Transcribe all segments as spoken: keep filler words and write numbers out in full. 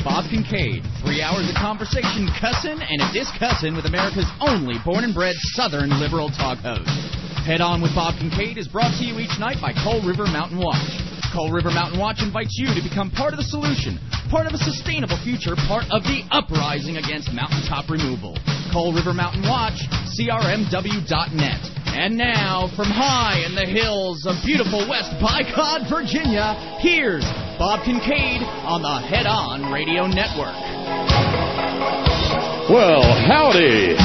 Bob Kincaid. Three hours of conversation, cussin' and a discussin' with America's only born and bred Southern liberal talk host. Head On with Bob Kincaid is brought to you each night by Coal River Mountain Watch. Coal River Mountain Watch invites you to become part of the solution, part of a sustainable future, part of the uprising against mountaintop removal. Coal River Mountain Watch, C R M W dot net. And now, from high in the hills of beautiful West Bicod, Virginia, here's Bob Kincaid on the Head On Radio Network. Well, howdy.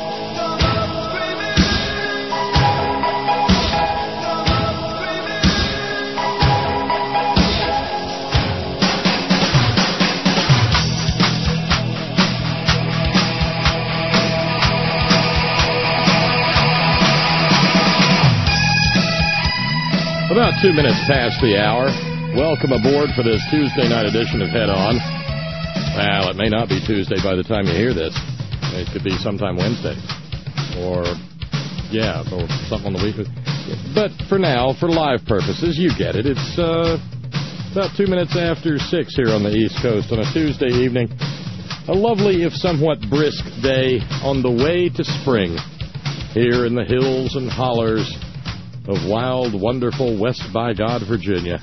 About two minutes past the hour. Welcome aboard for this Tuesday night edition of Head On. Well, it may not be Tuesday by the time you hear this. It could be sometime Wednesday. Or, yeah, or something on the week. But for now, for live purposes, you get it. It's uh, about two minutes after six here on the East Coast on a Tuesday evening. A lovely, if somewhat brisk day on the way to spring here in the hills and hollers of wild, wonderful West Bicod, Virginia.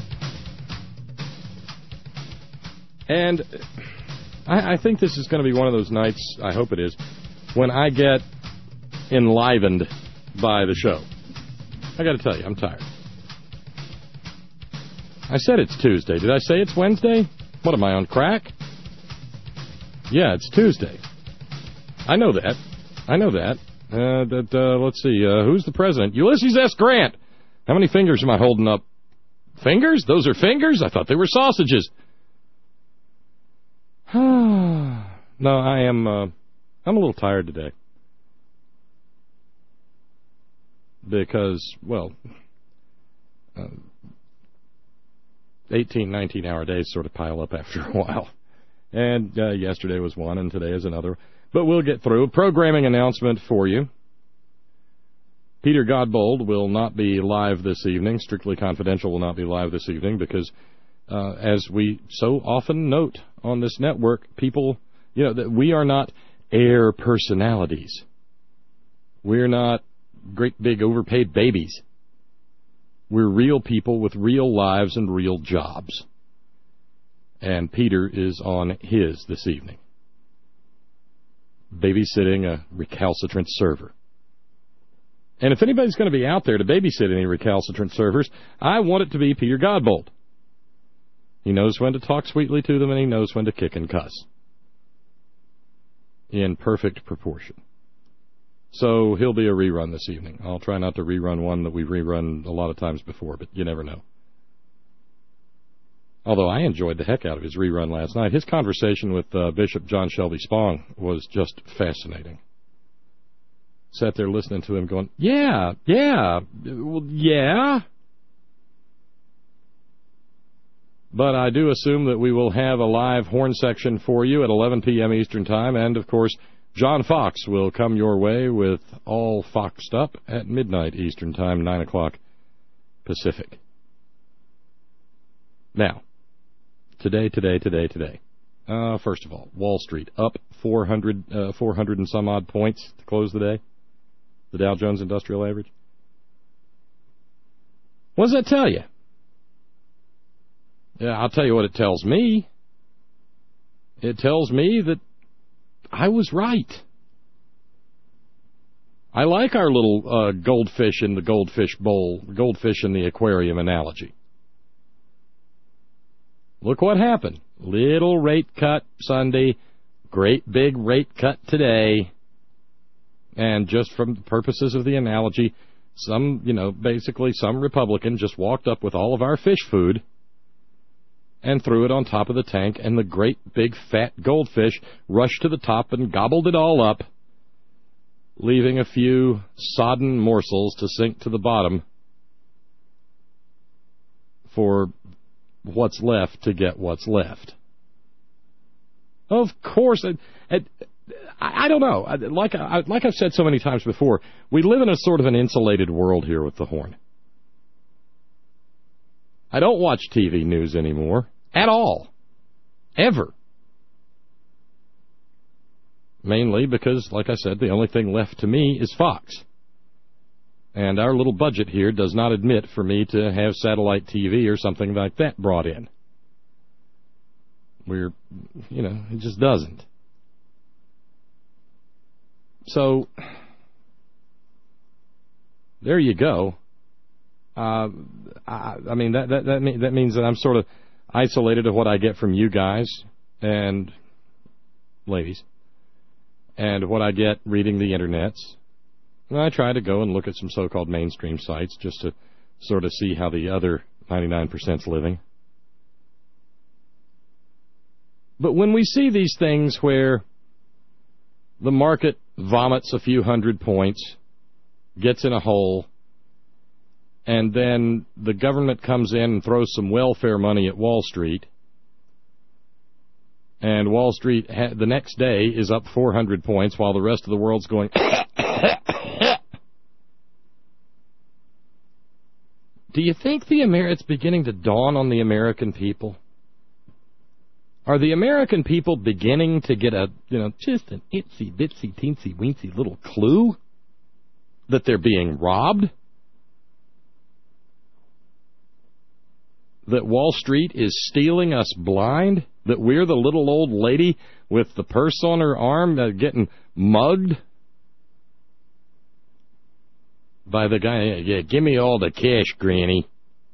And I, I think this is going to be one of those nights, I hope it is, when I get enlivened by the show. I got to tell you, I'm tired. I said it's Tuesday. Did I say it's Wednesday? What, am I on crack? Yeah, it's Tuesday. I know that. I know that. Uh, that, uh, let's see, uh, who's the president? Ulysses S. Grant. How many fingers am I holding up? Fingers? Those are fingers? I thought they were sausages. No, I am, uh, I'm a little tired today. Because, well, uh, eighteen, nineteen-hour days sort of pile up after a while. And uh, yesterday was one, and today is another. But we'll get through. Programming announcement for you. Peter Godbold will not be live this evening. Strictly Confidential will not be live this evening because, uh, as we so often note on this network, people, you know, that we are not air personalities. We're not great big overpaid babies. We're real people with real lives and real jobs. And Peter is on his this evening, babysitting a recalcitrant server. And if anybody's going to be out there to babysit any recalcitrant servers, I want it to be Peter Godbold. He knows when to talk sweetly to them, and he knows when to kick and cuss. In perfect proportion. So he'll be a rerun this evening. I'll try not to rerun one that we've rerun a lot of times before, but you never know. Although I enjoyed the heck out of his rerun last night. His conversation with uh, Bishop John Shelby Spong was just fascinating. Sat there listening to him going, yeah, yeah, well, yeah. But I do assume that we will have a live horn section for you at eleven p.m. Eastern Time. And, of course, John Fox will come your way with All Foxed Up at midnight Eastern Time, nine o'clock Pacific. Now, today, today, today, today. Uh, first of all, Wall Street up four hundred, uh, four hundred and some odd points to close the day. The Dow Jones Industrial Average. What does that tell you? Yeah, I'll tell you what it tells me. It tells me that I was right. I like our little uh, goldfish in the goldfish bowl, goldfish in the aquarium analogy. Look what happened. Little rate cut Sunday, great big rate cut today. And just from the purposes of the analogy, some, you know, basically some Republican just walked up with all of our fish food and threw it on top of the tank, and the great big fat goldfish rushed to the top and gobbled it all up, leaving a few sodden morsels to sink to the bottom for what's left to get what's left. Of course, it, it, I, I don't know. Like, I, like I've said so many times before, we live in a sort of an insulated world here with the Horn. I don't watch T V news anymore. At all. Ever. mainly because, like I said, the only thing left to me is Fox. And our little budget here does not admit for me to have satellite T V or something like that brought in. We're, you know, it just doesn't. So, there you go. Uh, I, I mean, that that that, mean, that means that I'm sort of isolated to what I get from you guys and ladies, and what I get reading the internets. And I try to go and look at some so-called mainstream sites just to sort of see how the other ninety-nine percent's living. But when we see these things where the market vomits a few hundred points, gets in a hole, and then the government comes in and throws some welfare money at Wall Street, and Wall Street ha- the next day is up four hundred points while the rest of the world's going... Do you think the Amer- it's beginning to dawn on the American people? Are the American people beginning to get a, you know, just an itsy bitsy teensy weensy little clue that they're being robbed? That Wall Street is stealing us blind? That we're the little old lady with the purse on her arm uh, getting mugged by the guy? Yeah, give me all the cash, Granny.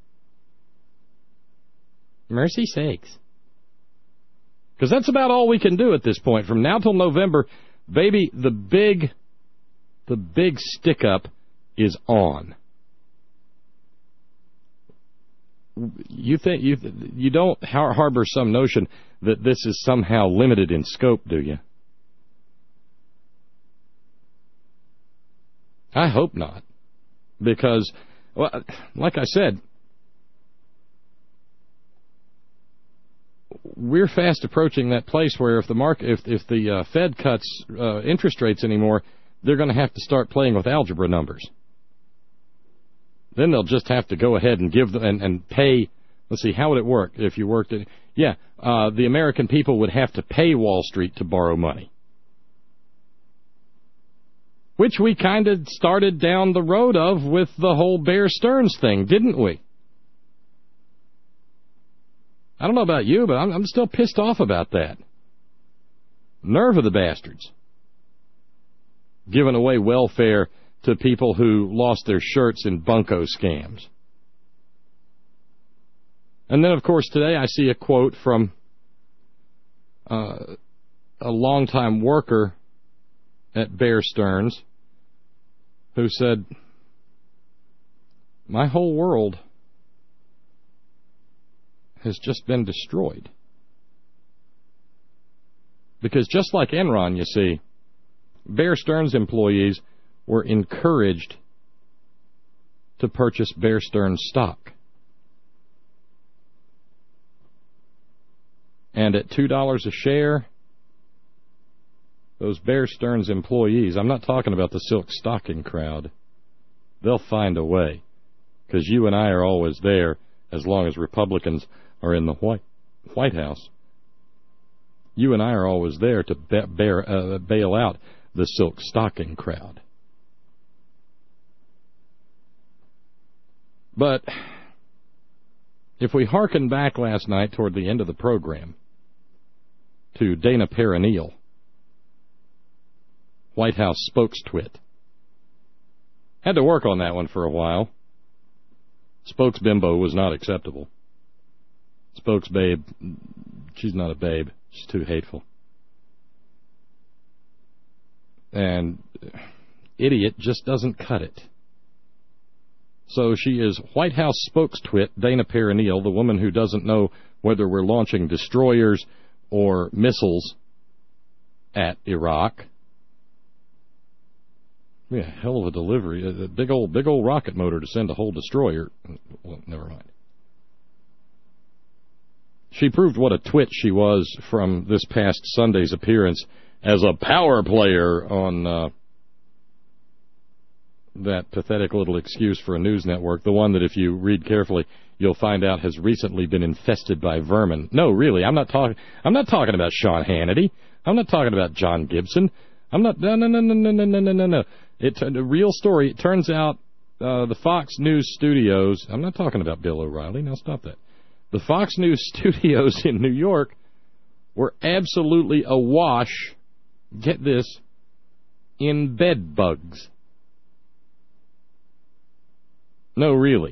Mercy sakes. Because that's about all we can do at this point. From now till November, baby, the big, the big stick-up is on. You think you you don't harbor some notion that this is somehow limited in scope, do you? I hope not, because, well, like I said, we're fast approaching that place where if the market, if if the uh, Fed cuts uh, interest rates anymore, they're going to have to start playing with algebra numbers. Then they'll just have to go ahead and give them and, and pay. Let's see, how would it work if you worked at? Yeah, uh, the American people would have to pay Wall Street to borrow money, which we kind of started down the road of with the whole Bear Stearns thing, didn't we? I don't know about you, but I'm, I'm still pissed off about that. Nerve of the bastards. Giving away welfare to people who lost their shirts in bunco scams. And then, of course, today I see a quote from uh, a longtime worker at Bear Stearns who said, "My whole world has just been destroyed." Because just like Enron, you see, Bear Stearns employees were encouraged to purchase Bear Stearns stock. And at two dollars a share, those Bear Stearns employees, I'm not talking about the silk stocking crowd, they'll find a way. Because you and I are always there as long as Republicans are in the White, White House. You and I are always there to ba- bear, uh, bail out the silk stocking crowd. But if we hearken back last night toward the end of the program to Dana Perrineal, White House spokestwit, had to work on that one for a while. Spokesbimbo was not acceptable. Spokesbabe, she's not a babe. She's too hateful. And idiot just doesn't cut it. So she is White House spokestwit Dana Perrineal, the woman who doesn't know whether we're launching destroyers or missiles at Iraq. Yeah, hell of a delivery. A big old, big old rocket motor to send a whole destroyer. Well, never mind. She proved what a twit she was from this past Sunday's appearance as a power player on uh, that pathetic little excuse for a news network, the one that if you read carefully, you'll find out has recently been infested by vermin. No, really, I'm not talking. I'm not talking about Sean Hannity. I'm not talking about John Gibson. I'm not. No, no, no, no, no, no, no, no, no. It's a real story. It turns out uh, the Fox News studios. I'm not talking about Bill O'Reilly. Now stop that. The Fox News studios in New York were absolutely awash. Get this, in bed bugs. No, really.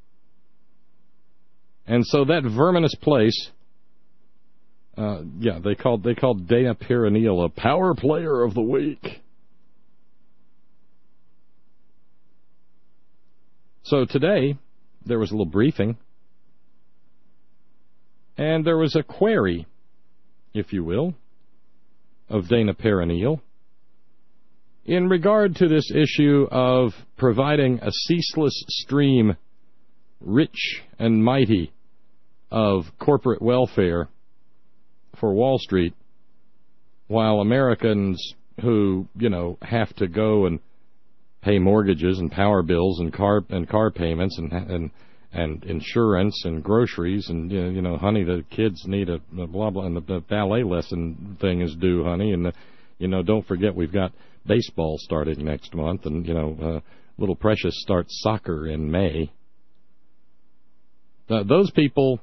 And so that verminous place, uh, yeah, they called they called Dana Perrineal a power player of the week. So today there was a little briefing, and there was a query, if you will, of Dana Perrineal in regard to this issue of providing a ceaseless stream, rich and mighty, of corporate welfare for Wall Street, while Americans who, you know, have to go and pay mortgages and power bills and car and car payments and and and insurance and groceries and you know, you know honey, the kids need a, a blah blah, and the, the ballet lesson thing is due, honey, and the, you know don't forget we've got baseball starting next month, and you know uh, little Precious starts soccer in May. Uh, those people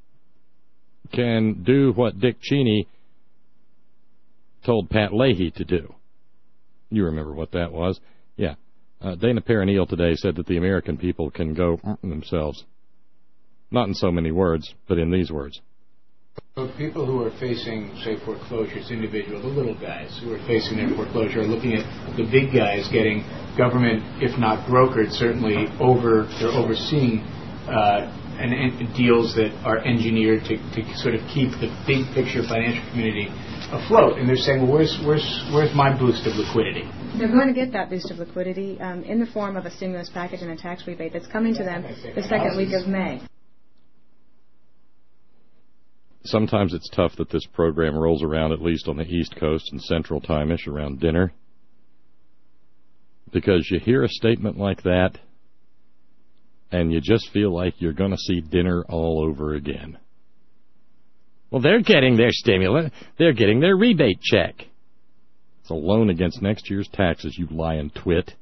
can do what Dick Cheney told Pat Leahy to do. You remember what that was? Yeah. Uh, Dana Perrineal today said that the American people can go themselves. Not in so many words, but in these words. So people who are facing, say, foreclosures, individual, the little guys who are facing their foreclosure are looking at the big guys getting government, if not brokered, certainly over, they're overseeing uh, and, and deals that are engineered to, to sort of keep the big picture financial community afloat. And they're saying, well, where's, where's, where's my boost of liquidity? They're going to get that boost of liquidity um, in the form of a stimulus package and a tax rebate that's coming to them the second week of May. Sometimes it's tough that this program rolls around, at least on the East Coast and Central Time-ish, around dinner, because you hear a statement like that and you just feel like you're going to see dinner all over again. Well, they're getting their stimulus. They're getting their rebate check. It's a loan against next year's taxes, you lying twit.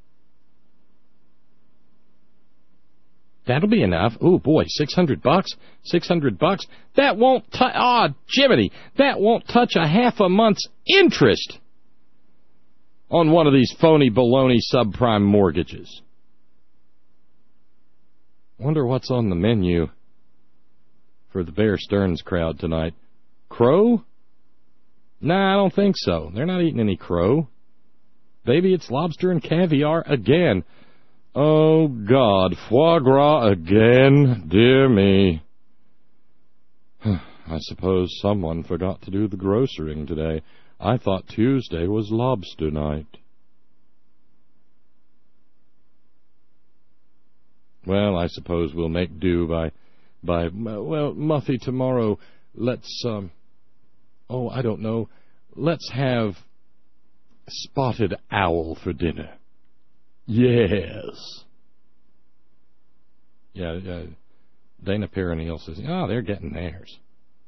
That'll be enough. Oh, boy, six hundred bucks? six hundred bucks? That won't touch... Ah, Jiminy, that won't touch a half a month's interest on one of these phony baloney subprime mortgages. Wonder what's on the menu for the Bear Stearns crowd tonight. Crow? Nah, I don't think so. They're not eating any crow. Baby, it's lobster and caviar again. Oh, God, foie gras again? Dear me. I suppose someone forgot to do the grocerying today. I thought Tuesday was lobster night. Well, I suppose we'll make do by, by well, Muffy, tomorrow, let's, um, oh, I don't know, let's have spotted owl for dinner. Yes. Yeah, uh, Dana Perrineal says, oh, they're getting theirs.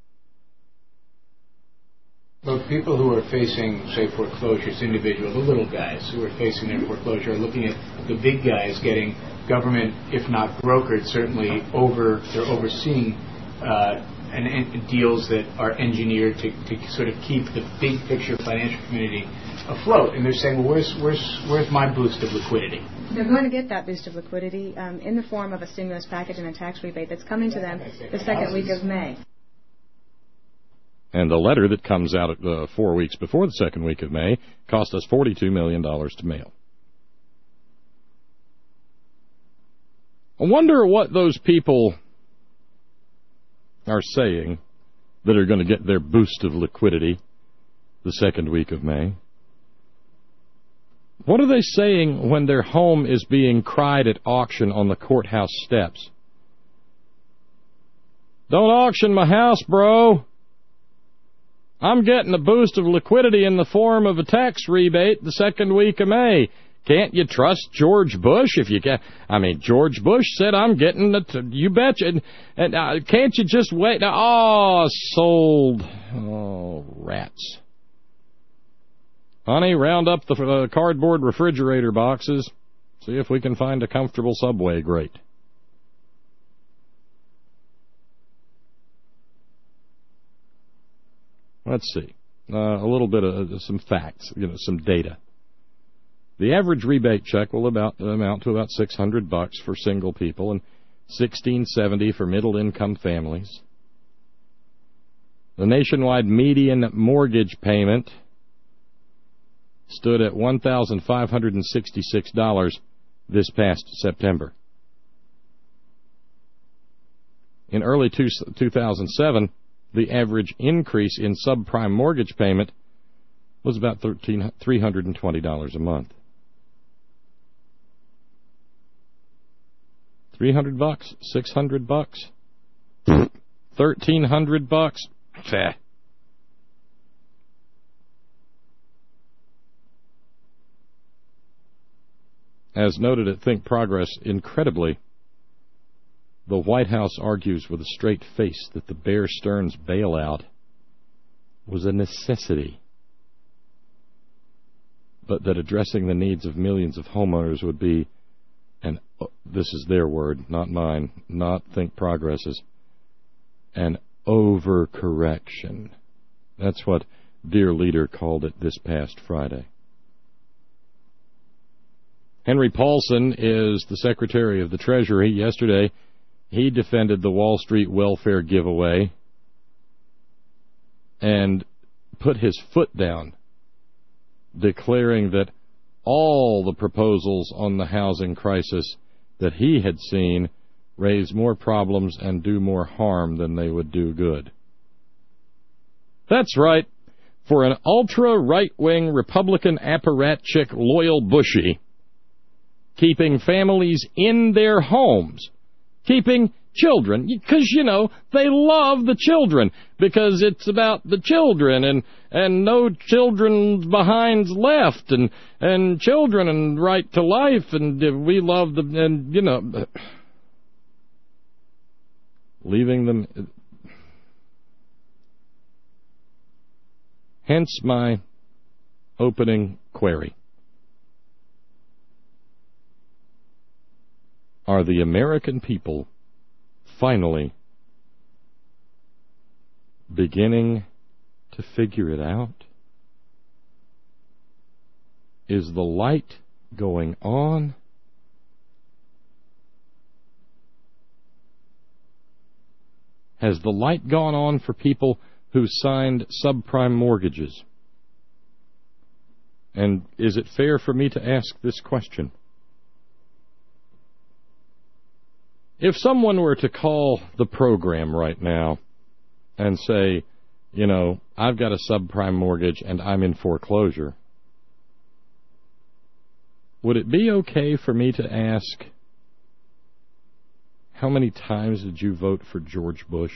Well, people who are facing, say, foreclosures, individual, the little guys who are facing their foreclosure are looking at the big guys getting government, if not brokered, certainly over, they're overseeing uh, and, and deals that are engineered to, to sort of keep the big picture financial community afloat. And they're saying, well, where's, where's, where's my boost of liquidity? They're going to get that boost of liquidity um, in the form of a stimulus package and a tax rebate that's coming to them the second week of May. And the letter that comes out uh, four weeks before the second week of May cost us forty-two million dollars to mail. I wonder what those people are saying that are going to get their boost of liquidity the second week of May. What are they saying when their home is being cried at auction on the courthouse steps? Don't auction my house, bro. I'm getting a boost of liquidity in the form of a tax rebate the second week of May. Can't you trust George Bush? If you can, I mean, George Bush said I'm getting it. You betcha. And, and uh, can't you just wait? Now, oh, sold. Oh, rats. Honey, round up the uh, cardboard refrigerator boxes. See if we can find a comfortable subway grate. Let's see. Uh, a little bit of uh, some facts, you know, some data. The average rebate check will about amount to about six hundred bucks for single people and sixteen seventy for middle-income families. The nationwide median mortgage payment stood at one thousand five hundred sixty-six dollars this past September. In early two thousand seven, the average increase in subprime mortgage payment was about three hundred twenty dollars a month. three hundred bucks, six hundred bucks, thirteen hundred bucks. Feh. As noted at Think Progress, incredibly, the White House argues with a straight face that the Bear Stearns bailout was a necessity, but that addressing the needs of millions of homeowners would be, and this is their word, not mine, not Think Progress's, an overcorrection. That's what Dear Leader called it this past Friday. Henry Paulson is the Secretary of the Treasury. Yesterday, he defended the Wall Street welfare giveaway and put his foot down, declaring that all the proposals on the housing crisis that he had seen raise more problems and do more harm than they would do good. That's right. For an ultra-right-wing Republican apparatchik loyal Bushy, keeping families in their homes, keeping children, because, you know, they love the children, because it's about the children, and and no children behinds left, and and children and right to life, and we love the, and, you know, leaving them. Hence my opening query. Are the American people finally beginning to figure it out? Is the light going on? Has the light gone on for people who signed subprime mortgages? And is it fair for me to ask this question? If someone were to call the program right now and say, you know, I've got a subprime mortgage and I'm in foreclosure, would it be okay for me to ask, how many times did you vote for George Bush?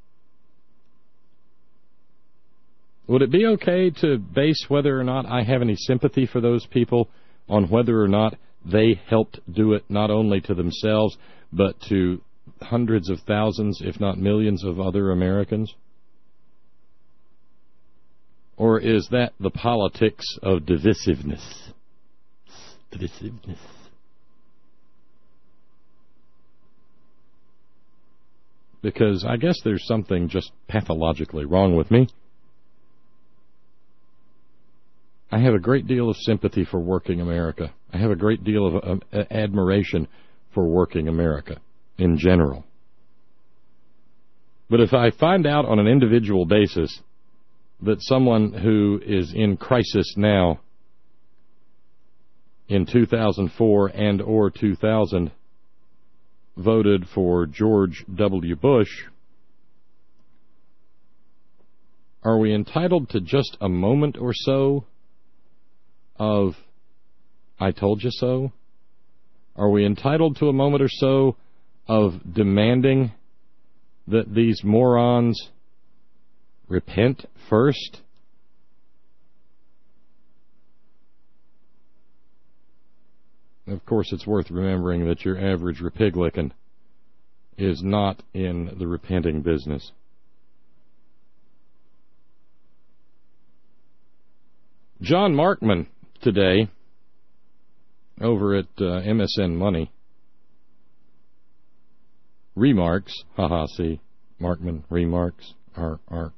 Would it be okay to base whether or not I have any sympathy for those people on whether or not they helped do it not only to themselves, but to hundreds of thousands, if not millions, of other Americans? Or is that the politics of divisiveness? Divisiveness. Because I guess there's something just pathologically wrong with me. I have a great deal of sympathy for working America. I have a great deal of um, admiration for working America in general. But if I find out on an individual basis that someone who is in crisis now in two thousand four and or two thousand voted for George W. Bush, are we entitled to just a moment or so of I told you so? Are we entitled to a moment or so of demanding that these morons repent first? Of course, it's worth remembering that your average Republican is not in the repenting business. John Markman today over at uh, M S N Money remarks, haha, see, Markman remarks, are, are.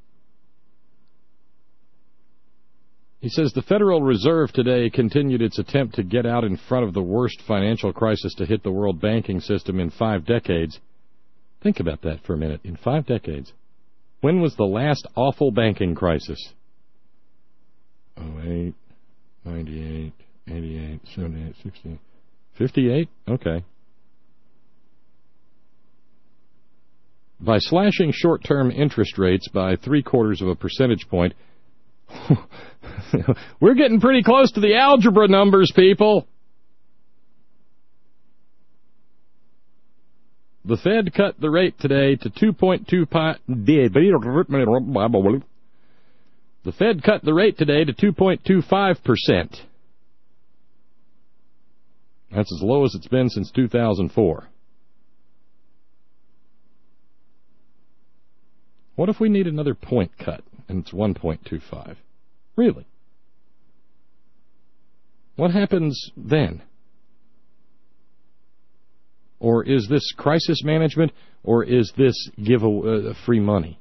He says the Federal Reserve today continued its attempt to get out in front of the worst financial crisis to hit the world banking system in five decades. Think about that for a minute. In five decades. When was the last awful banking crisis? oh eight, ninety-eight, eighty-eight, seventy-eight, sixty-eight, fifty-eight? Okay. By slashing short-term interest rates by three-quarters of a percentage point, we're getting pretty close to the algebra numbers, people. The Fed cut the rate today to two point two five. The Fed cut the rate today to two point two five percent. That's as low as it's been since two thousand four. What if we need another point cut and it's one point two five? Really? What happens then? Or is this crisis management, or is this give a, uh, free money?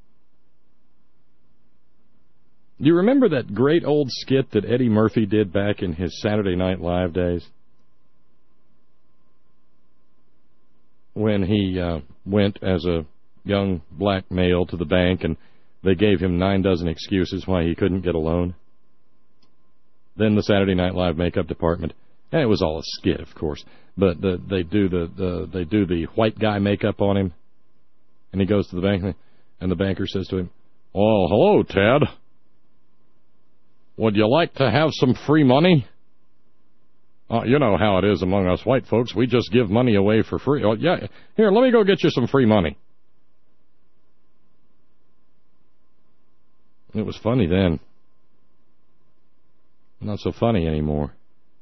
Do you remember that great old skit that Eddie Murphy did back in his Saturday Night Live days? When he uh, went as a young black male to the bank and they gave him nine dozen excuses why he couldn't get a loan. Then the Saturday Night Live makeup department, and it was all a skit, of course, but the, they do the, the they do the white guy makeup on him, and he goes to the bank, and the banker says to him, "Well, hello, Ted. Would you like to have some free money? Uh, you know how it is among us white folks. We just give money away for free. Oh, yeah, here, let me go get you some free money." It was funny then. Not so funny anymore.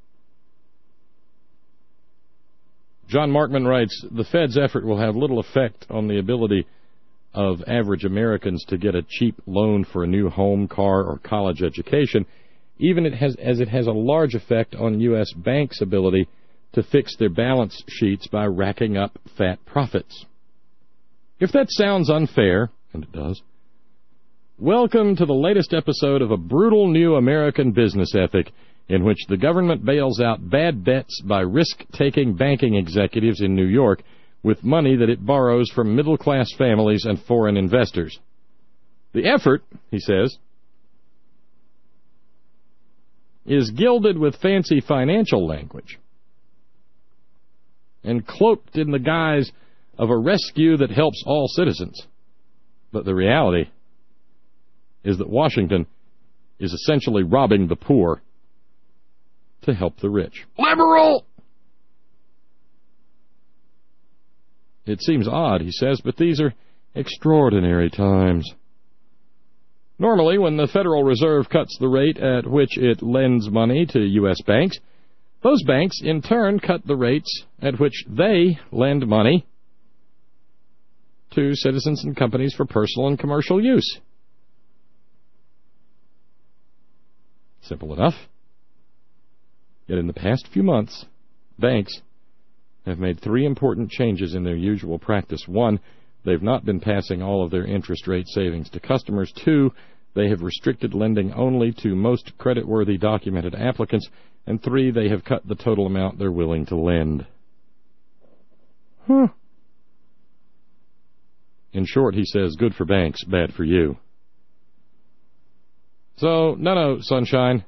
John Markman writes, the Fed's effort will have little effect on the ability of average Americans to get a cheap loan for a new home, car, or college education, even it has, as it has a large effect on U S banks' ability to fix their balance sheets by racking up fat profits. If that sounds unfair, and it does, welcome to the latest episode of a brutal new American business ethic in which the government bails out bad bets by risk-taking banking executives in New York with money that it borrows from middle-class families and foreign investors. The effort, he says, is gilded with fancy financial language and cloaked in the guise of a rescue that helps all citizens. But the reality is that Washington is essentially robbing the poor to help the rich. Liberal! It seems odd, he says, but these are extraordinary times. Normally, when the Federal Reserve cuts the rate at which it lends money to U S banks, those banks in turn cut the rates at which they lend money to citizens and companies for personal and commercial use. Simple enough. Yet in the past few months, banks have made three important changes in their usual practice. One, they've not been passing all of their interest rate savings to customers. Two, they have restricted lending only to most creditworthy documented applicants. And three, they have cut the total amount they're willing to lend. Huh. In short, he says, good for banks, bad for you. So, no, no, sunshine.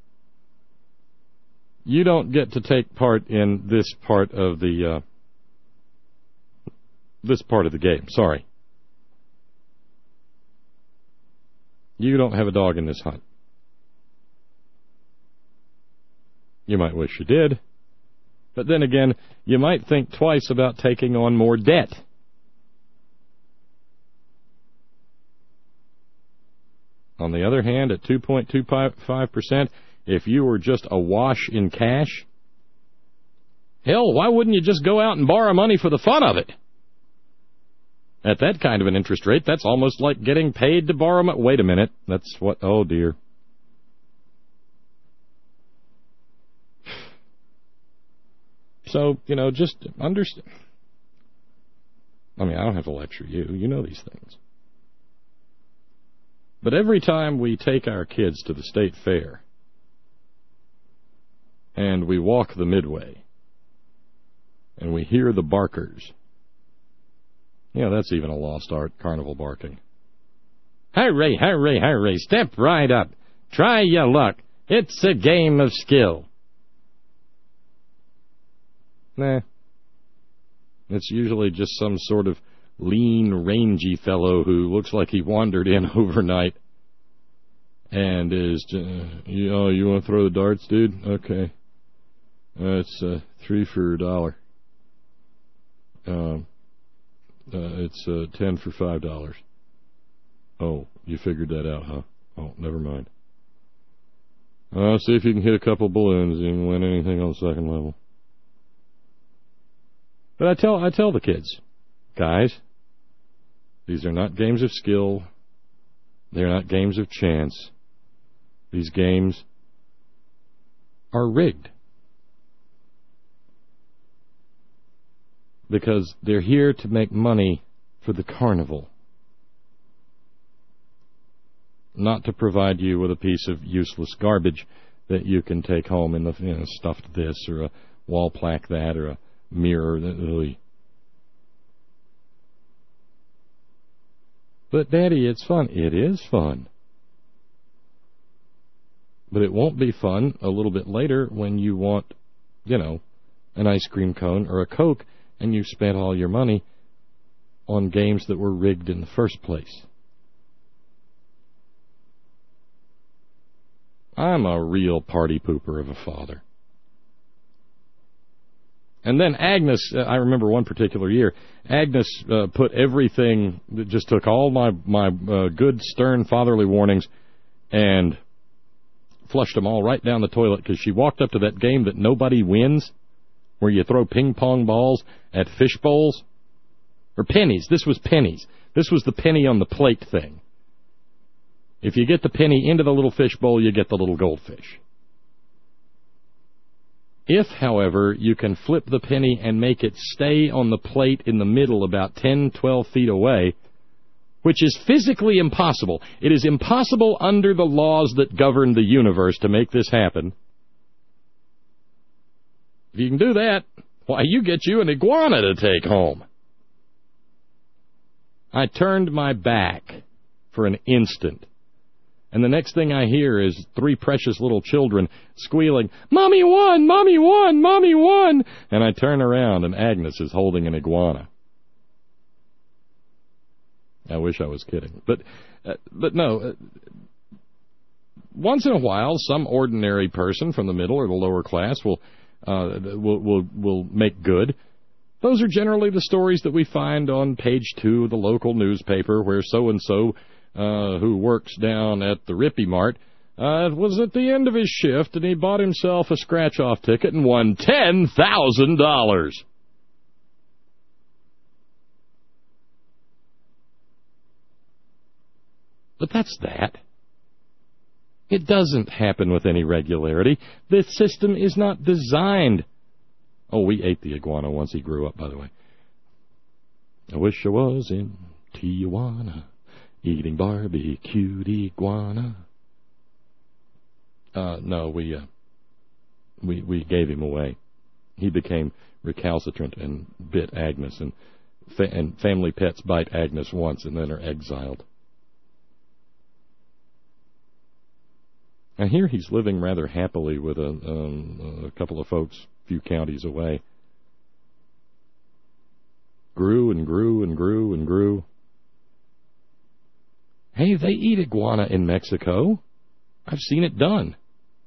You don't get to take part in this part of the, uh, this part of the game. Sorry. You don't have a dog in this hunt. You might wish you did. But then again, you might think twice about taking on more debt. On the other hand, at two point two five percent, if you were just awash in cash, hell, why wouldn't you just go out and borrow money for the fun of it? At that kind of an interest rate, that's almost like getting paid to borrow money. Wait a minute. That's what, oh dear. So, you know, just understand. I mean, I don't have to lecture you. You know these things. But every time we take our kids to the state fair and we walk the midway and we hear the barkers, you know, that's even a lost art, carnival barking. Hurry, hurry, hurry, step right up. Try your luck. It's a game of skill. Nah. It's usually just some sort of lean, rangy fellow who looks like he wandered in overnight and is, uh, you, oh, you want to throw the darts, dude? Okay. Uh, it's uh, three for a dollar. Um, uh, it's uh, ten for five dollars. Oh, you figured that out, huh? Oh, never mind. Uh, see if you can hit a couple balloons and you can win anything on the second level. But I tell I tell the kids, guys, these are not games of skill. They're not games of chance. These games are rigged. Because they're here to make money for the carnival. Not to provide you with a piece of useless garbage that you can take home in the, you know, stuffed this or a wall plaque that or a mirror that really. But Daddy, it's fun. It is fun. But it won't be fun a little bit later when you want, you know, an ice cream cone or a Coke and you spent all your money on games that were rigged in the first place. I'm a real party pooper of a father. And then Agnes, uh, I remember one particular year, Agnes uh, put everything, just took all my, my uh, good, stern fatherly warnings and flushed them all right down the toilet because she walked up to that game that nobody wins, where you throw ping pong balls at fish bowls. Or pennies. This was pennies. This was the penny on the plate thing. If you get the penny into the little fish bowl, you get the little goldfish. If, however, you can flip the penny and make it stay on the plate in the middle about ten, twelve feet away, which is physically impossible. It is impossible under the laws that govern the universe to make this happen. If you can do that, why, you get you an iguana to take home. I turned my back for an instant. And the next thing I hear is three precious little children squealing, Mommy won! Mommy won! Mommy won! And I turn around and Agnes is holding an iguana. I wish I was kidding. But, uh, but no, uh, once in a while, some ordinary person from the middle or the lower class will, uh, will, will, will make good. Those are generally the stories that we find on page two of the local newspaper where so-and-so Uh, who works down at the Rippy Mart, uh, was at the end of his shift, and he bought himself a scratch-off ticket and won ten thousand dollars. But that's that. It doesn't happen with any regularity. The system is not designed. Oh, we ate the iguana once he grew up, by the way. I wish I was in Tijuana, eating barbecued iguana. Uh, no, we, uh, we, we gave him away. He became recalcitrant and bit Agnes, and, fa- and family pets bite Agnes once and then are exiled. I hear he's living rather happily with a, um, a couple of folks a few counties away. Grew and grew and grew and grew. Hey, they eat iguana in Mexico. I've seen it done.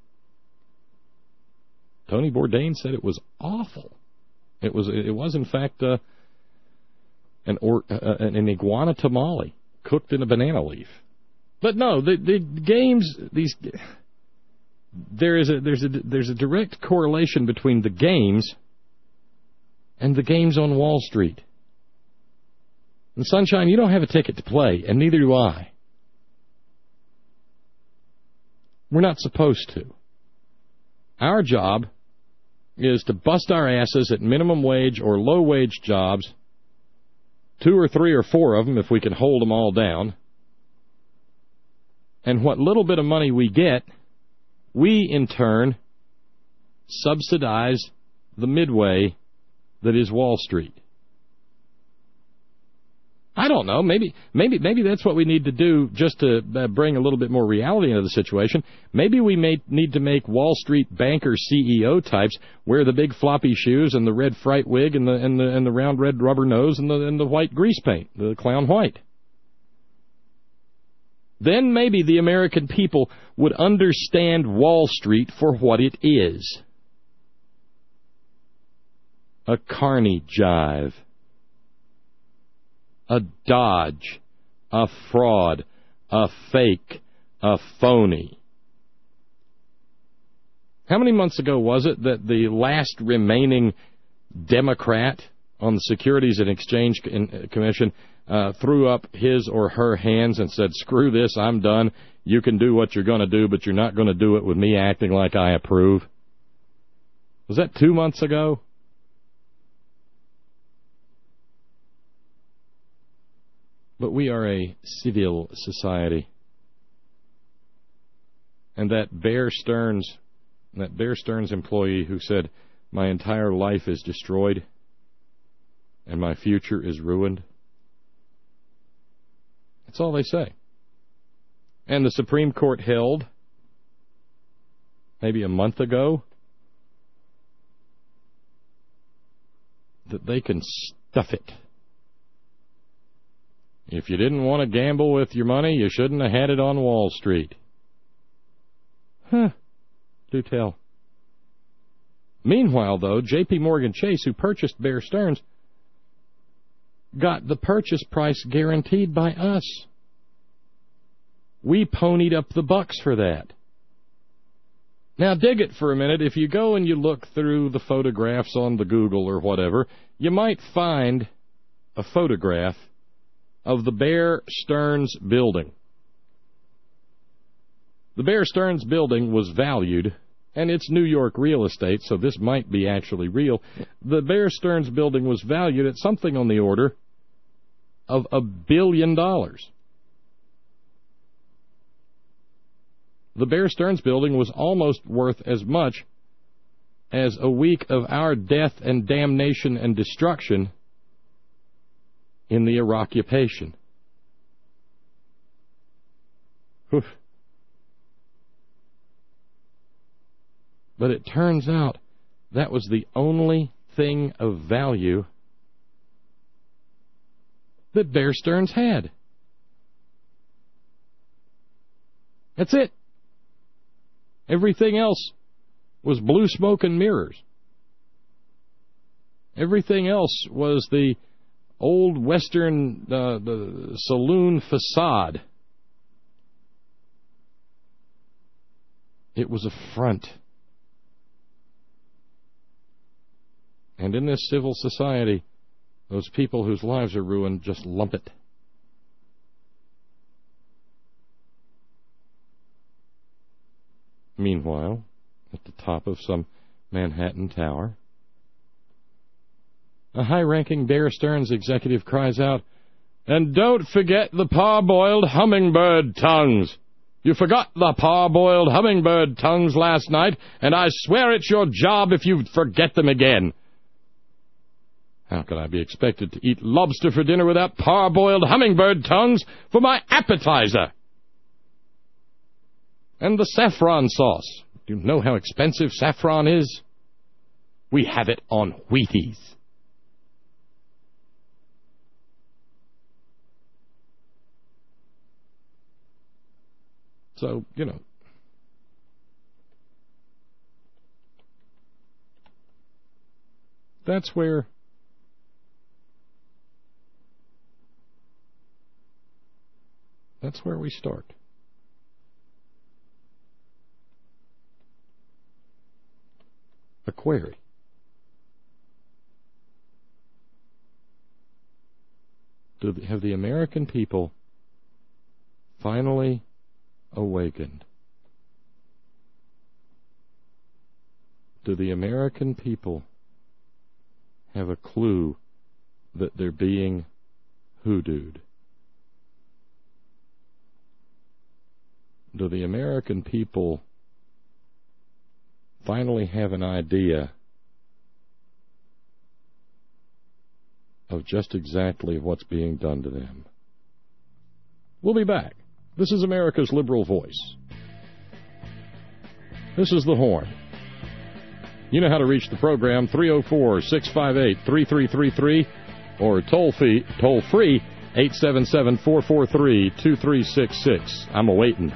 Tony Bourdain said it was awful. It was, it was in fact, uh, an, or, uh, an iguana tamale cooked in a banana leaf. But no, the, the games, these, there is a, there's a, there's a direct correlation between the games and the games on Wall Street. And Sunshine, you don't have a ticket to play, and neither do I. We're not supposed to. Our job is to bust our asses at minimum wage or low-wage jobs, two or three or four of them if we can hold them all down. And what little bit of money we get, we, in turn, subsidize the midway that is Wall Street. I don't know. Maybe maybe, maybe that's what we need to do just to uh, bring a little bit more reality into the situation. Maybe we may need to make Wall Street banker C E O types wear the big floppy shoes and the red fright wig and the and the, and the round red rubber nose and the, and the white grease paint, the clown white. Then maybe the American people would understand Wall Street for what it is. A carny jive. A dodge, a fraud, a fake, a phony. How many months ago was it that the last remaining Democrat on the Securities and Exchange Commission uh, threw up his or her hands and said, screw this, I'm done. You can do what you're going to do, but you're not going to do it with me acting like I approve? Was that two months ago? But we are a civil society. And that Bear Stearns, that Bear Stearns employee who said, my entire life is destroyed and my future is ruined, that's all they say. And the Supreme Court held, maybe a month ago, that they can stuff it. If you didn't want to gamble with your money, you shouldn't have had it on Wall Street. Huh. Do tell. Meanwhile, though, J P. Morgan Chase, who purchased Bear Stearns, got the purchase price guaranteed by us. We ponied up the bucks for that. Now, dig it for a minute. If you go and you look through the photographs on the Google or whatever, you might find a photograph of the Bear Stearns building. The Bear Stearns building was valued, and it's New York real estate, so this might be actually real. The Bear Stearns building was valued at something on the order of a billion dollars. The Bear Stearns building was almost worth as much as a week of our death and damnation and destruction in the Iraq-occupation. Whew. But it turns out that was the only thing of value that Bear Stearns had. That's it. Everything else was blue smoke and mirrors. Everything else was the old Western uh, the saloon facade. It was a front. And in this civil society, those people whose lives are ruined just lump it. Meanwhile, at the top of some Manhattan tower, a high-ranking Bear Stearns executive cries out, "And don't forget the parboiled hummingbird tongues. You forgot the parboiled hummingbird tongues last night, and I swear it's your job if you forget them again." How can I be expected to eat lobster for dinner without parboiled hummingbird tongues for my appetizer? And the saffron sauce. Do you know how expensive saffron is? We have it on Wheaties. So, you know, that's where that's where we start. A query. Do the, have the American people finally awakened Do the American people have a clue that they're being hoodooed? Do the American people finally have an idea of just exactly what's being done to them? We'll be back. This is America's Liberal Voice. This is The Horn. You know how to reach the program, three oh four, six five eight, three three three three, or toll-free, toll-free, eight seven seven, four four three, two three six six. I'm awaiting.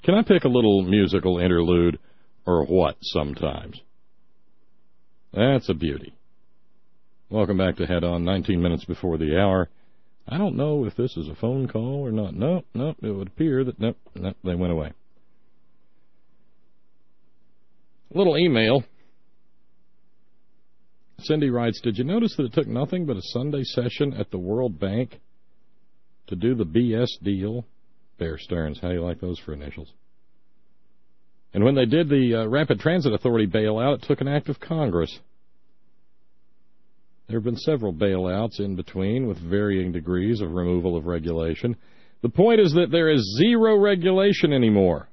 Can I pick a little musical interlude or what sometimes? That's a beauty. Welcome back to Head On, nineteen minutes before the hour. I don't know if this is a phone call or not. No, no, it would appear that, no, no, they went away. A little email. Cindy writes, did you notice that it took nothing but a Sunday session at the World Bank to do the B S deal? Bear Stearns, how do you like those for initials? And when they did the uh, Rapid Transit Authority bailout, it took an act of Congress. There have been several bailouts in between with varying degrees of removal of regulation. The point is that there is zero regulation anymore,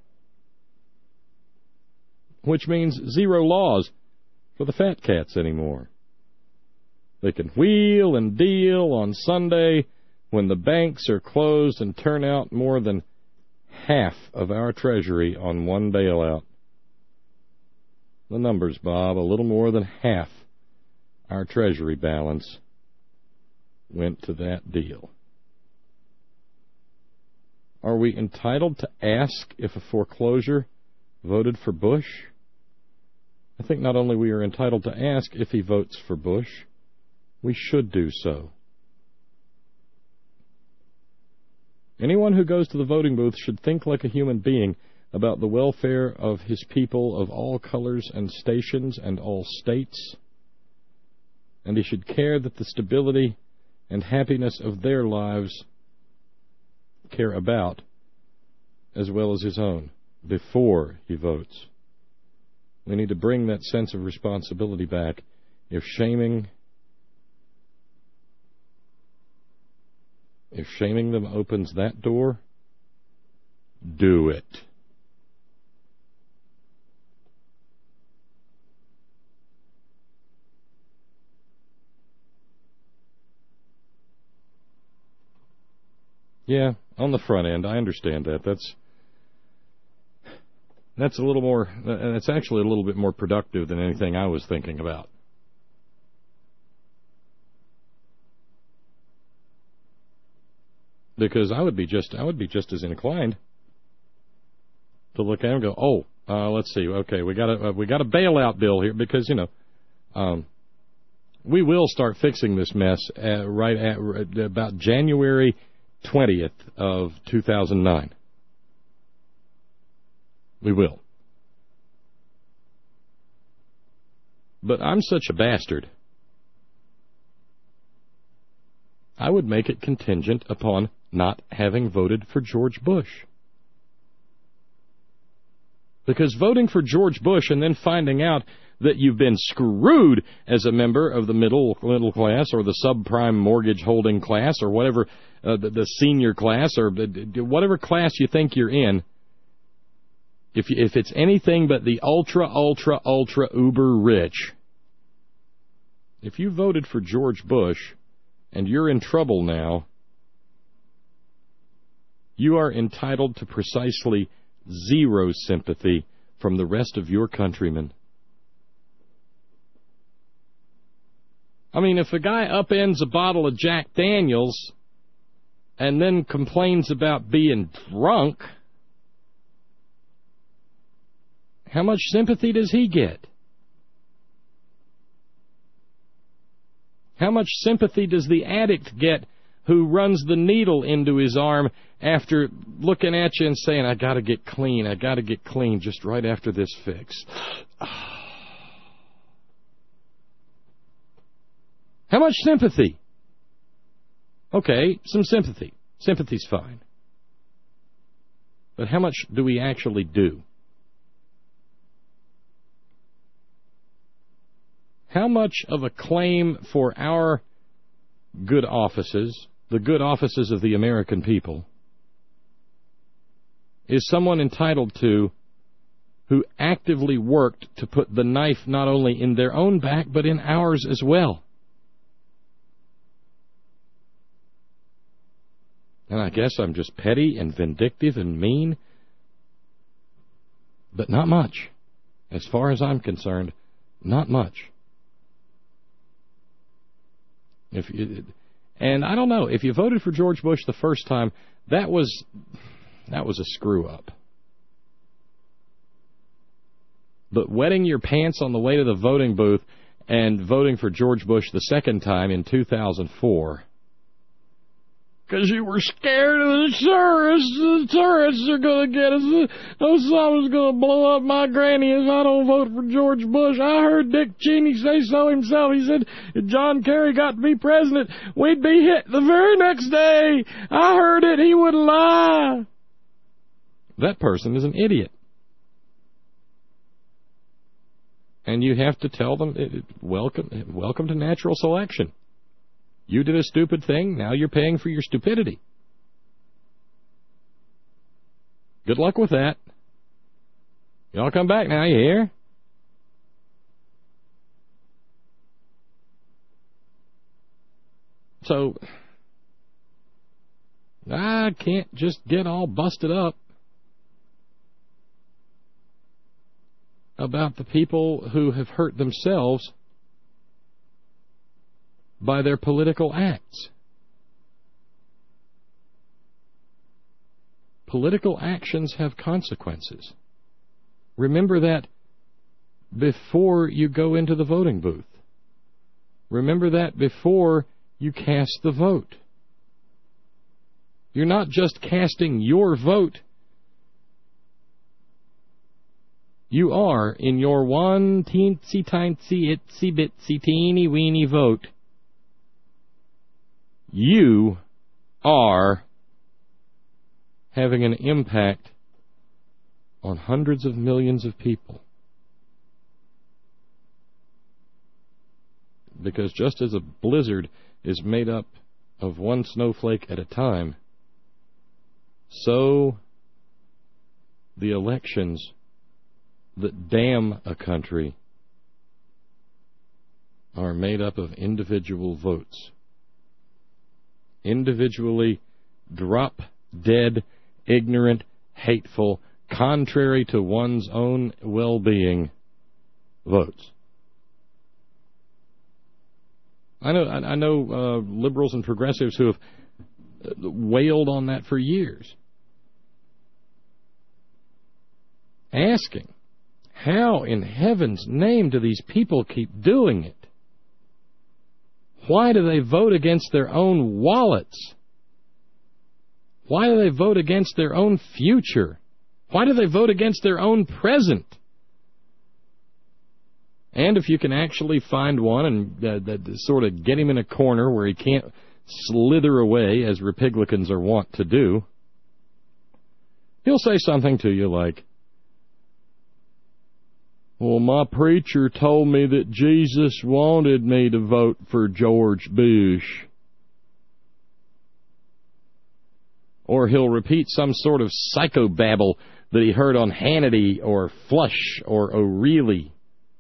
which means zero laws for the fat cats anymore. They can wheel and deal on Sunday when the banks are closed and turn out more than half of our Treasury on one bailout. The numbers, Bob, a little more than half our Treasury balance went to that deal. Are we entitled to ask if a foreclosure voted for Bush? I think not only we are entitled to ask if he votes for Bush, we should do so. Anyone who goes to the voting booth should think like a human being about the welfare of his people of all colors and stations and all states, and he should care that the stability and happiness of their lives care about as well as his own before he votes. We need to bring that sense of responsibility back. If shaming if shaming them opens that door, do it. Yeah, on the front end, I understand that. That's that's a little more, and it's actually a little bit more productive than anything I was thinking about. Because I would be just, I would be just as inclined to look at it and go, oh, uh, let's see, okay, we got a uh, we got a bailout bill here, because you know, um, we will start fixing this mess at, right at about January twentieth of two thousand nine. We will. But I'm such a bastard. I would make it contingent upon not having voted for George Bush. Because voting for George Bush and then finding out that you've been screwed as a member of the middle middle class or the subprime mortgage holding class or whatever, uh, the, the senior class or whatever class you think you're in, if you, if it's anything but the ultra, ultra, ultra uber rich, if you voted for George Bush and you're in trouble now, you are entitled to precisely zero sympathy from the rest of your countrymen. I mean, if a guy upends a bottle of Jack Daniels and then complains about being drunk, how much sympathy does he get? How much sympathy does the addict get who runs the needle into his arm after looking at you and saying, I got to get clean, I got to get clean just right after this fix? How much sympathy? Okay, some sympathy. Sympathy's fine. But how much do we actually do? How much of a claim for our good offices, the good offices of the American people, is someone entitled to who actively worked to put the knife not only in their own back, but in ours as well? And I guess I'm just petty and vindictive and mean, but not much. As far as I'm concerned, not much. If you, and I don't know, if you voted for George Bush the first time, that was that was a screw up. But wetting your pants on the way to the voting booth and voting for George Bush the second time in two thousand four... because you were scared of the tourists. The tourists are going to get us. Osama's going to blow up my granny if I don't vote for George Bush. I heard Dick Cheney say so himself. He said if John Kerry got to be president, we'd be hit the very next day. I heard it. He would lie. That person is an idiot. And you have to tell them, welcome, welcome to natural selection. You did a stupid thing, now you're paying for your stupidity. Good luck with that. Y'all come back now, you hear? So, I can't just get all busted up about the people who have hurt themselves by their political acts. Political actions have consequences. Remember that before you go into the voting booth. Remember that before you cast the vote. You're not just casting your vote. You are, in your one teensy tiny itsy bitsy teeny weeny vote, you are having an impact on hundreds of millions of people. Because just as a blizzard is made up of one snowflake at a time, so the elections that damn a country are made up of individual votes. Individually drop dead, ignorant, hateful, contrary to one's own well-being votes. I know, I know uh, liberals and progressives who have wailed on that for years, asking, how in heaven's name do these people keep doing it? Why do they vote against their own wallets? Why do they vote against their own future? Why do they vote against their own present? And if you can actually find one and uh, that sort of get him in a corner where he can't slither away, as Republicans are wont to do, he'll say something to you like, well, my preacher told me that Jesus wanted me to vote for George Bush. Or he'll repeat some sort of psychobabble that he heard on Hannity or Flush or O'Reilly.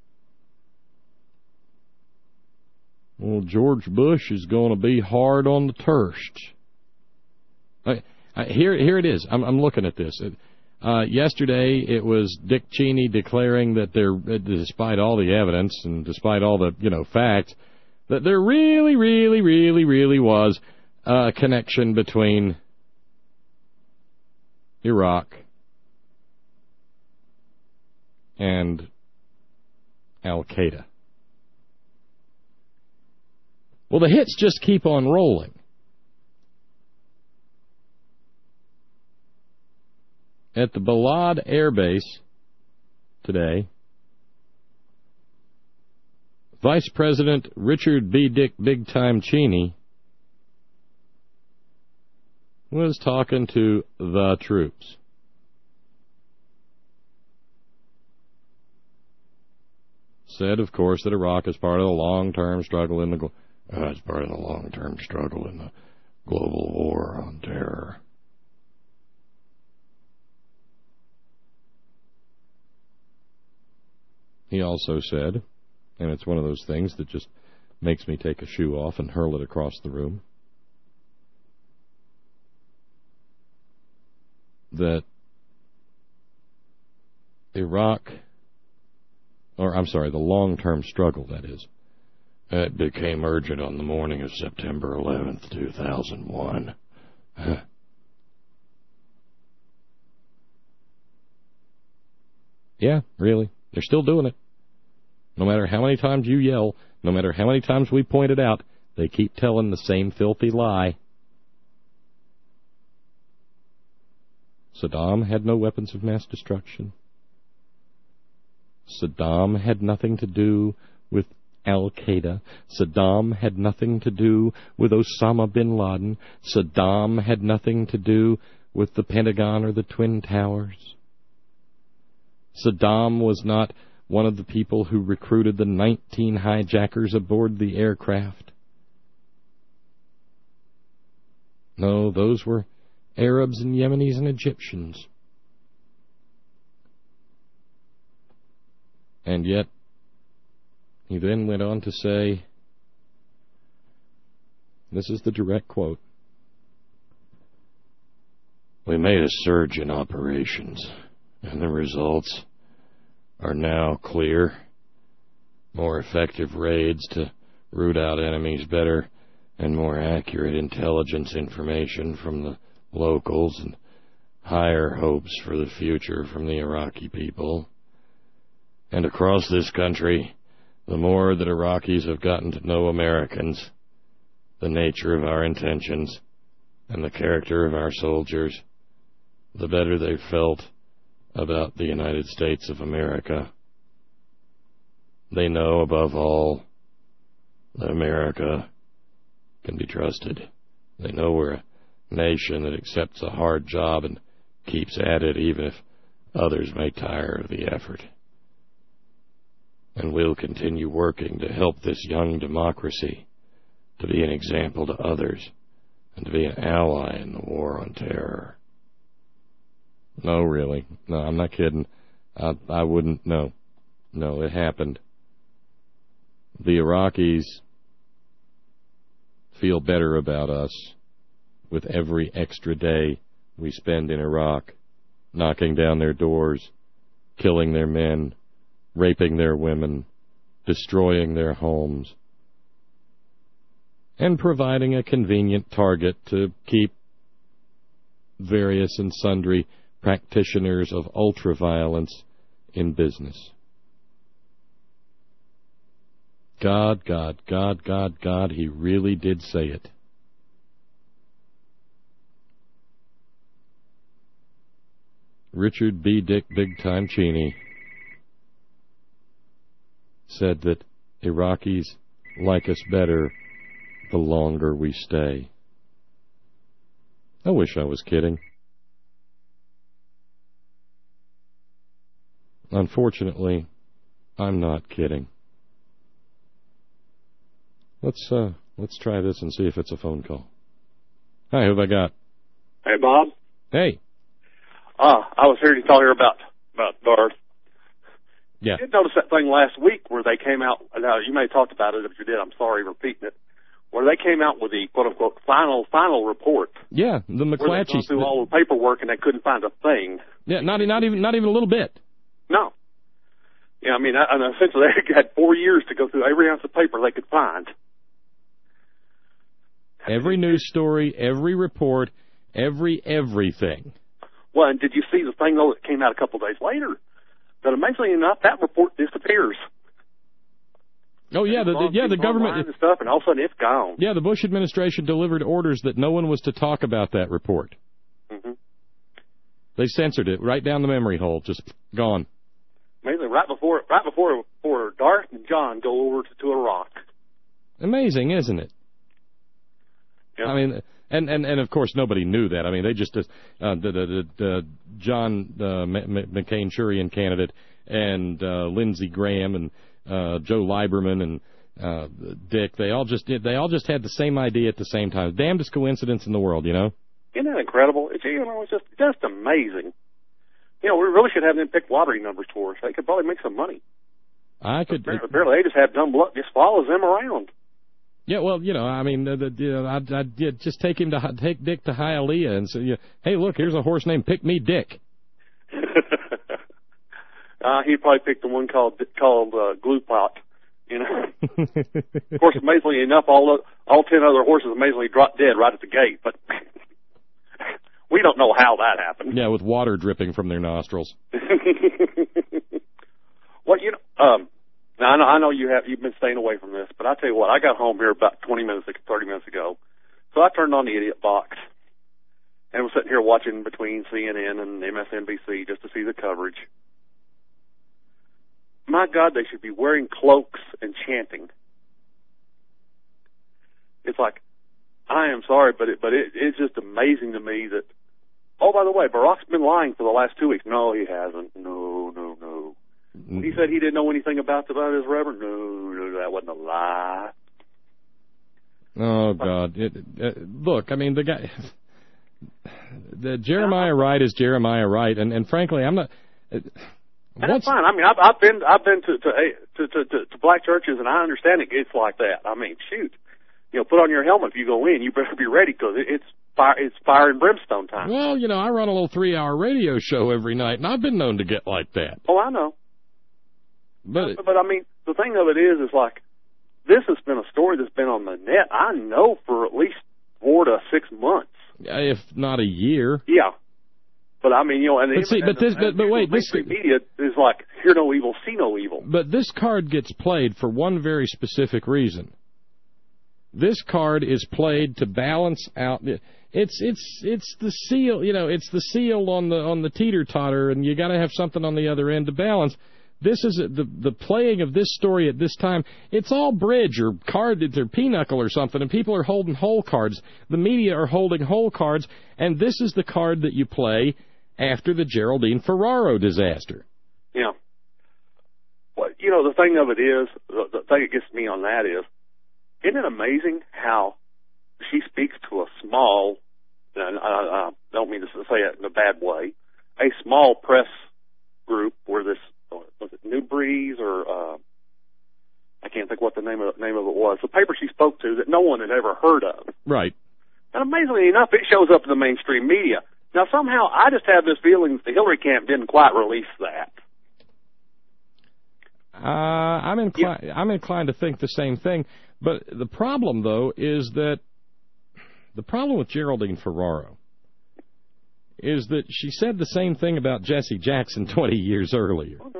Well, George Bush is going to be hard on the tourists. I, I, here, here it is. I'm, I'm looking at this. It, Uh, yesterday, it was Dick Cheney declaring that there, despite all the evidence and despite all the, you know, facts, that there really, really, really, really was a connection between Iraq and Al-Qaeda. Well, the hits just keep on rolling. At the Balad Air Base today, Vice President Richard B. Dick Big Time Cheney was talking to the troops. Said, of course, that Iraq is part of the long-term struggle in the glo- uh, it's part of the long-term struggle in the global war on terror. He also said, and it's one of those things that just makes me take a shoe off and hurl it across the room, that Iraq, or I'm sorry, the long-term struggle, that is, it became urgent on the morning of September eleventh, two thousand one. Yeah, really? They're still doing it. No matter how many times you yell, no matter how many times we point it out, they keep telling the same filthy lie. Saddam had no weapons of mass destruction. Saddam had nothing to do with Al-Qaeda. Saddam had nothing to do with Osama bin Laden. Saddam had nothing to do with the Pentagon or the Twin Towers. Saddam was not one of the people who recruited the nineteen hijackers aboard the aircraft. No, those were Arabs and Yemenis and Egyptians. And yet, he then went on to say, this is the direct quote, "We made a surge in operations, and the results are now clear. More effective raids to root out enemies, better and more accurate intelligence information from the locals, and higher hopes for the future from the Iraqi people. And across this country, the more that Iraqis have gotten to know Americans, the nature of our intentions, and the character of our soldiers, the better they've felt about the United States of America. They know, above all, that America can be trusted. They know we're a nation that accepts a hard job and keeps at it even if others may tire of the effort. And we'll continue working to help this young democracy to be an example to others and to be an ally in the war on terror." No, really. No, I'm not kidding. I, I wouldn't. No. No, it happened. The Iraqis feel better about us with every extra day we spend in Iraq, knocking down their doors, killing their men, raping their women, destroying their homes, and providing a convenient target to keep various and sundry practitioners of ultra-violence in business. God, God, God, God, God, he really did say it. Richard B. Dick Big Time Cheney said that Iraqis like us better the longer we stay. I wish I was kidding. Unfortunately, I'm not kidding. Let's uh, let's try this and see if it's a phone call. Hi, who have I got? Hey, Bob. Hey. Uh, I was hearing you talk here about, about Darth. Yeah. I did notice that thing last week where they came out, now you may have talked about it, if you did, I'm sorry repeating it, where they came out with the quote-unquote final, final report. Yeah, the McClatchy. Where they gone through all the paperwork and they couldn't find a thing. Yeah, not, not, even, not even a little bit. No. Yeah, I mean, I, and essentially they had four years to go through every ounce of paper they could find. Every news story, every report, every everything. Well, and did you see the thing, though, that came out a couple of days later? That amazingly enough, that report disappears. Oh, yeah, the, the, yeah, the government... And stuff, and all of a sudden it's gone. Yeah, the Bush administration delivered orders that no one was to talk about that report. Mm-hmm. They censored it right down the memory hole, just gone. Amazing, right before, right before, before Darth and John go over to, to Iraq. Amazing, isn't it? Yep. I mean... And, and and of course nobody knew that. I mean, they just uh, the, the, the John uh, McCain-Shurian candidate and uh, Lindsey Graham and uh, Joe Lieberman and uh, Dick. They all just did. They all just had the same idea at the same time. Damnedest coincidence in the world, you know. Isn't that incredible? It's, you know, it's just just amazing. You know, we really should have them pick lottery numbers for us. They could probably make some money. I could. Apparently, apparently they just have dumb luck just follows them around. Yeah, well, you know, I mean, the, the, you know, I'd, I'd yeah, just take him to take Dick to Hialeah and say, you know, hey, look, here's a horse named Pick Me Dick. uh, he'd probably pick the one called called uh, Glue Pot. You know, of course, amazingly enough, all the, all ten other horses amazingly dropped dead right at the gate, but we don't know how that happened. Yeah, with water dripping from their nostrils. know, I know you have, you've been staying away from this, but I tell you what, I got home here about twenty minutes, thirty minutes ago. So I turned on the idiot box and was sitting here watching between C N N and M S N B C just to see the coverage. My God, they should be wearing cloaks and chanting. It's like, I am sorry, but it, but it, it's just amazing to me that, oh, by the way, Barack's been lying for the last two weeks. No, he hasn't. No, no, no. When he said he didn't know anything about, about his reverend, no, no, that wasn't a lie. Oh, God. It, uh, look, I mean, the guy, the Jeremiah Wright is Jeremiah Wright, and, and frankly, I'm not... Uh, And that's fine. I mean, I've, I've been I've been to to, to to to black churches, and I understand it gets like that. I mean, shoot, you know, put on your helmet if you go in. You better be ready because it, it's fire it's fire and brimstone time. Well, you know, I run a little three-hour radio show every night, and I've been known to get like that. Oh, I know. But but, but I mean, the thing of it is, is like this has been a story that's been on the net. I know for at least four to six months, if not a year. Yeah. But I mean, you know, and, but, see, and but this, but, but wait, this media is like hear no evil, see no evil. But this card gets played for one very specific reason. This card is played to balance out. It's it's it's the seal, you know, it's the seal on the on the teeter totter, and you got to have something on the other end to balance. This is a, the the playing of this story at this time. It's all bridge or card or pinochle or something, and people are holding whole cards. The media are holding whole cards, and this is the card that you play after the Geraldine Ferraro disaster. Yeah. Well, you know, the thing of it is, the, the thing that gets me on that is, isn't it amazing how she speaks to a small, and I, I don't mean to say it in a bad way, a small press group where this, was it New Breeze or, uh, I can't think what the name of, name of it was, the paper she spoke to that no one had ever heard of. Right. And amazingly enough, it shows up in the mainstream media. Now, somehow, I just have this feeling that the Hillary camp didn't quite release that. Uh, I'm inclined. Yeah. I'm inclined to think the same thing. But the problem, though, is that the problem with Geraldine Ferraro is that she said the same thing about Jesse Jackson twenty years earlier. Okay.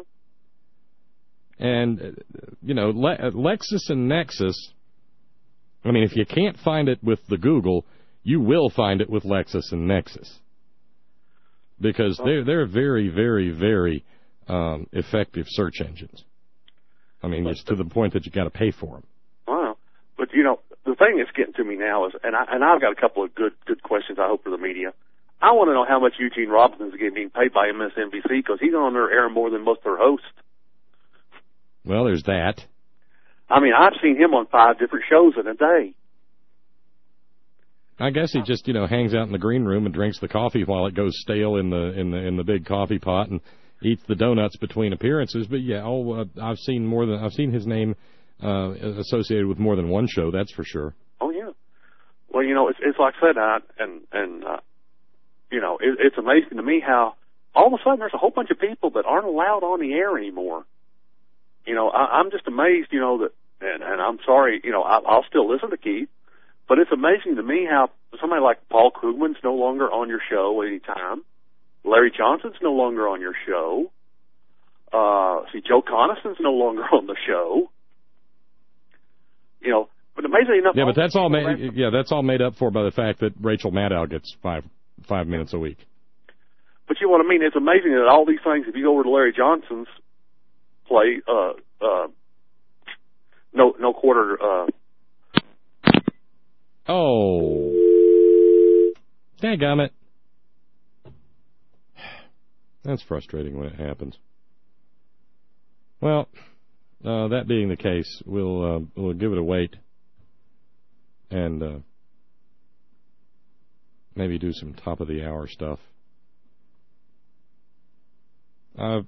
And you know, Le- Lexus and Nexus. I mean, if you can't find it with the Google, you will find it with Lexus and Nexus. Because they're, they're very, very, very um, effective search engines. I mean, it's to the point that you got to pay for them. Wow. But, you know, the thing that's getting to me now is, and, I, and I've got a couple of good good questions, I hope, for the media. I want to know how much Eugene Robinson is getting being paid by M S N B C because he's on their air more than most of their hosts. Well, there's that. I mean, I've seen him on five different shows in a day. I guess he just, you know, hangs out in the green room and drinks the coffee while it goes stale in the in the in the big coffee pot and eats the donuts between appearances. But yeah, oh, uh, I've seen more than I've seen his name uh, associated with more than one show. That's for sure. Oh yeah. Well, you know, it's it's like I said, uh, and and uh, you know, it, it's amazing to me how all of a sudden there's a whole bunch of people that aren't allowed on the air anymore. You know, I, I'm just amazed. You know that, and, and I'm sorry. You know, I, I'll still listen to Keith. But it's amazing to me how somebody like Paul Krugman's no longer on your show anytime. Larry Johnson's no longer on your show. Uh, see, Joe Coniston's no longer on the show. You know, but amazingly enough, yeah, but that's all made. Yeah, that's all made up for by the fact that Rachel Maddow gets five five minutes a week. But you know what I mean? It's amazing that all these things. If you go over to Larry Johnson's play, uh, uh, no, no quarter. Uh, Oh, dadgummit. That's frustrating when it happens. Well, uh, that being the case, we'll uh, we'll give it a wait and uh, maybe do some top of the hour stuff. Uh,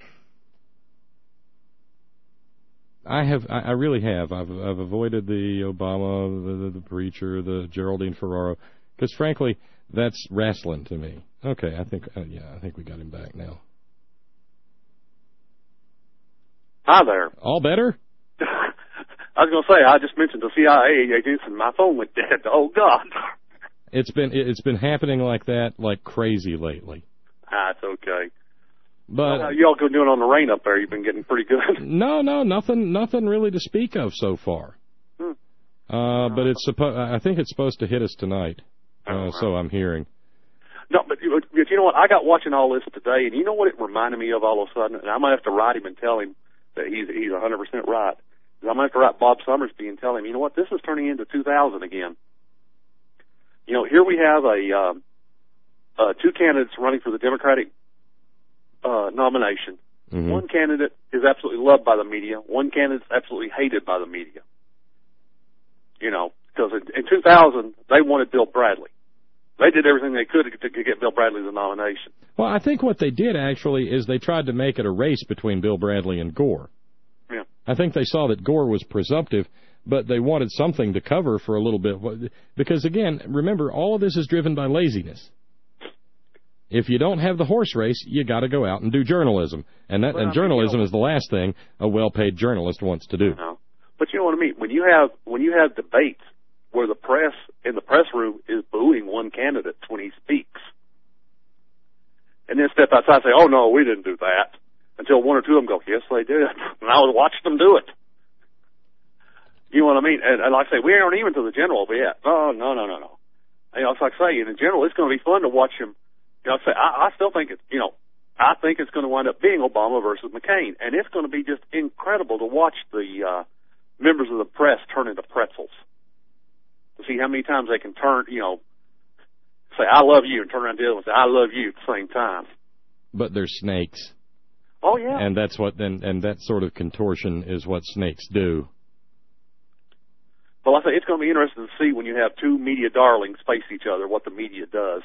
I have, I really have. I've, I've avoided the Obama, the, the, the preacher, the Geraldine Ferraro, because frankly, that's wrestling to me. Okay, I think, uh, yeah, I think we got him back now. Hi there. All better? I was going to say, I just mentioned the C I A agents and my phone went dead. Oh God. It's been, it's been happening like that, like crazy lately. Ah, it's okay. But well, you all go doing on the rain up there? You've been getting pretty good. No, no, nothing, nothing really to speak of so far. Hmm. Uh, but it's supposed. I think it's supposed to hit us tonight. Uh, oh, so I'm hearing. No, but, but you know what? I got watching all this today, and you know what it reminded me of all of a sudden? And I'm going to have to write him and tell him that he's he's one hundred percent right. I'm going to have to write Bob Summersby and tell him, you know what, this is turning into two thousand again. You know, here we have a um, uh, two candidates running for the Democratic uh, nomination. Mm-hmm. One candidate is absolutely loved by the media. One candidate is absolutely hated by the media. You know, because in, in two thousand, they wanted Bill Bradley. They did everything they could to, to get Bill Bradley the nomination. Well, I think what they did, actually, is they tried to make it a race between Bill Bradley and Gore. Yeah. I think they saw that Gore was presumptive, but they wanted something to cover for a little bit. Because, again, remember, all of this is driven by laziness. If you don't have the horse race, you got to go out and do journalism. And that well, and I journalism mean, you know, is the last thing a well-paid journalist wants to do. You know, but you know what I mean? When you have when you have debates where the press in the press room is booing one candidate when he speaks, and then step outside and say, "Oh no, we didn't do that," until one or two of them go, "Yes, they did," and I was watching them do it. You know what I mean? And, and like I say, we aren't even to the general yet. Oh no, no, no, no. You know, it's like I say, in the general, it's going to be fun to watch him. You know, I say, I, I still think it's, you know, I think it's going to wind up being Obama versus McCain, and it's going to be just incredible to watch the uh, members of the press turn into pretzels. To see how many times they can turn, you know, say, I love you, and turn around and say, I love you at the same time. But they're snakes. Oh, yeah. And that's what, and, and that sort of contortion is what snakes do. Well, I say it's going to be interesting to see when you have two media darlings face each other, what the media does.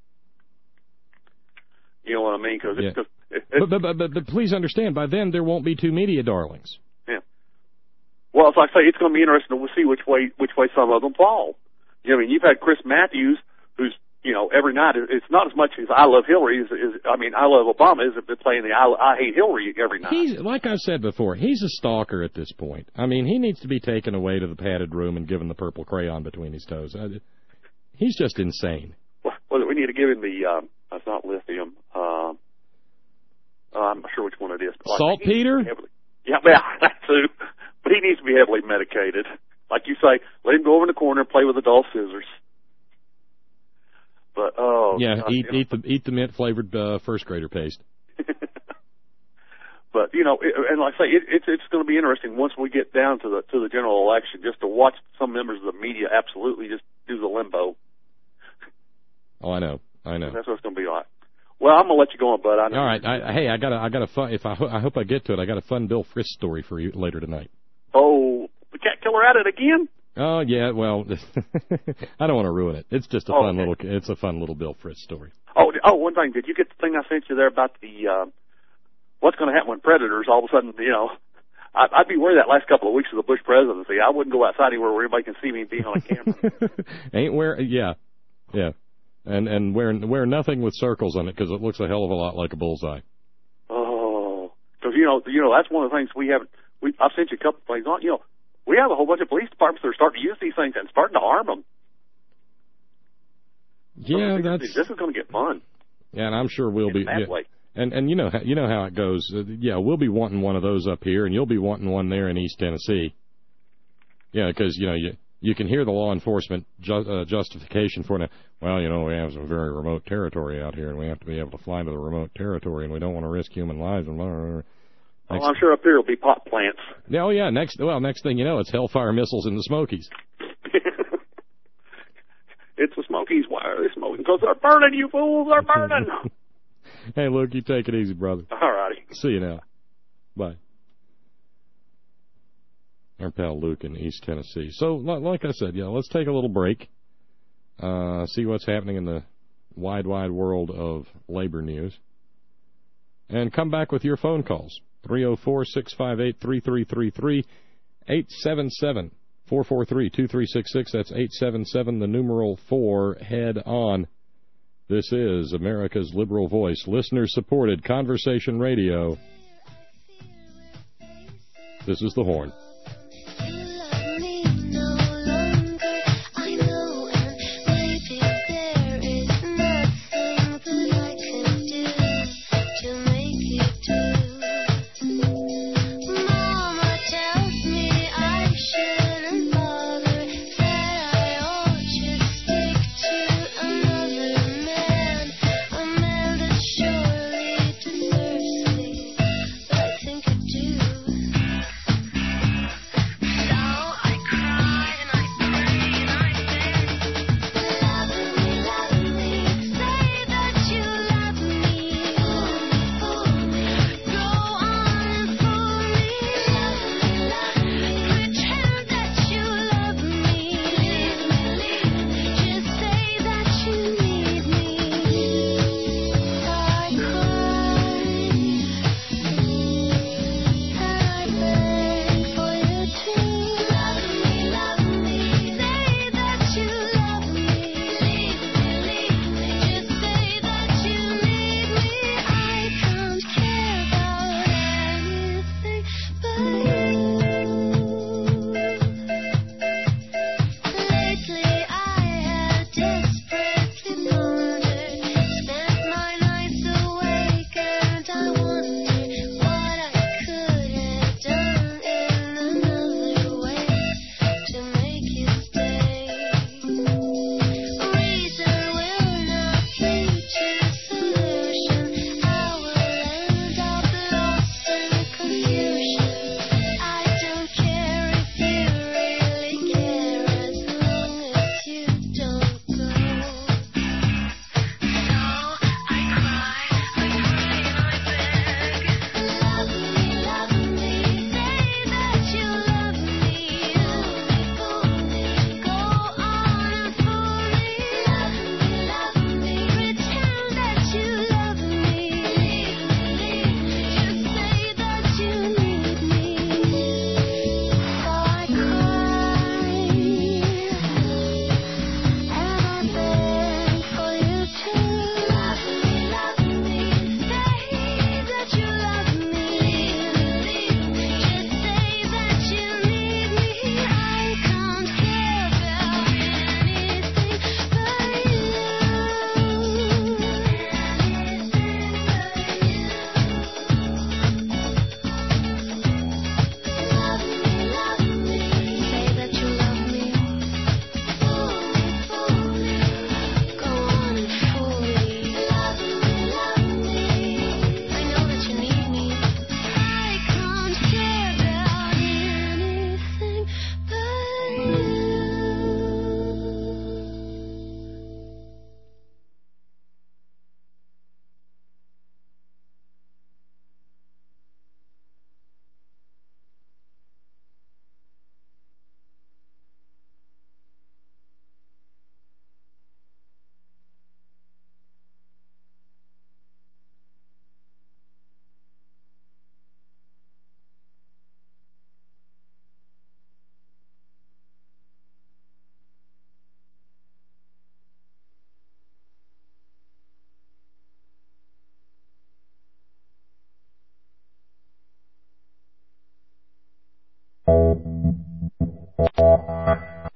You know what I mean? Cause yeah. it's, it, but, but, but, but, but please understand, by then there won't be two media darlings. Yeah. Well, it's like I say, it's going to be interesting to see which way which way some of them fall. You know, I mean, you've had Chris Matthews, who's, you know, every night, it's not as much as I love Hillary, as, as I mean, I love Obama, is playing the I, I hate Hillary every night. He's, like I've said before, he's a stalker at this point. I mean, he needs to be taken away to the padded room and given the purple crayon between his toes. He's just insane. Well, we need to give him the, um, it's not lithium, um, uh, I'm not sure which one it is. But Saltpeter? Heavily, yeah, well, that too. But he needs to be heavily medicated. Like you say, let him go over in the corner and play with the dull scissors. But oh, yeah, God, eat you know. eat the eat the mint flavored uh, first grader paste. But you know, it, and like I say, it, it's it's going to be interesting once we get down to the to the general election, just to watch some members of the media absolutely just do the limbo. Oh, I know, I know. That's what it's going to be like. Well, I'm going to let you go on, bud. I know. All right, I, hey, I got a I got a fun. If I ho- I hope I get to it, I got a fun Bill Frist story for you later tonight. Oh, the cat killer at it again? Oh yeah, well, I don't want to ruin it. It's just a oh, fun okay. little. It's a fun little Bill Frist story. Oh, oh, one thing. Did you get the thing I sent you there about the uh, what's going to happen when predators all of a sudden, you know? I, I'd be worried that last couple of weeks of the Bush presidency. I wouldn't go outside anywhere where anybody can see me being on a camera. Ain't where, yeah, yeah, and and wear wear nothing with circles on it because it looks a hell of a lot like a bullseye. Oh, because you know, you know that's one of the things we haven't. We I've sent you a couple of things on. You know. We have a whole bunch of police departments that are starting to use these things and starting to arm them. Yeah, so that's. This is going to get fun. Yeah, and I'm sure we'll In be. that Yeah, way. and and you know you know how it goes. Uh, yeah, we'll be wanting one of those up here, and you'll be wanting one there in East Tennessee. Yeah, because you know you you can hear the law enforcement ju- uh, justification for it. Well, you know we have some very remote territory out here, and we have to be able to fly to the remote territory, and we don't want to risk human lives. And blah, blah, blah. Oh, I'm sure up here will be pot plants. Oh yeah, next well, next thing you know, it's Hellfire missiles in the Smokies. It's the Smokies. Why are they smoking? Because they're burning, you fools! They're burning. Hey, look, you take it easy, brother. All righty. See you now. Bye. Our pal Luke in East Tennessee. So, like I said, yeah, let's take a little break. Uh, see what's happening in the wide, wide world of labor news, and come back with your phone calls. three oh four, six five eight, three three three three, eight seven seven, four four three, two three six six. That's eight seven seven, the numeral four, head on. This is America's Liberal Voice, listener-supported conversation radio. This is The Horn. There is nothing that I can do to make you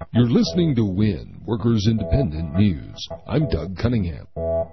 You're listening to WIN, Workers Independent News. I'm Doug Cunningham.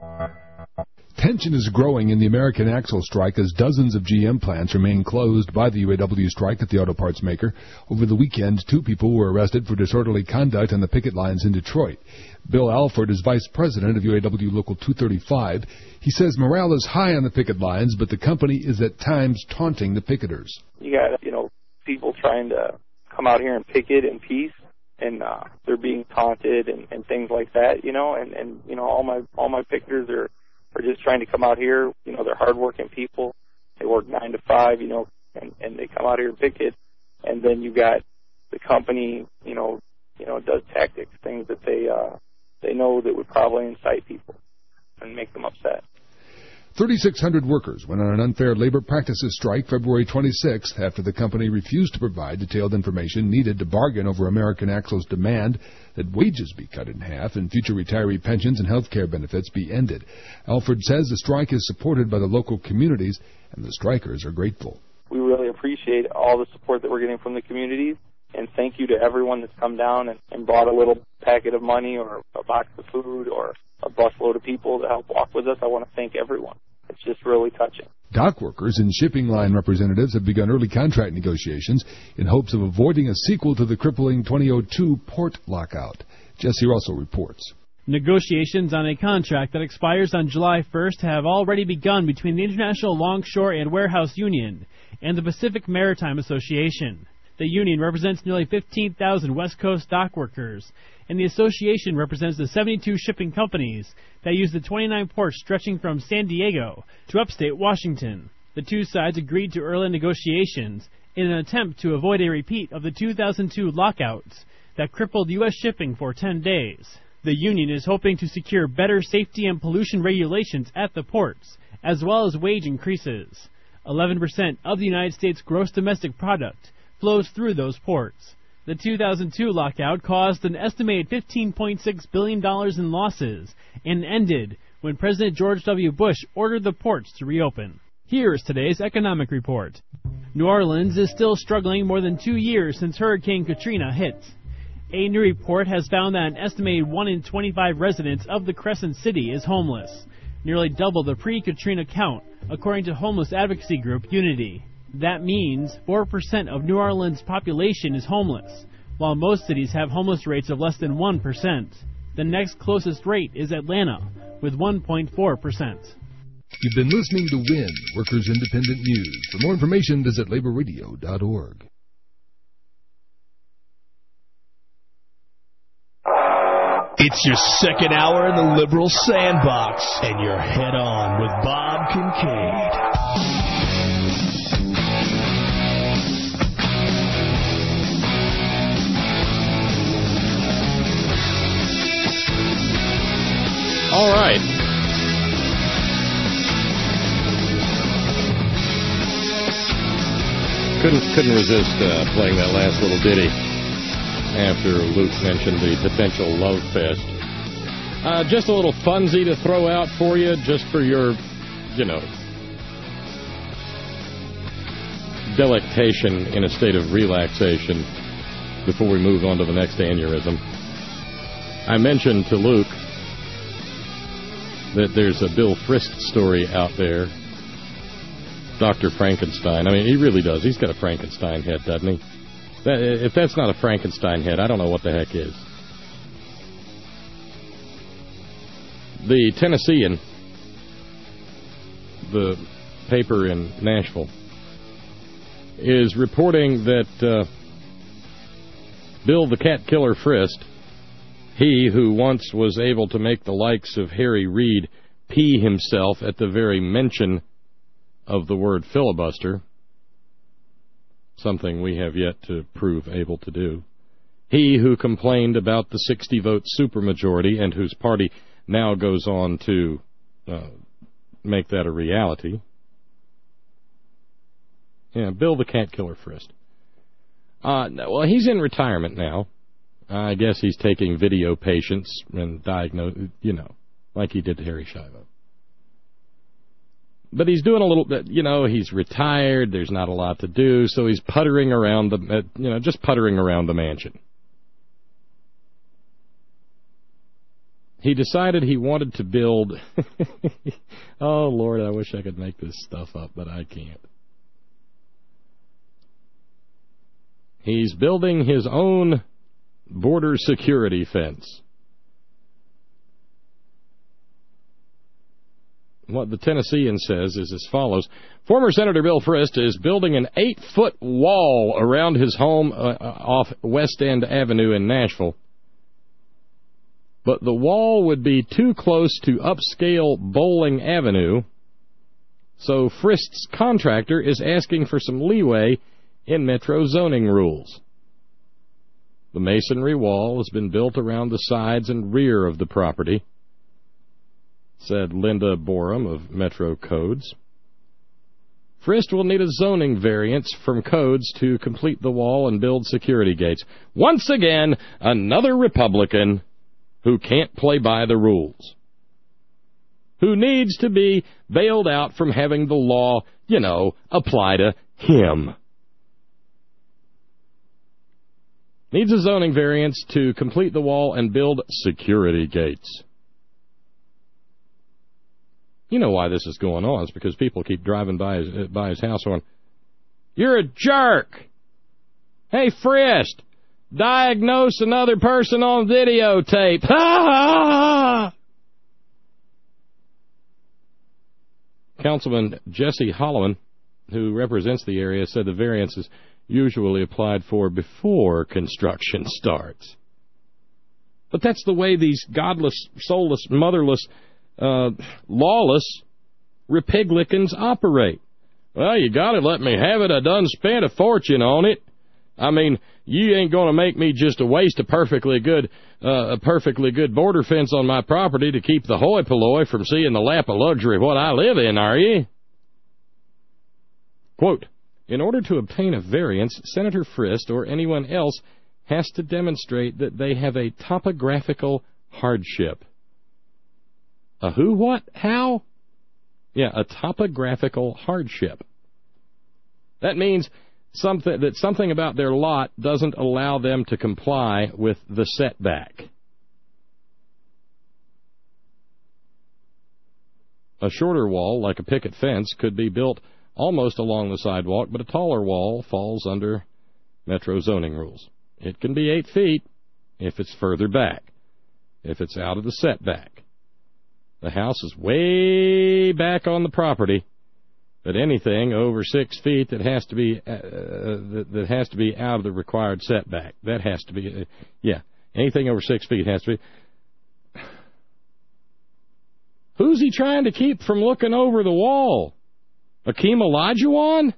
Tension is growing in the American Axle strike as dozens of G M plants remain closed by the U A W strike at the auto parts maker. Over the weekend, two people were arrested for disorderly conduct on the picket lines in Detroit. Bill Alford is vice president of U A W Local two thirty-five. He says morale is high on the picket lines, but the company is at times taunting the picketers. You got, you know, people trying to come out here and picket in peace, and uh, they're being taunted and, and things like that, you know, and, and you know, all my all my picketers are are just trying to come out here. You know, they're hardworking people. They work nine to five, you know, and, and they come out here and picket. And then you got the company, you know, you know, does tactics, things that they uh, they know that would probably incite people and make them upset. thirty-six hundred workers went on an unfair labor practices strike February twenty-sixth after the company refused to provide detailed information needed to bargain over American Axle's demand that wages be cut in half and future retiree pensions and health care benefits be ended. Alford says the strike is supported by the local communities and the strikers are grateful. We really appreciate all the support that we're getting from the communities, and thank you to everyone that's come down and, and brought a little packet of money or a box of food or a busload of people to help walk with us. I want to thank everyone. It's just really touching. Dock workers and shipping line representatives have begun early contract negotiations in hopes of avoiding a sequel to the crippling twenty oh two port lockout. Jesse Russell reports. Negotiations on a contract that expires on July first have already begun between the International Longshore and Warehouse Union and the Pacific Maritime Association. The union represents nearly fifteen thousand West Coast dock workers, and the association represents the seventy-two shipping companies that use the twenty-nine ports stretching from San Diego to upstate Washington. The two sides agreed to early negotiations in an attempt to avoid a repeat of the two thousand two lockouts that crippled U S shipping for ten days. The union is hoping to secure better safety and pollution regulations at the ports, as well as wage increases. eleven percent of the United States gross domestic product flows through those ports. The two thousand two lockout caused an estimated fifteen point six billion dollars in losses and ended when President George W. Bush ordered the ports to reopen. Here's today's economic report. New Orleans is still struggling more than two years since Hurricane Katrina hit. A new report has found that an estimated one in twenty-five residents of the Crescent City is homeless, nearly double the pre-Katrina count, according to homeless advocacy group Unity. That means four percent of New Orleans' population is homeless, while most cities have homeless rates of less than one percent. The next closest rate is Atlanta, with one point four percent. You've been listening to WIN, Workers Independent News. For more information, visit labor radio dot org. It's your second hour in the Liberal Sandbox, and you're head on with Bob Kincaid. All right. Couldn't couldn't resist uh, playing that last little ditty after Luke mentioned the potential love fest. Uh, just a little funsy to throw out for you, just for your, you know, delectation in a state of relaxation before we move on to the next aneurysm. I mentioned to Luke that there's a Bill Frist story out there. Doctor Frankenstein. I mean, he really does. He's got a Frankenstein head, doesn't he? That, if that's not a Frankenstein head, I don't know what the heck is. The Tennessean, the paper in Nashville, is reporting that uh, Bill the Cat Killer Frist, he who once was able to make the likes of Harry Reid pee himself at the very mention of the word filibuster, something we have yet to prove able to do. He who complained about the sixty-vote supermajority and whose party now goes on to uh, make that a reality. Yeah, Bill the Cat Killer Frist. Uh, well, he's in retirement now. I guess he's taking video patients and diagnose, you know, like he did to Harry Shivo. But he's doing a little bit, you know, he's retired, there's not a lot to do, so he's puttering around the, you know, just puttering around the mansion. he decided he wanted to build... oh, Lord, I wish I could make this stuff up, but I can't. He's building his own border security fence. What the Tennessean says is as follows. Former Senator Bill Frist is building an eight-foot wall around his home uh, off West End Avenue in Nashville. But the wall would be too close to upscale Bowling Avenue, so Frist's contractor is asking for some leeway in Metro zoning rules. The masonry wall has been built around the sides and rear of the property, said Linda Borum of Metro Codes. Frist will need a zoning variance from Codes to complete the wall and build security gates. Once again, another Republican who can't play by the rules, who needs to be bailed out from having the law, you know, apply to him. Needs a zoning variance to complete the wall and build security gates. You know why this is going on. It's because people keep driving by his, by his house going, "You're a jerk! Hey, Frist, diagnose another person on videotape." Ha ha ha! Councilman Jesse Holloman, who represents the area, said the variance is usually applied for before construction starts. But that's the way these godless, soulless, motherless, uh, lawless Republicans operate. Well, you got to let me have it. I done spent a fortune on it. I mean, you ain't going to make me just a waste a perfectly good, uh, a perfectly good border fence on my property to keep the hoi polloi from seeing the lap of luxury what I live in, are you? Quote, in order to obtain a variance, Senator Frist or anyone else has to demonstrate that they have a topographical hardship. A who, what, how? Yeah, a topographical hardship. That means something that something about their lot doesn't allow them to comply with the setback. A shorter wall, like a picket fence, could be built almost along the sidewalk, but a taller wall falls under Metro zoning rules. It can be eight feet if it's further back, if it's out of the setback. The house is way back on the property, but anything over six feet that has to be uh, that, that has to be out of the required setback, that has to be, uh, yeah, anything over six feet has to be. Who's he trying to keep from looking over the wall? Akeem Olajuwon?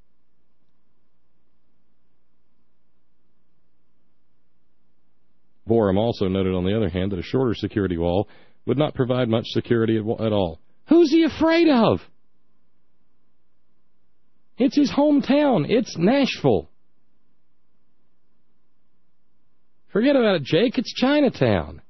Borum also noted, on the other hand, that a shorter security wall would not provide much security at all. Who's he afraid of? It's his hometown. It's Nashville. Forget about it, Jake. It's Chinatown.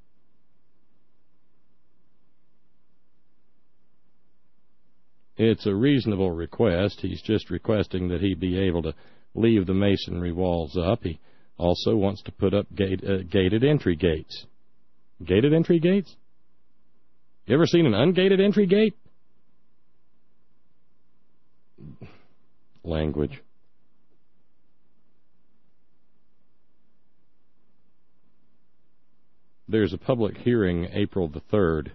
It's a reasonable request. He's just requesting that he be able to leave the masonry walls up. He also wants to put up gate, uh, gated entry gates. Gated entry gates? You ever seen an ungated entry gate? Language. There's a public hearing April the third.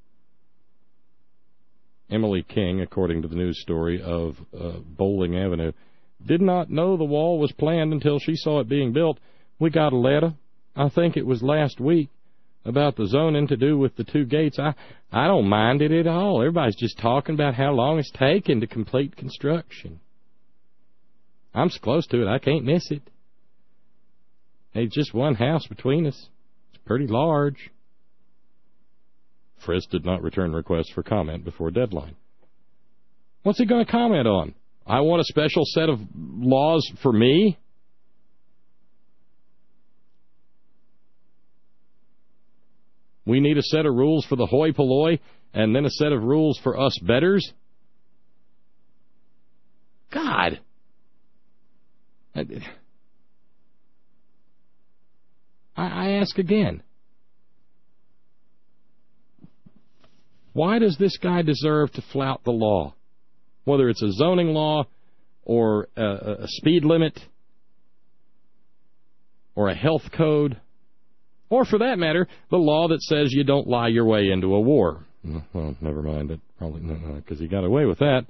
Emily King, according to the news story of uh, Bowling Avenue, did not know the wall was planned until she saw it being built. We got a letter, I think it was last week, about the zoning to do with the two gates. I, I don't mind it at all. Everybody's just talking about how long it's taken to complete construction. I'm so close to it, I can't miss it. There's just one house between us. It's pretty large. Frist did not return requests for comment before deadline. What's he going to comment on? I want a special set of laws for me? We need a set of rules for the hoi polloi and then a set of rules for us betters? God! I, I ask again. Why does this guy deserve to flout the law? Whether it's a zoning law or a, a speed limit or a health code, or for that matter, the law that says you don't lie your way into a war. Well, never mind. That probably because he got away with that.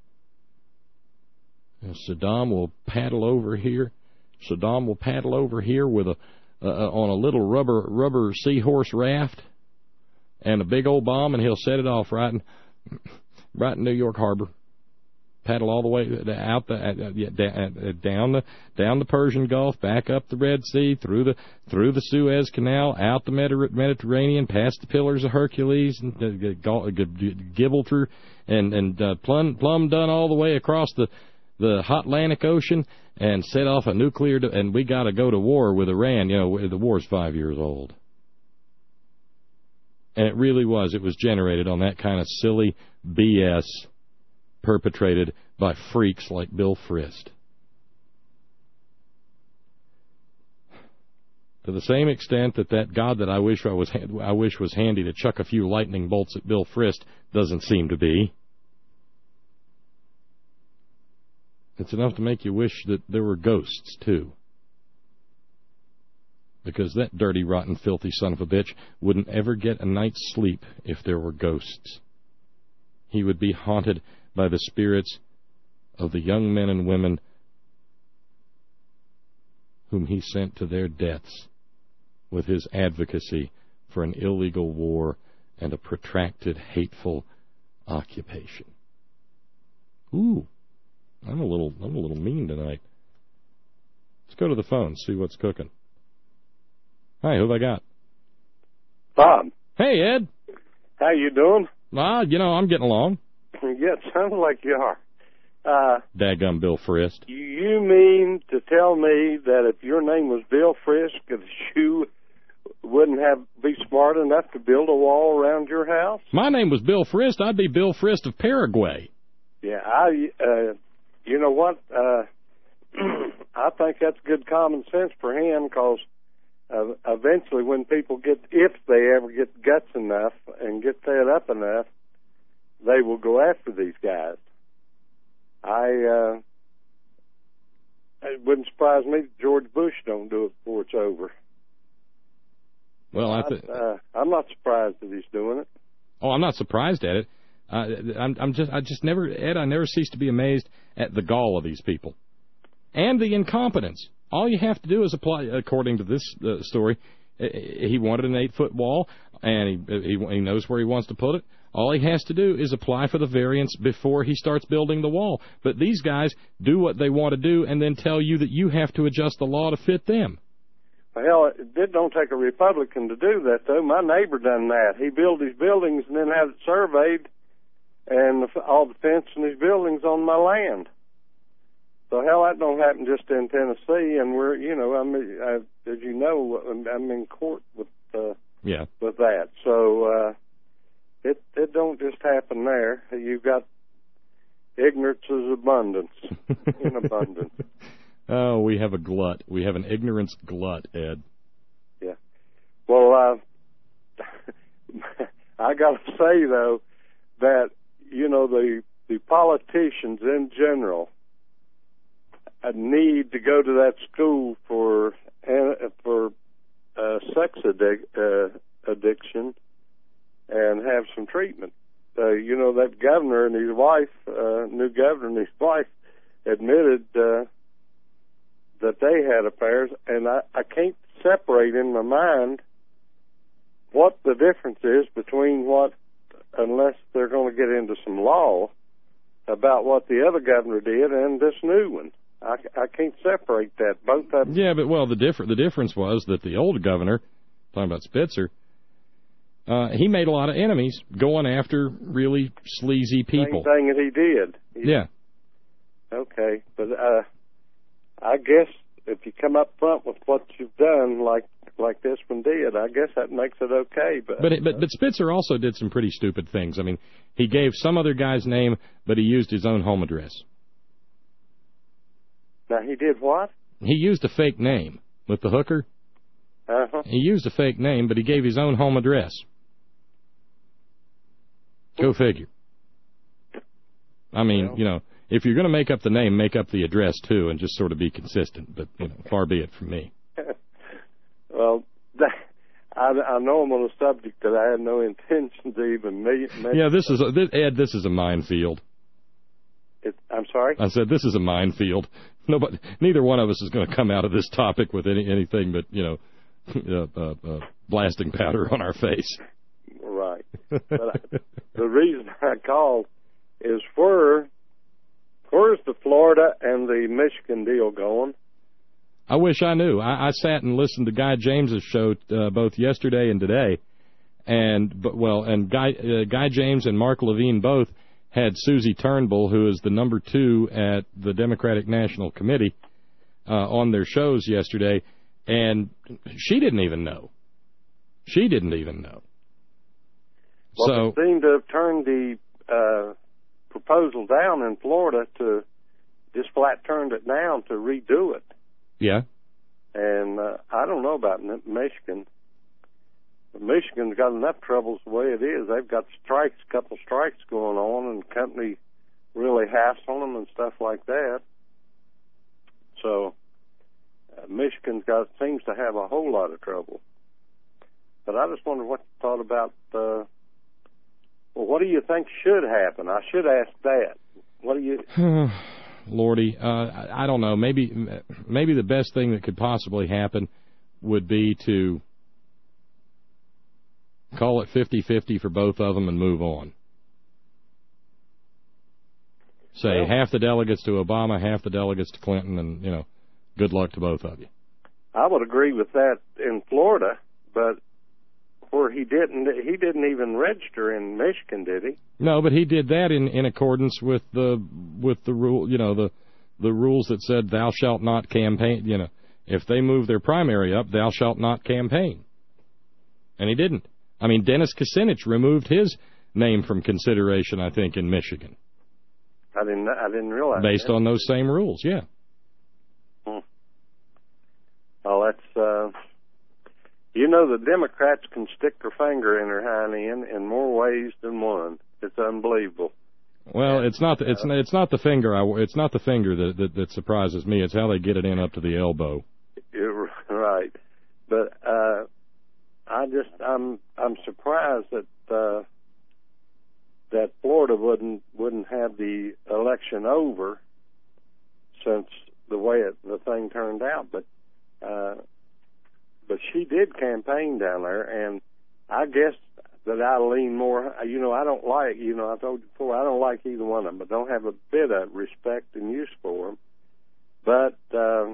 Saddam will paddle over here. Saddam will paddle over here with a uh, on a little rubber rubber seahorse raft and a big old bomb, and he'll set it off right in right in New York Harbor. Paddle all the way out the uh, down the down the Persian Gulf, back up the Red Sea, through the through the Suez Canal, out the Mediterranean, past the Pillars of Hercules, and uh, Gibraltar, and and uh, plumb plumb done all the way across the the hot Atlantic Ocean, and set off a nuclear. De- and we got to go to war with Iran. You know, the war's five years old, and it really was. It was generated on that kind of silly B S. Perpetrated by freaks like Bill Frist. To the same extent that that God that I wish I was I wish was handy to chuck a few lightning bolts at Bill Frist doesn't seem to be. It's enough to make you wish that there were ghosts too. Because that dirty, rotten, filthy son of a bitch wouldn't ever get a night's sleep if there were ghosts. He would be haunted by the spirits of the young men and women whom he sent to their deaths with his advocacy for an illegal war and a protracted, hateful occupation. Ooh, I'm a little, I'm a little mean tonight. Let's go to the phone, see what's cooking. Hi, who have I got? Bob. Hey, Ed. How you doing? Ah, you know, I'm getting along. Yeah, it sounds like you are. Uh, Daggum Bill Frist. You mean to tell me that if your name was Bill Frist, that you wouldn't have be smart enough to build a wall around your house? My name was Bill Frist. I'd be Bill Frist of Paraguay. Yeah, I. Uh, you know what? Uh, I think that's good common sense for him, because uh, eventually, when people get, if they ever get guts enough and get fed up enough, they will go after these guys. I, uh, it wouldn't surprise me that George Bush don't do it before it's over. Well, I th- I, uh, I'm not surprised that he's doing it. Oh, I'm not surprised at it. Uh, I'm, I'm just, I just never, Ed, I never cease to be amazed at the gall of these people and the incompetence. All you have to do is apply, according to this uh, story. He wanted an eight-foot wall, and he, he he knows where he wants to put it. All he has to do is apply for the variance before he starts building the wall. But these guys do what they want to do and then tell you that you have to adjust the law to fit them. Well, it don't take a Republican to do that, though. My neighbor done that. He built his buildings and then had it surveyed, and all the fence in his buildings on my land. So, hell, that don't happen just in Tennessee, and we're, you know, I mean, I, as you know, I'm in court with uh, yeah. with that. So, uh, it it don't just happen there. You've got ignorance is abundance, in abundance. Oh, we have a glut. We have an ignorance glut, Ed. Yeah. Well, uh, I got to say, though, that, you know, the the politicians in general need to go to that school for uh, for uh, sex addic- uh, addiction and have some treatment. Uh, you know, that governor and his wife, uh, new governor and his wife, admitted uh, that they had affairs, and I, I can't separate in my mind what the difference is between what, unless they're going to get into some law about what the other governor did and this new one. I, I can't separate that. Both of them. Yeah, but, well, the, differ- the difference was that the old governor, talking about Spitzer, uh, he made a lot of enemies going after really sleazy people. Same thing that he did. He, yeah. Okay, but uh, I guess if you come up front with what you've done, like like this one did, I guess that makes it okay. But but, but but Spitzer also did some pretty stupid things. I mean, he gave some other guy's name, but he used his own home address. Now, he did what? He used a fake name with the hooker. Uh-huh. He used a fake name, but he gave his own home address. Go figure. I mean, well, you know, if you're going to make up the name, make up the address, too, and just sort of be consistent. But, you know, far be it from me. Well, that, I, I know I'm on a subject that I had no intention to even make. Yeah, this is, a, this, Ed, this is a minefield. It, I'm sorry? I said this is a minefield. Nobody, neither one of us is going to come out of this topic with any anything but, you know, uh, uh, uh, blasting powder on our face. Right. But I, the reason I called is where, where's the Florida and the Michigan deal going? I wish I knew. I, I sat and listened to Guy James's show uh, both yesterday and today, and but well, and Guy uh, Guy James and Mark Levine both had Susie Turnbull, who is the number two at the Democratic National Committee, uh, on their shows yesterday, and she didn't even know. She didn't even know. Well, so they seem to have turned the uh, proposal down in Florida to just flat turned it down to redo it. Yeah. And uh, I don't know about Michigan. Michigan's got enough troubles the way it is. They've got strikes, a couple strikes going on, and company really hassling them and stuff like that. So uh, Michigan's got seems to have a whole lot of trouble. But I just wonder what you thought about. Uh, well, what do you think should happen? I should ask that. What do you? Lordy, uh, I, I don't know. Maybe, maybe the best thing that could possibly happen would be to call it fifty-fifty for both of them and move on. Say well, half the delegates to Obama, half the delegates to Clinton, and, you know, good luck to both of you. I would agree with that in Florida, but where he didn't, he didn't even register in Michigan, did he? No, but he did that in, in accordance with the with the rule, you know, the the rules that said thou shalt not campaign. You know, if they move their primary up, thou shalt not campaign. And he didn't. I mean, Dennis Kucinich removed his name from consideration, I think, in Michigan. I didn't. I didn't realize. Based that. on those same rules, yeah. Hmm. Well, that's. Uh, you know, the Democrats can stick their finger in their hind end in more ways than one. It's unbelievable. Well, it's not. The, it's it's not the finger. I, it's not the finger that, that that surprises me. It's how they get it in up to the elbow. You're right, but uh, I just I'm I'm surprised that uh, that Florida wouldn't wouldn't have the election over since the way it, the thing turned out. But uh, but she did campaign down there, and I guess that I lean more. You know, I don't like. You know, I told you before, I don't like either one of them. But don't have a bit of respect and use for them. But uh,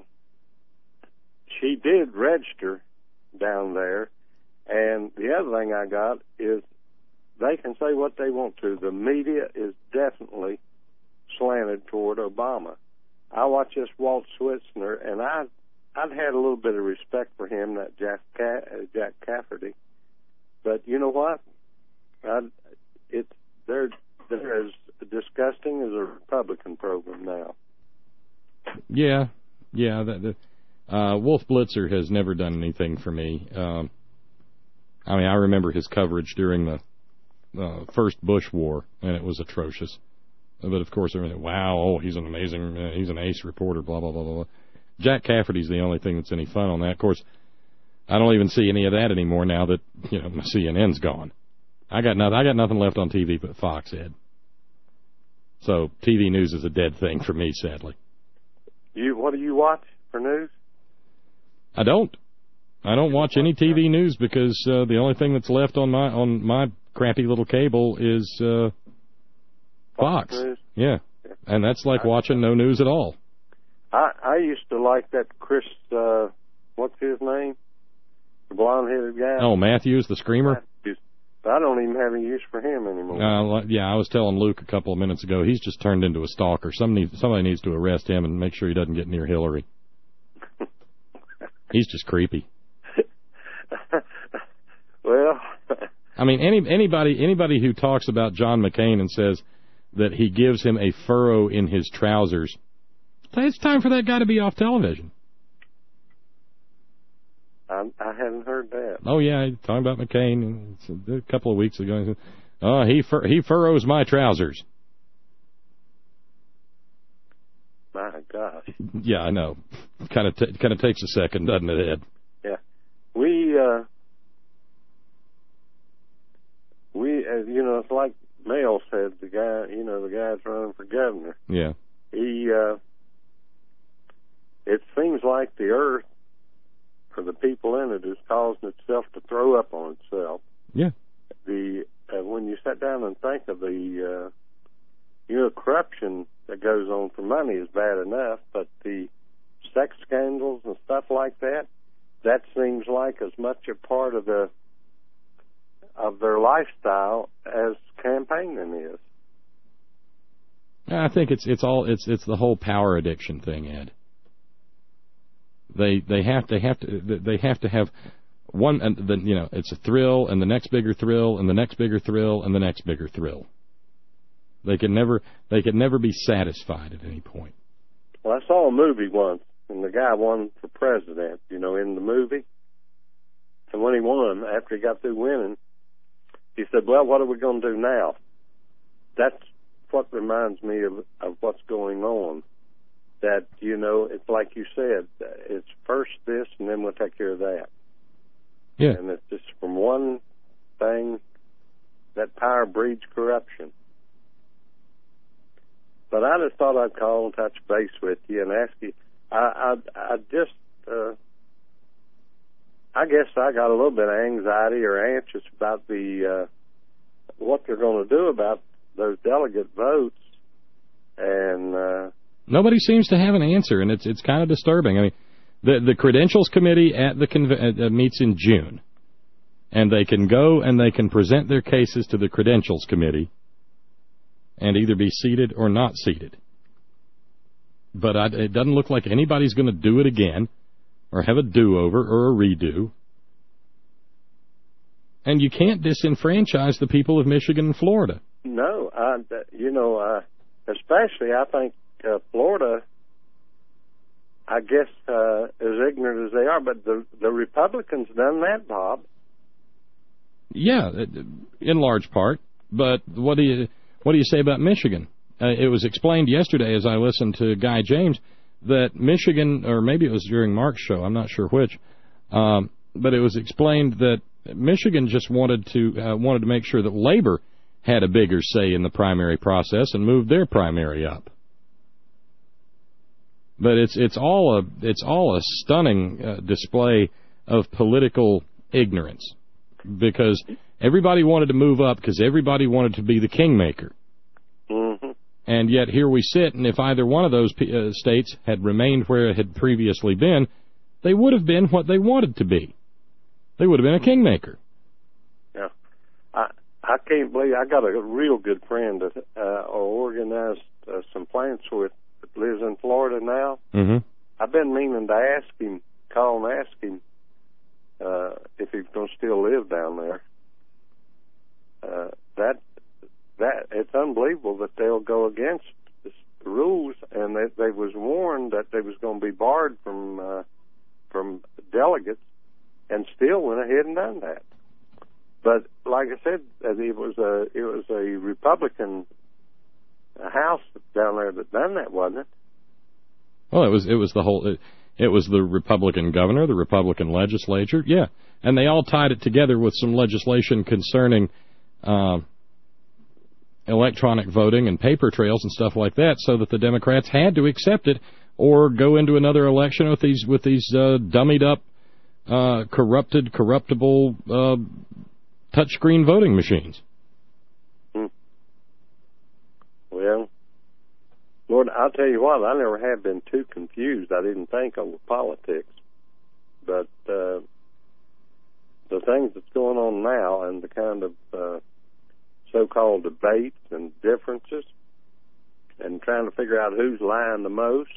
she did register down there. And the other thing I got is they can say what they want to. The media is definitely slanted toward Obama. I watch this Walt Schwitzner, and I, I'd had a little bit of respect for him, that Jack, uh, Jack Cafferty. But you know what? I, it's they're they're as disgusting as a Republican program now. Yeah, yeah. The, the, uh, Wolf Blitzer has never done anything for me. Um, I mean, I remember his coverage during the uh, first Bush war, and it was atrocious. But of course, everything. Wow, oh, he's an amazing, uh, he's an ace reporter. Blah blah blah blah. Jack Cafferty's the only thing that's any fun on that. Of course, I don't even see any of that anymore now that you know my C N N's gone. I got nothing. I got nothing left on T V but Fox, Ed. So T V news is a dead thing for me, sadly. You what do you watch for news? I don't. I don't watch any T V news because uh, the only thing that's left on my on my crappy little cable is uh, Fox. Fox. Yeah, and that's like watching no news at all. I I used to like that Chris. Uh, what's his name? The blonde-headed guy. Oh, Matthews, the screamer. Matthews. I don't even have any use for him anymore. Uh, yeah, I was telling Luke a couple of minutes ago. He's just turned into a stalker. Somebody somebody needs to arrest him and make sure he doesn't get near Hillary. He's just creepy. Well, I mean, any anybody anybody who talks about John McCain and says that he gives him a furrow in his trousers, it's time for that guy to be off television. I, I hadn't heard that. Oh yeah, talking about McCain a couple of weeks ago. Oh, he fur- he furrows my trousers. My gosh. Yeah, I know. Kind of t- kind of takes a second, doesn't it, Ed? Yeah. We, uh, we, uh, you know, it's like Mel said, the guy, you know, the guy's running for governor. Yeah. He, uh, it seems like the earth, or the people in it, is causing itself to throw up on itself. Yeah. The, uh, when you sit down and think of the, uh, you know, corruption that goes on for money is bad enough, but the sex scandals and stuff like that, that seems like as much a part of the of their lifestyle as campaigning is. I think it's it's all it's it's the whole power addiction thing, Ed. They they have they have to they have to have one, and then you know it's a thrill and the next bigger thrill and the next bigger thrill and the next bigger thrill. They can never they can never be satisfied at any point. Well, I saw a movie once, and the guy won for president, you know, in the movie. And when he won, after he got through winning, he said, well, what are we going to do now? That's what reminds me of, of what's going on. That, you know, it's like you said, it's first this, and then we'll take care of that. Yeah. And it's just from one thing, that power breeds corruption. But I just thought I'd call and touch base with you and ask you. I I, I just, uh, I guess I got a little bit of anxiety or anxious about the uh, what they're going to do about those delegate votes. And uh, nobody seems to have an answer, and it's it's kind of disturbing. I mean, the the credentials committee at the conv- uh, meets in June, and they can go and they can present their cases to the credentials committee, and either be seated or not seated. But I, it doesn't look like anybody's going to do it again, or have a do-over or a redo. And you can't disenfranchise the people of Michigan and Florida. No, I, you know, uh, especially I think uh, Florida, I guess, uh, as ignorant as they are, but the the Republicans done that, Bob. Yeah, in large part. But what do you what do you say about Michigan? Uh, it was explained yesterday as I listened to Guy James that Michigan, or maybe it was during Mark's show, I'm not sure which, um, but it was explained that Michigan just wanted to uh, wanted to make sure that labor had a bigger say in the primary process and moved their primary up. But it's it's all a it's all a stunning uh, display of political ignorance, because everybody wanted to move up because everybody wanted to be the kingmaker. Mm-hmm. And yet here we sit, and if either one of those uh, states had remained where it had previously been, they would have been what they wanted to be. They would have been a kingmaker. Yeah. I I can't believe I got a real good friend that uh, organized uh, some plants with that lives in Florida now. Mm-hmm. I've been meaning to ask him, call and ask him uh, if he's going to still live down there. Uh, that that it's unbelievable that they'll go against the rules, and they, they was warned that they was going to be barred from uh, from delegates, and still went ahead and done that. But like I said, it was a it was a Republican House down there that done that, wasn't it? Well, it was it was the whole it, it was the Republican governor, the Republican legislature, yeah, and they all tied it together with some legislation concerning uh, electronic voting and paper trails and stuff like that, so that the Democrats had to accept it or go into another election with these with these uh, dummied up, uh, corrupted, corruptible uh, touchscreen voting machines. Hmm. Well, Lord, I'll tell you what, I never have been too confused, I didn't think, over politics. But uh, the things that's going on now and the kind of uh, so-called debates and differences and trying to figure out who's lying the most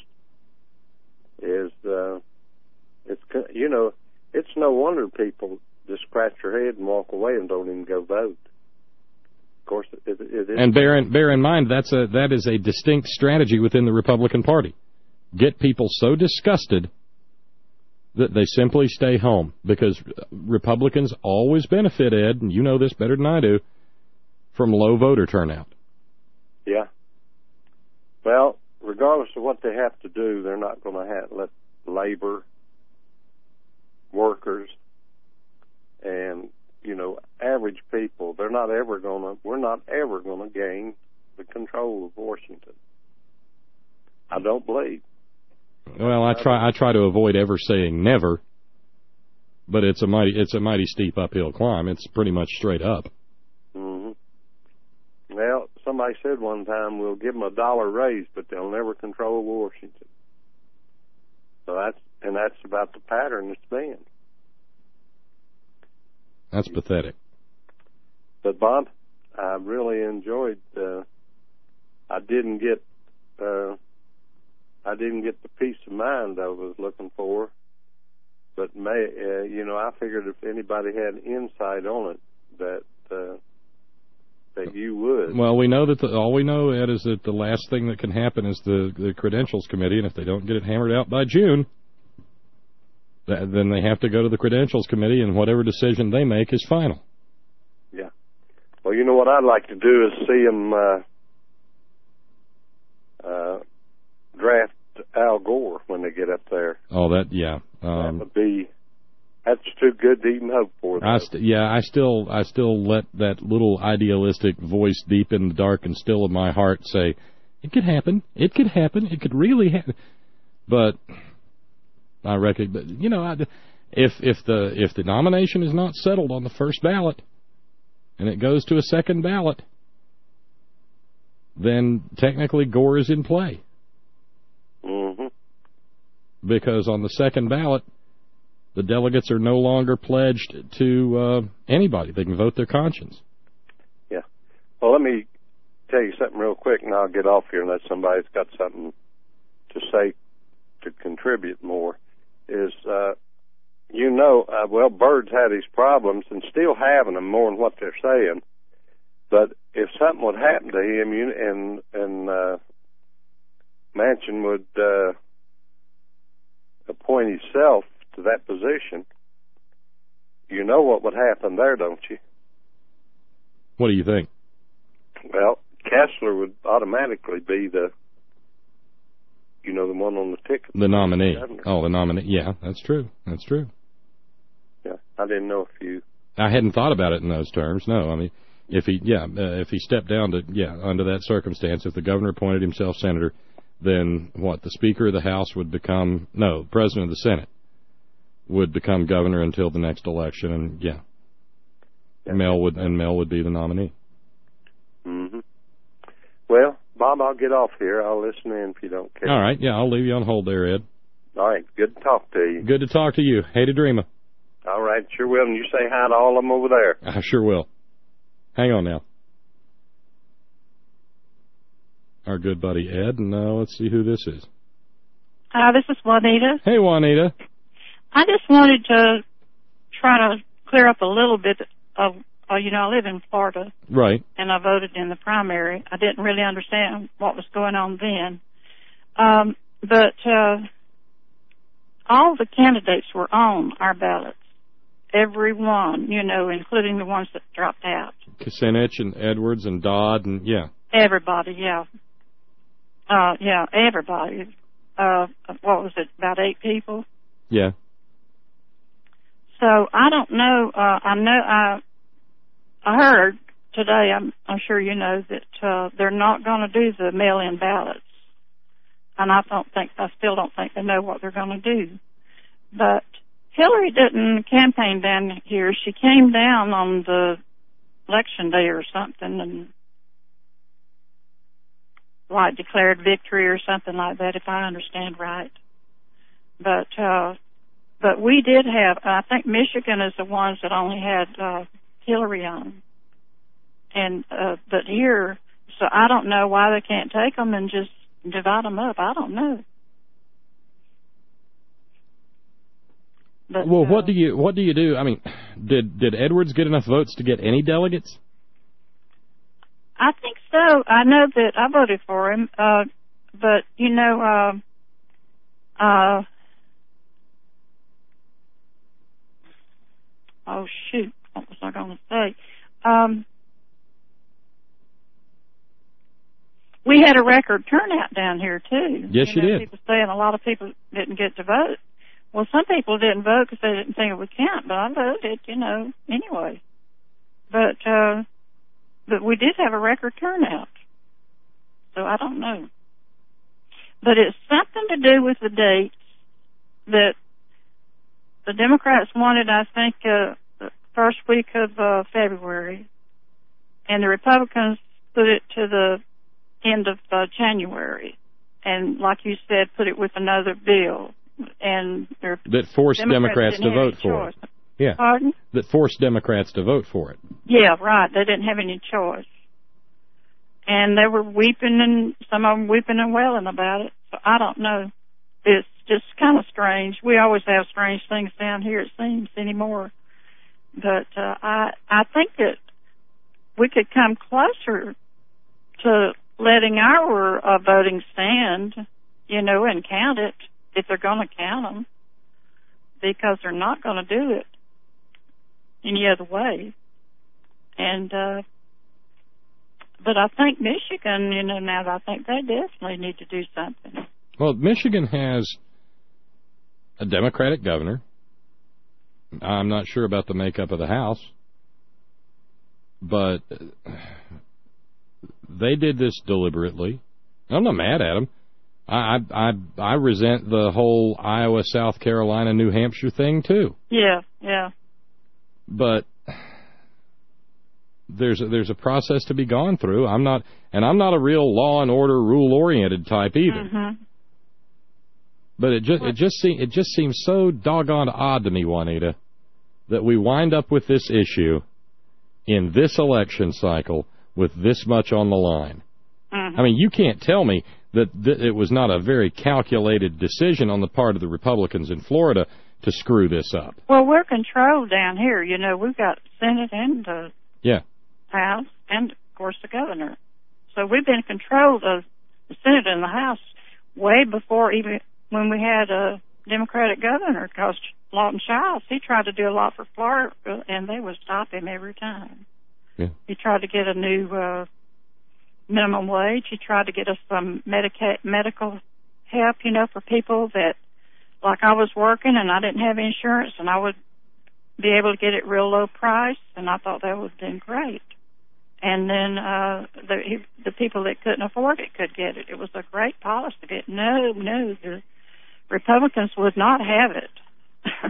is, uh, it's you know, it's no wonder people just scratch their head and walk away and don't even go vote. Of course, it, it is. And bear in, bear in mind, that's a, that is a distinct strategy within the Republican Party. Get people so disgusted that they simply stay home. Because Republicans always benefit, Ed, and you know this better than I do, from low voter turnout. Yeah. Well, regardless of what they have to do, they're not going to have let labor, workers, and, you know, average people, they're not ever going to, we're not ever going to gain the control of Washington. I don't believe. Well, I try I try to avoid ever saying never, but it's a mighty it's a mighty steep uphill climb. It's pretty much straight up. Mm-hmm. Well, somebody said one time, we'll give them a dollar raise, but they'll never control Washington. So that's and that's about the pattern it's been. That's pathetic. But Bob, I really enjoyed. Uh, I didn't get. Uh, I didn't get the peace of mind I was looking for, but may uh, you know I figured if anybody had insight on it, that uh, that you would. Well, we know that the, all we know, Ed, is that the last thing that can happen is the the Credentials Committee, and if they don't get it hammered out by June, th- then they have to go to the Credentials Committee, and whatever decision they make is final. Yeah. Well, you know what I'd like to do is see them. Uh, uh, draft Al Gore when they get up there. Oh, that yeah. Um, that would be. That's too good to even hope for. I st- yeah, I still I still let that little idealistic voice deep in the dark and still in my heart say, it could happen. It could happen. It could really happen. But I reckon, but you know, I, if if the if the nomination is not settled on the first ballot, and it goes to a second ballot, then technically Gore is in play. Mm-hmm. Because on the second ballot, the delegates are no longer pledged to uh, anybody. They can vote their conscience. Yeah. Well, let me tell you something real quick, and I'll get off here unless somebody's got something to say to contribute more. Is, uh, you know, uh, well, Byrd's had his problems and still having them more than what they're saying. But if something would happen to him, you, and and uh, Manchin would uh, appoint himself to that position, you know what would happen there, don't you? What do you think? Well, Kessler would automatically be the, you know, the one on the ticket. The nominee. Oh, the nominee. Yeah, that's true. That's true. Yeah, I didn't know if you... I hadn't thought about it in those terms, no. I mean, if he, yeah, uh, if he stepped down to, yeah, under that circumstance, if the governor appointed himself senator, then what, the Speaker of the House would become, no, President of the Senate would become governor until the next election, and yeah, yeah. Mel would, and Mel would be the nominee. Mm-hmm. Well, Bob, I'll get off here. I'll listen in if you don't care. All right, yeah, I'll leave you on hold there, Ed. All right, good to talk to you. Good to talk to you. Hey to Dreama. All right, sure will, and you say hi to all of them over there. I sure will. Hang on now. Our good buddy Ed, and now let's see who this is. Hi, this is Juanita. Hey, Juanita. I just wanted to try to clear up a little bit of, uh, you know, I live in Florida. Right. And I voted in the primary. I didn't really understand what was going on then. Um, but uh, all the candidates were on our ballots. Every one, you know, including the ones that dropped out. Kucinich and Edwards and Dodd and, yeah. Everybody, yeah. Uh, yeah, everybody. Uh, what was it, about eight people? Yeah. So I don't know. Uh, I know. I I heard today. I'm I'm sure you know that uh, they're not going to do the mail-in ballots, and I don't think. I still don't think they know what they're going to do. But Hillary didn't campaign down here. She came down on the election day or something, and like declared victory or something like that, if I understand right. But. Uh, But we did have, I think Michigan is the ones that only had uh, Hillary on. And, uh, but here, so I don't know why they can't take them and just divide them up. I don't know. But, well, uh, what do you, what do you do? I mean, did, did Edwards get enough votes to get any delegates? I think so. I know that I voted for him. Uh, but, you know, uh, uh, oh, shoot. What was I going to say? Um, we had a record turnout down here, too. Yes, you, you know, did. People saying a lot of people didn't get to vote. Well, some people didn't vote because they didn't think it would count, but I voted, you know, anyway. But, uh, but we did have a record turnout. So I don't know. But it's something to do with the dates that the Democrats wanted, I think, uh, the first week of uh, February, and the Republicans put it to the end of uh, January, and like you said, put it with another bill, and that forced Democrats, Democrats to vote for it. Yeah. Pardon? That forced Democrats to vote for it. Yeah, right. They didn't have any choice, and they were weeping, and some of them weeping and wailing about it. So I don't know. It's just kind of strange. We always have strange things down here, it seems, anymore. But uh, I I think that we could come closer to letting our uh, voting stand, you know, and count it if they're going to count them, because they're not going to do it any other way. And uh, but I think Michigan, you know, now I think they definitely need to do something. Well, Michigan has a Democratic governor. I'm not sure about the makeup of the House, but they did this deliberately. I'm not mad at them. I, I, I resent the whole Iowa, South Carolina, New Hampshire thing, too. Yeah, yeah. But there's a, there's a process to be gone through. I'm not, and I'm not a real law and order, rule-oriented type either. Mm-hmm. But it just it just seems it just seems so doggone odd to me, Juanita, that we wind up with this issue in this election cycle with this much on the line. Mm-hmm. I mean, you can't tell me that th- it was not a very calculated decision on the part of the Republicans in Florida to screw this up. Well, we're controlled down here. You know, we've got Senate and the yeah. House and, of course, the governor. So we've been controlled of the Senate and the House way before even when we had a Democratic governor, because Lawton Childs, he tried to do a lot for Florida, and they would stop him every time. Yeah. He tried to get a new uh, minimum wage. He tried to get us some medica- medical help, you know, for people that, like I was working and I didn't have insurance, and I would be able to get it real low price, and I thought that would have been great. And then uh, the he, the people that couldn't afford it could get it. It was a great policy. But no, no, the Republicans would not have it.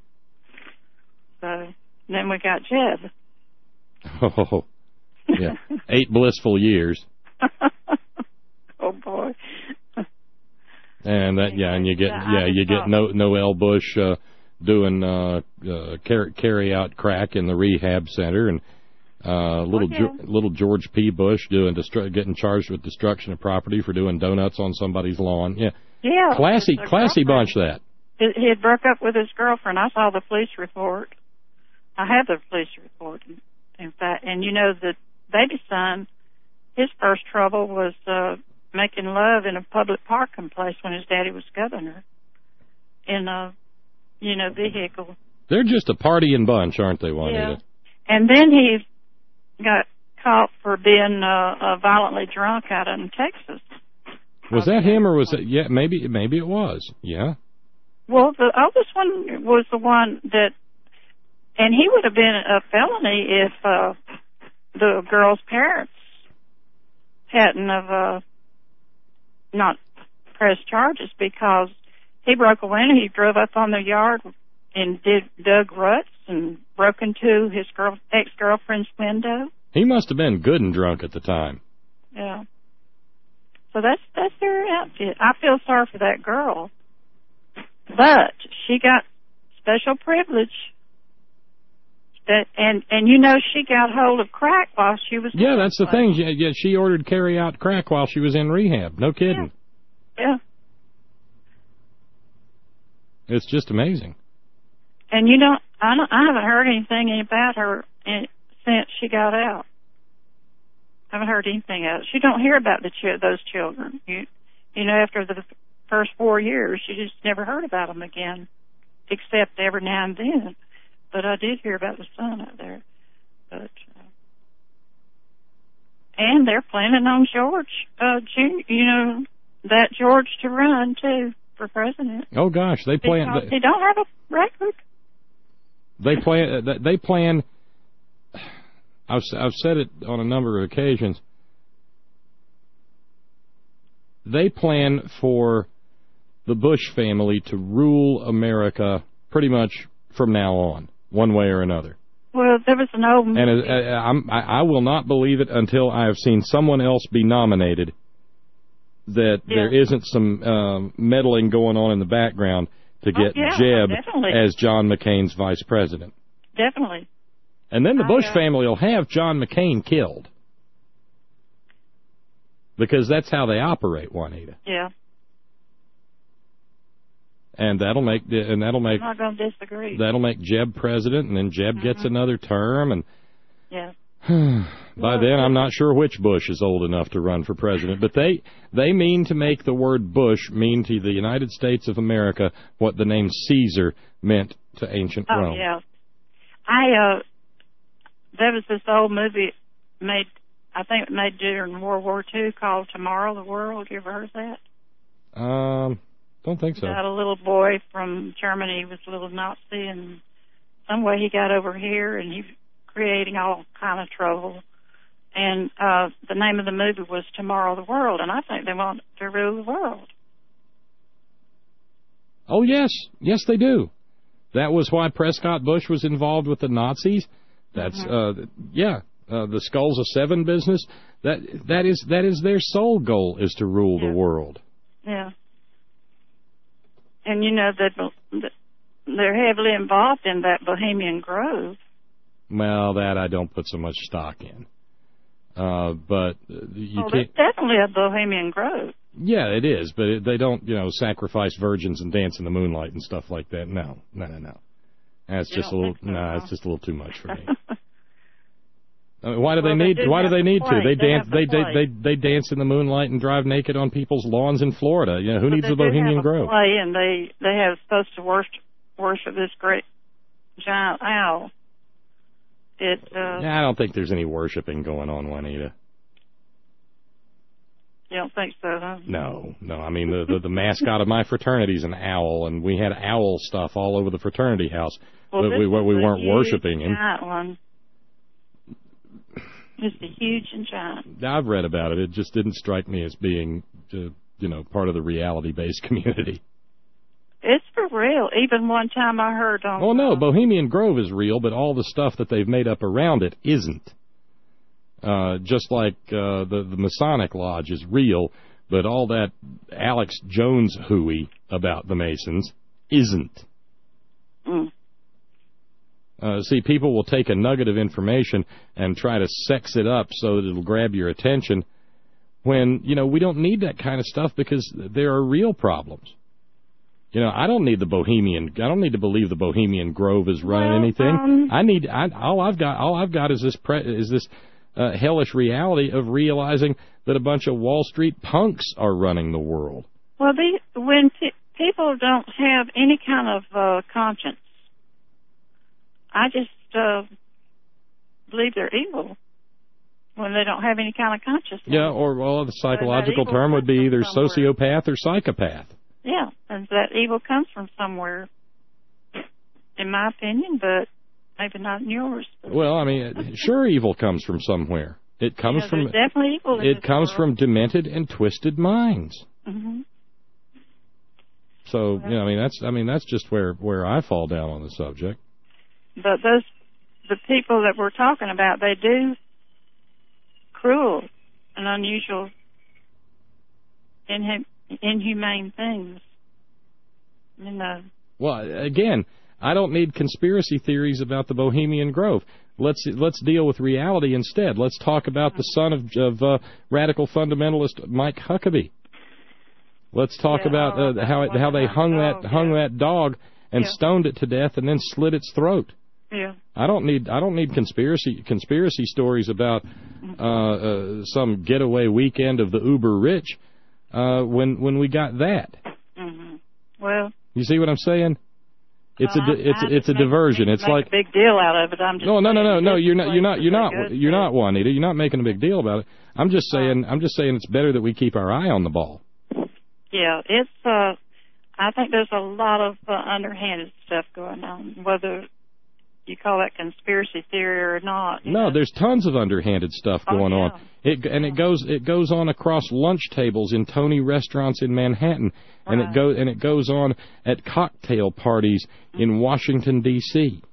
So then we got Jeb. Oh, yeah. Eight blissful years. Oh, boy. And that, yeah, and you get, yeah, you get no, Noel Bush uh, doing uh, uh, carry, carry out crack in the rehab center, and uh, little oh, yeah. jo- little George P. Bush doing destru- getting charged with destruction of property for doing donuts on somebody's lawn. Yeah, yeah, classy, classy bunch that. He had broke up with his girlfriend. I saw the police report. I have the police report, in fact. And you know, the baby son, his first trouble was uh, making love in a public parking place when his daddy was governor in a, you know, vehicle. They're just a partying bunch, aren't they, Juanita? Yeah. And then he got caught for being uh, uh, violently drunk out in Texas. Was that him, or was it? Yeah, maybe, maybe it was. Yeah. Well, the oldest one was the one that, and he would have been a felony if uh, the girl's parents hadn't have uh, not pressed charges, because he broke a window. He drove up on their yard and did dug ruts and broke into his girl ex-girlfriend's window. He must have been good and drunk at the time. Yeah. So that's that's their outfit. I feel sorry for that girl, but she got special privilege. That, and and you know, she got hold of crack while she was. Yeah, that's the thing. Yeah, yeah, she ordered carry out crack while she was in rehab. No kidding. Yeah. yeah. It's just amazing. And you know, I don't, I haven't heard anything about her in, since she got out. I haven't heard anything else. You don't hear about the ch- those children. You, you know, after the first four years, you just never heard about them again, except every now and then. But I did hear about the son out there. But uh, And they're planning on George, uh, Junior, you know, that George to run, too, for president. Oh, gosh, they plan... Because they don't have a record. They plan... They plan... I've, I've said it on a number of occasions. They plan for the Bush family to rule America pretty much from now on, one way or another. Well, there was an old movie. And uh, I'm, I, I will not believe it until I have seen someone else be nominated that yeah. there isn't some um, meddling going on in the background to get oh, yeah, Jeb definitely. as John McCain's vice president. Definitely. And then the Bush I, uh, family will have John McCain killed. Because that's how they operate, Juanita. Yeah. And that'll make and that'll make I'm not going to disagree. That'll make Jeb president, and then Jeb mm-hmm. gets another term, and yeah. by then I'm not sure which Bush is old enough to run for president. But they they mean to make the word Bush mean to the United States of America what the name Caesar meant to ancient oh, Rome. yeah. I uh, there was this old movie made, I think it made during World War Two called Tomorrow the World. You ever heard of that? Um. Don't think so. Got a little boy from Germany. He was a little Nazi, and some way he got over here, and he's creating all kind of trouble. And uh, the name of the movie was Tomorrow the World, and I think they want to rule the world. Oh, yes. Yes, they do. That was why Prescott Bush was involved with the Nazis. That's, mm-hmm. uh, yeah, uh, the Skulls of Seven business. That that is that is their sole goal, is to rule yeah. the world. Yeah. And, you know, that they're heavily involved in that Bohemian Grove. Well, that I don't put so much stock in. Uh, but you oh, can't... it's definitely a Bohemian Grove. Yeah, it is, but it, they don't, you know, sacrifice virgins and dance in the moonlight and stuff like that. No, no, no, no. That's just a little, so, no, it's just a little too much for me. I mean, why do well, they need? They why do they need play. to? They, they dance. They, they, they they they dance in the moonlight and drive naked on people's lawns in Florida. You know, who but needs the Bohemian Grove? Play, and they they have supposed to worship worship this great giant owl. It. Uh, yeah, I don't think there's any worshiping going on, Juanita. You don't think so, huh? No, no. I mean, the the, the mascot of my fraternity is an owl, and we had owl stuff all over the fraternity house, well, but we we weren't worshiping him. Giant one. Just a huge and giant. I've read about it. It just didn't strike me as being, uh, you know, part of the reality-based community. It's for real. Even one time I heard on... Oh, no, Bohemian Grove is real, but all the stuff that they've made up around it isn't. Uh, just like uh, the, the Masonic Lodge is real, but all that Alex Jones hooey about the Masons isn't. Mm. Uh, see, people will take a nugget of information and try to sex it up so that it'll grab your attention when, you know, we don't need that kind of stuff because there are real problems. You know, I don't need the Bohemian, I don't need to believe the Bohemian Grove is running well, anything. Um, I need, I, all I've got, all I've got is this, pre, is this uh, hellish reality of realizing that a bunch of Wall Street punks are running the world. Well, the, when pe- people don't have any kind of uh, conscience, I just uh, believe they're evil when they don't have any kind of consciousness. Yeah, or well, the psychological term would be either somewhere. Sociopath or psychopath. Yeah, and that evil comes from somewhere, in my opinion, but maybe not in yours. Well, I mean, sure, evil comes from somewhere. It comes yeah, from definitely evil. In it comes world. from demented and twisted minds. Mm-hmm. So, you know, I mean, that's I mean, that's just where where I fall down on the subject. But those, the people that we're talking about, they do cruel and unusual, inhum- inhumane things. You know. Well, again, I don't need conspiracy theories about the Bohemian Grove. Let's let's deal with reality instead. Let's talk about the son of, of uh, radical fundamentalist Mike Huckabee. Let's talk yeah, about uh, how it, how they hung dog, that hung yeah. that dog and yeah. stoned it to death and then slit its throat. Yeah. I don't need I don't need conspiracy conspiracy stories about uh, uh, some getaway weekend of the uber rich uh, when when we got that. Mm-hmm. Well, you see what I'm saying? It's well, a di- it's I, I it's a diversion. It's make like a big deal out of it. I'm just no no no no no. You're not you're not you're not good you're not Juanita. You're not making a big deal about it. I'm just saying I'm just saying it's better that we keep our eye on the ball. Yeah, it's. Uh, I think there's a lot of uh, underhanded stuff going on, whether you call that conspiracy theory or not. No, know? there's tons of underhanded stuff going oh, yeah. on. It and it goes it goes on across lunch tables in Tony restaurants in Manhattan, and right. it goes and it goes on at cocktail parties mm-hmm. in Washington D C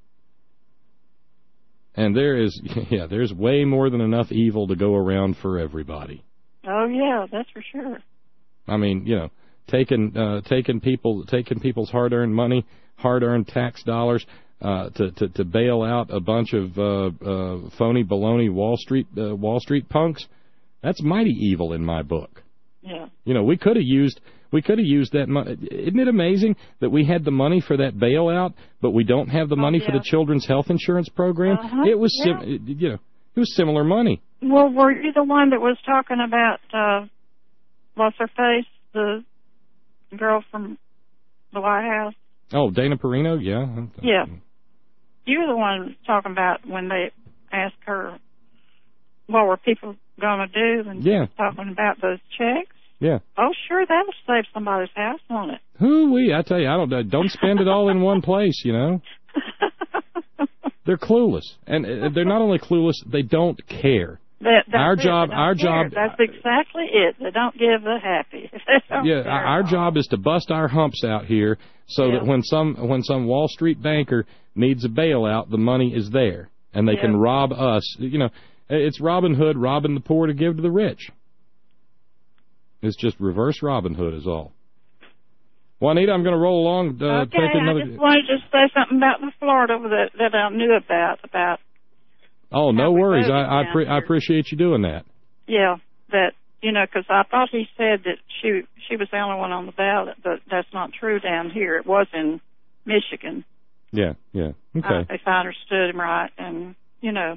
And there is yeah, there's way more than enough evil to go around for everybody. Oh yeah, that's for sure. I mean, you know, taking uh, taking people taking people's hard-earned money, hard-earned tax dollars. Uh, to, to to bail out a bunch of uh, uh, phony baloney Wall Street uh, Wall Street punks, that's mighty evil in my book. Yeah. You know, we could have used we could have used that money. Isn't it amazing that we had the money for that bailout, but we don't have the money oh, yeah. for the children's health insurance program? Uh-huh. It was yeah. sim- you know it was similar money. Well, were you the one that was talking about uh, what's her face, the girl from the White House? Oh, Dana Perino, yeah. Yeah. You were the one talking about when they asked her what were people going to do, and yeah. talking about those checks. Yeah. Oh, sure, that'll save somebody's house, won't it? Hoo-wee, I tell you, I don't don't spend it all in one place, you know. They're clueless, and they're not only clueless, they don't care. That, our it, job, our care. job. That's exactly it. They don't give the happy. Yeah, our job is to bust our humps out here, so yeah. that when some when some Wall Street banker needs a bailout, the money is there, and they yeah. can rob us. You know, it's Robin Hood robbing the poor to give to the rich. It's just reverse Robin Hood is all. Juanita, I'm going to roll along. Uh, okay, take another... I just wanted to say something about the Florida that that I knew about about. Oh, no worries. I I, pre- I here. appreciate you doing that. Yeah, that you know, because I thought he said that she she was the only one on the ballot, but that's not true down here. It was in Michigan. Yeah, yeah. Okay. Uh, if I understood him right, and you know.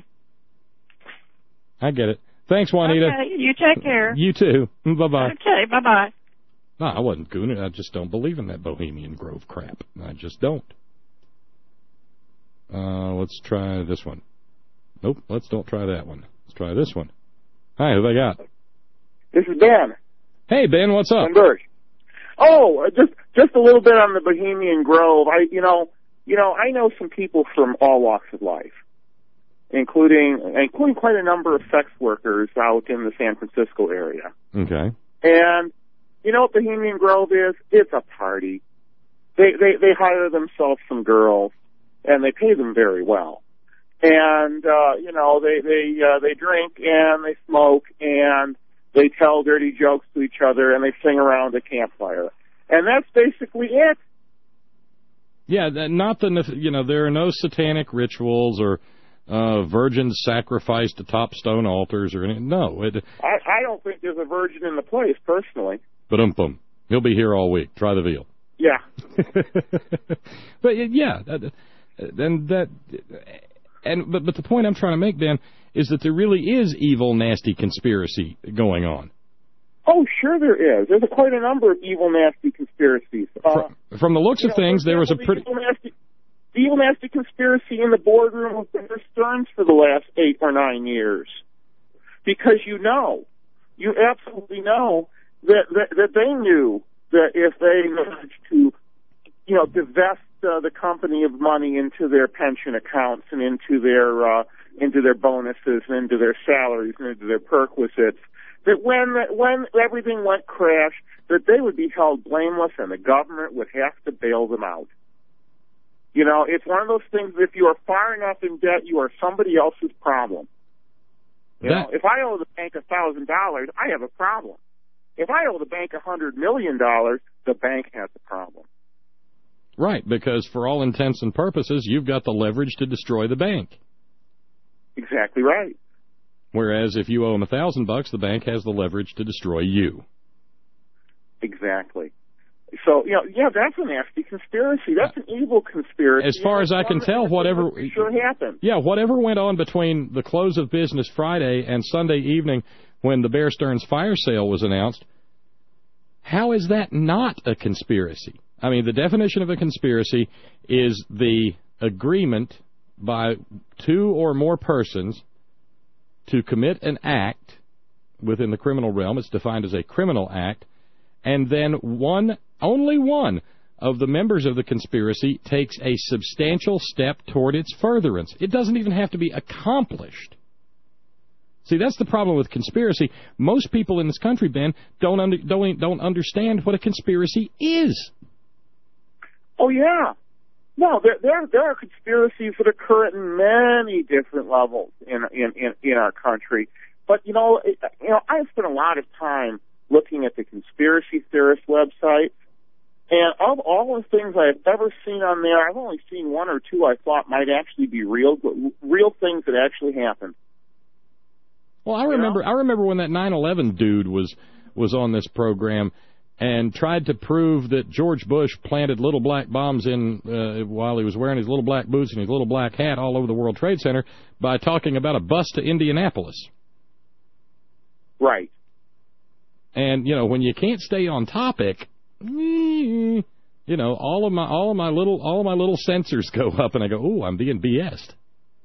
I get it. Thanks, Juanita. Okay, you take care. You too. Bye bye. Okay, bye bye. No, I wasn't gooning. I just don't believe in that Bohemian Grove crap. I just don't. Uh, let's try this one. Nope, let's don't try that one. Let's try this one. Hi, who have I got? This is Ben. Hey, Ben, what's up? Burge. Oh, just just a little bit on the Bohemian Grove. I, you know, you know, I know some people from all walks of life, including including quite a number of sex workers out in the San Francisco area. Okay. And you know what Bohemian Grove is? It's a party. They they they hire themselves some girls, and they pay them very well. And, uh, you know, they, they, uh, they drink and they smoke and they tell dirty jokes to each other and they sing around a campfire. And that's basically it. Yeah, not the, you know, there are no satanic rituals or, uh, virgins sacrificed to top stone altars or anything. No. It, I, I don't think there's a virgin in the place, personally. But um bum. He'll be here all week. Try the veal. Yeah. But, yeah, and that... And but but the point I'm trying to make, Ben, is that there really is evil, nasty conspiracy going on. Oh, sure there is. There's a, quite a number of evil, nasty conspiracies. Uh, from, from the looks of know, things, there was a the pretty... Evil, nasty, the evil, nasty conspiracy in the boardroom of Bear Stearns for the last eight or nine years. Because you know, you absolutely know that, that, that they knew that if they managed to, you know, divest Uh, the company of money into their pension accounts and into their uh, into their bonuses and into their salaries and into their perquisites, that when when everything went crash, that they would be held blameless and the government would have to bail them out. You know, it's one of those things that if you are far enough in debt, you are somebody else's problem. You that... know, if I owe the bank a thousand dollars, I have a problem. If I owe the bank a hundred million dollars, the bank has a problem. Right, because for all intents and purposes, you've got the leverage to destroy the bank. Exactly right. Whereas if you owe them a thousand bucks, the bank has the leverage to destroy you. Exactly. So, you know, yeah, that's a nasty conspiracy. That's an evil conspiracy. As far as I can tell, whatever sure happened. Yeah, whatever went on between the close of business Friday and Sunday evening when the Bear Stearns fire sale was announced, how is that not a conspiracy? I mean, the definition of a conspiracy is the agreement by two or more persons to commit an act within the criminal realm. It's defined as a criminal act, and then one, only one, of the members of the conspiracy takes a substantial step toward its furtherance. It doesn't even have to be accomplished. See, that's the problem with conspiracy. Most people in this country, Ben, don't under, don't don't understand what a conspiracy is. Oh yeah, no, there there there are conspiracies that occur at many different levels in in in, in our country. But you know, it, you know, I've spent a lot of time looking at the conspiracy theorist websites. And of all the things I've ever seen on there, I've only seen one or two I thought might actually be real, real things that actually happened. Well, I remember, you know? I remember when that nine eleven dude was was on this program and tried to prove that George Bush planted little black bombs in uh, while he was wearing his little black boots and his little black hat all over the World Trade Center by talking about a bus to Indianapolis. Right. And you know, when you can't stay on topic, you know, all of my all of my little all of my little sensors go up, and I go, "Ooh, I'm being B S'd."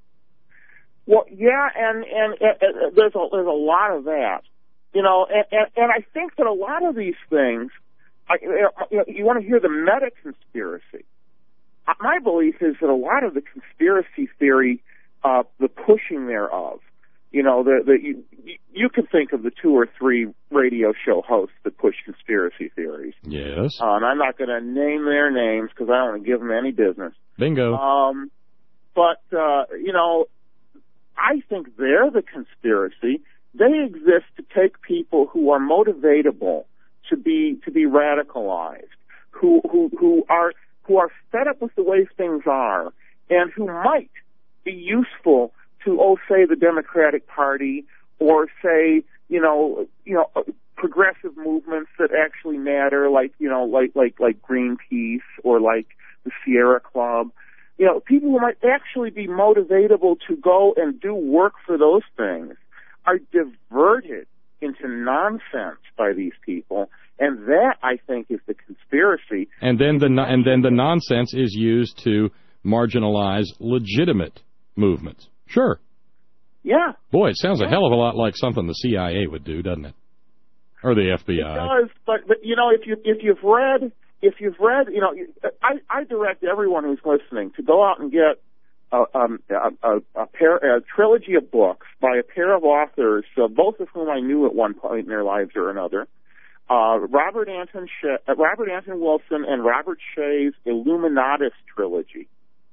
Well, yeah, and and, and there's a there's a lot of that, you know, and, and and I think that a lot of these things, I, you know, you want to hear the meta conspiracy. My belief is that a lot of the conspiracy theory, uh, the pushing thereof, you know, the the you, you can think of the two or three radio show hosts that push conspiracy theories. Yes. Uh, and I'm not going to name their names because I don't want to give them any business. Bingo. Um, but uh, you know, I think they're the conspiracy. They exist to take people who are motivatable to be to be radicalized, who who who are who are fed up with the way things are, and who might be useful to, oh, say, the Democratic Party, or say, you know, you know, progressive movements that actually matter, like, you know, like like like Greenpeace or like the Sierra Club. You know, people who might actually be motivatable to go and do work for those things are diverted into nonsense by these people, and that, I think, is the conspiracy. And then the and then the nonsense is used to marginalize legitimate movements. Sure. Yeah. Boy, it sounds a hell of a lot like something the C I A would do, doesn't it? Or the F B I. It does, but but you know, if you if you've read if you've read, you know, I I direct everyone who's listening to go out and get a um a, a, a pair a trilogy of books by a pair of authors, uh, both of whom I knew at one point in their lives or another. Uh, Robert Anton Shea, uh, Robert Anton Wilson and Robert Shea's Illuminatus trilogy.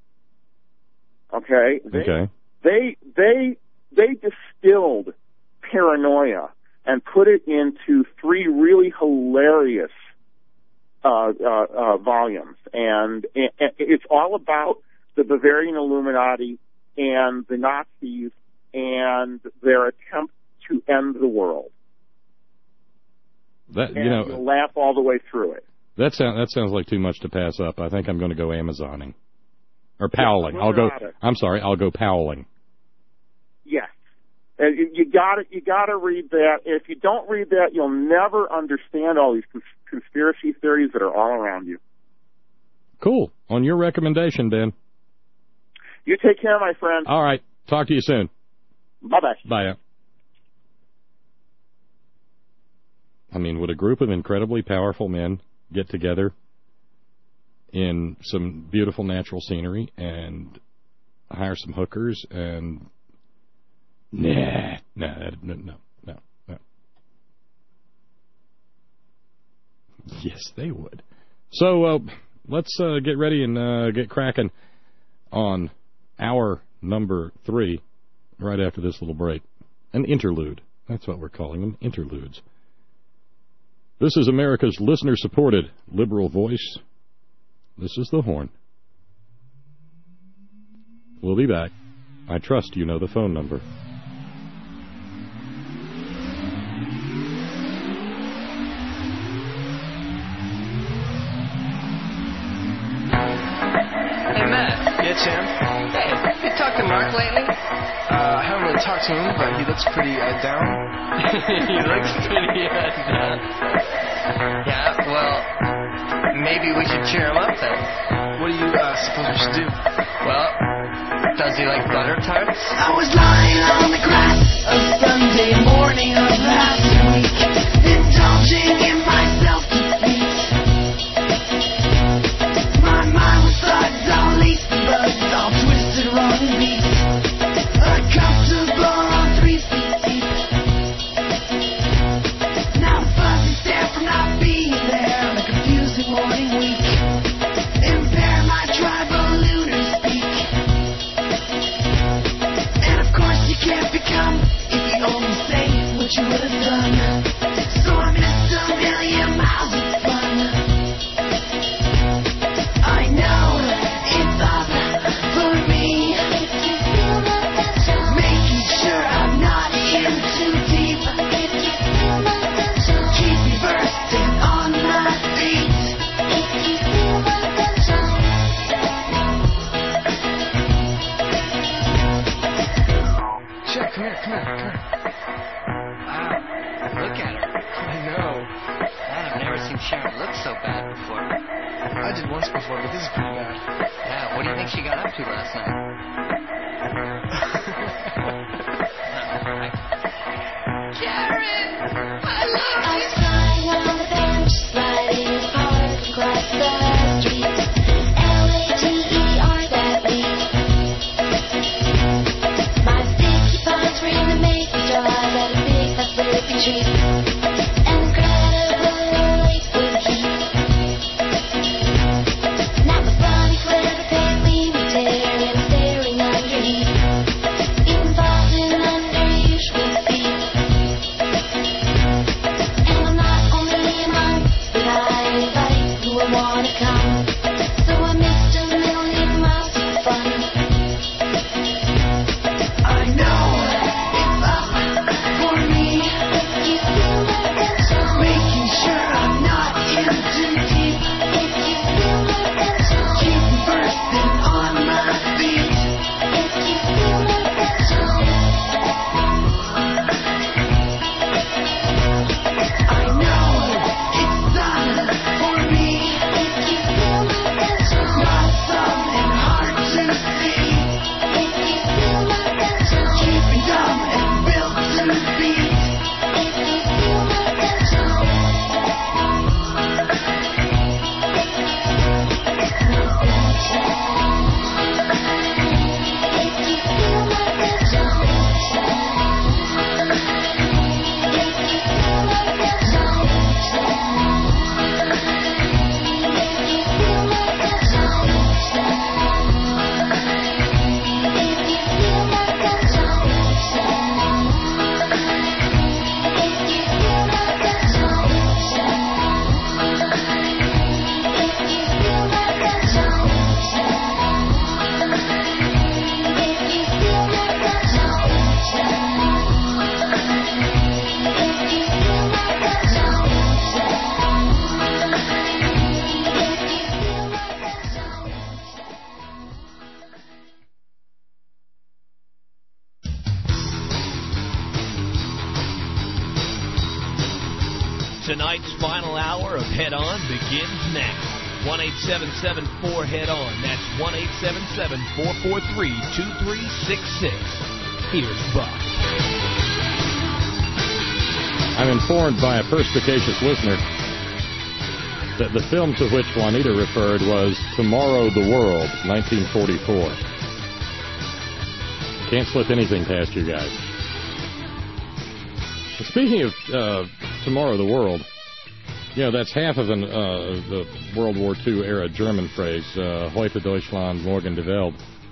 Okay. They, okay. They they they distilled paranoia and put it into three really hilarious uh, uh, uh, volumes, and, and it's all about the Bavarian Illuminati and the Nazis and their attempt to end the world. That and you know, you'll laugh all the way through it. That sounds that sounds like too much to pass up. I think I'm going to go Amazoning or Powling. Yeah, I'll go. it. I'm sorry. I'll go Powling. Yes. And you got to you got to read that. If you don't read that, you'll never understand all these cons- conspiracy theories that are all around you. Cool. On your recommendation, Ben. You take care, my friend. All right. Talk to you soon. Bye-bye. Bye. I mean, would a group of incredibly powerful men get together in some beautiful natural scenery and hire some hookers and... Nah, nah, no, no, no, no. Yes, they would. So uh, let's uh, get ready and uh, get cracking on hour number three right after this little break. An interlude. That's what we're calling them, interludes. This is America's listener-supported liberal voice. This is The Horn. We'll be back. I trust you know the phone number. Hey, Matt. Yeah, Tim? Hey, you talked to Mark lately? Uh, I haven't really talked to him, but he looks pretty uh, down. He looks pretty uh, down. Yeah, well, maybe we should cheer him up then. What do you uh, suppose we should do? Well, does he like butter tarts? I was lying on the grass a Sunday morning of last week, indulging in myself defeat. My mind was thugged, all laced and buzzed, all twisted, wrong and beat. Uncomfortable on three feet deep. Now the fuzzy stare from not being there on a confusing morning week. Impair my tribal lunar speak. And of course you can't become if you only say what you would have done. So I missed a million miles of fun. I know it's up for me, making sure I'm not in too deep. Keep me bursting on my feet. Check, come here, come here, come here. Wow, look at her. I know. God, I've never seen Sharon look so bad before. I did once before, but this is pretty bad. Yeah, what do you think she got up to last night? Sharon! I love you! I was lying on the bench, sliding hard across the street. L A T E R that week. My sticky paws were in the making jar that a big fat slurpy treat. And incredible late would keep. Now the funny clever pale leaning there and staring underneath. Involved in unusual feet. And I'm not only a monk, but I invite who I wanna come. So I missed a million miles of fun. I know it's up for me, making sure I'm not in too deep. Keep me bursting on my feet. I know it's done for me, not something hard to see. Keeping dumb and built to beat. Tonight's final hour of Head On begins now. one eight seven seven four Head On. That's one eight seven seven four four three two three six six. Here's Buck. I'm informed by a perspicacious listener that the film to which Juanita referred was Tomorrow the World, nineteen forty-four. Can't slip anything past you guys. Speaking of uh, Tomorrow the World, you know, that's half of an, uh, the World War Two era German phrase, uh, Heute Deutschland, morgen die Welt.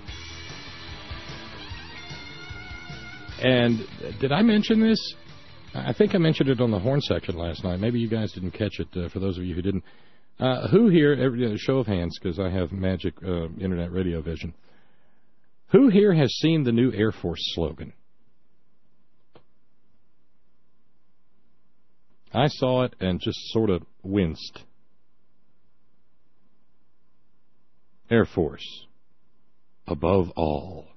And did I mention this? I think I mentioned it on the horn section last night. Maybe you guys didn't catch it, uh, for those of you who didn't. Uh, who here, every, uh, show of hands, because I have magic uh, internet radio vision. Who here has seen the new Air Force slogan? I saw it and just sort of winced. Air Force, above all.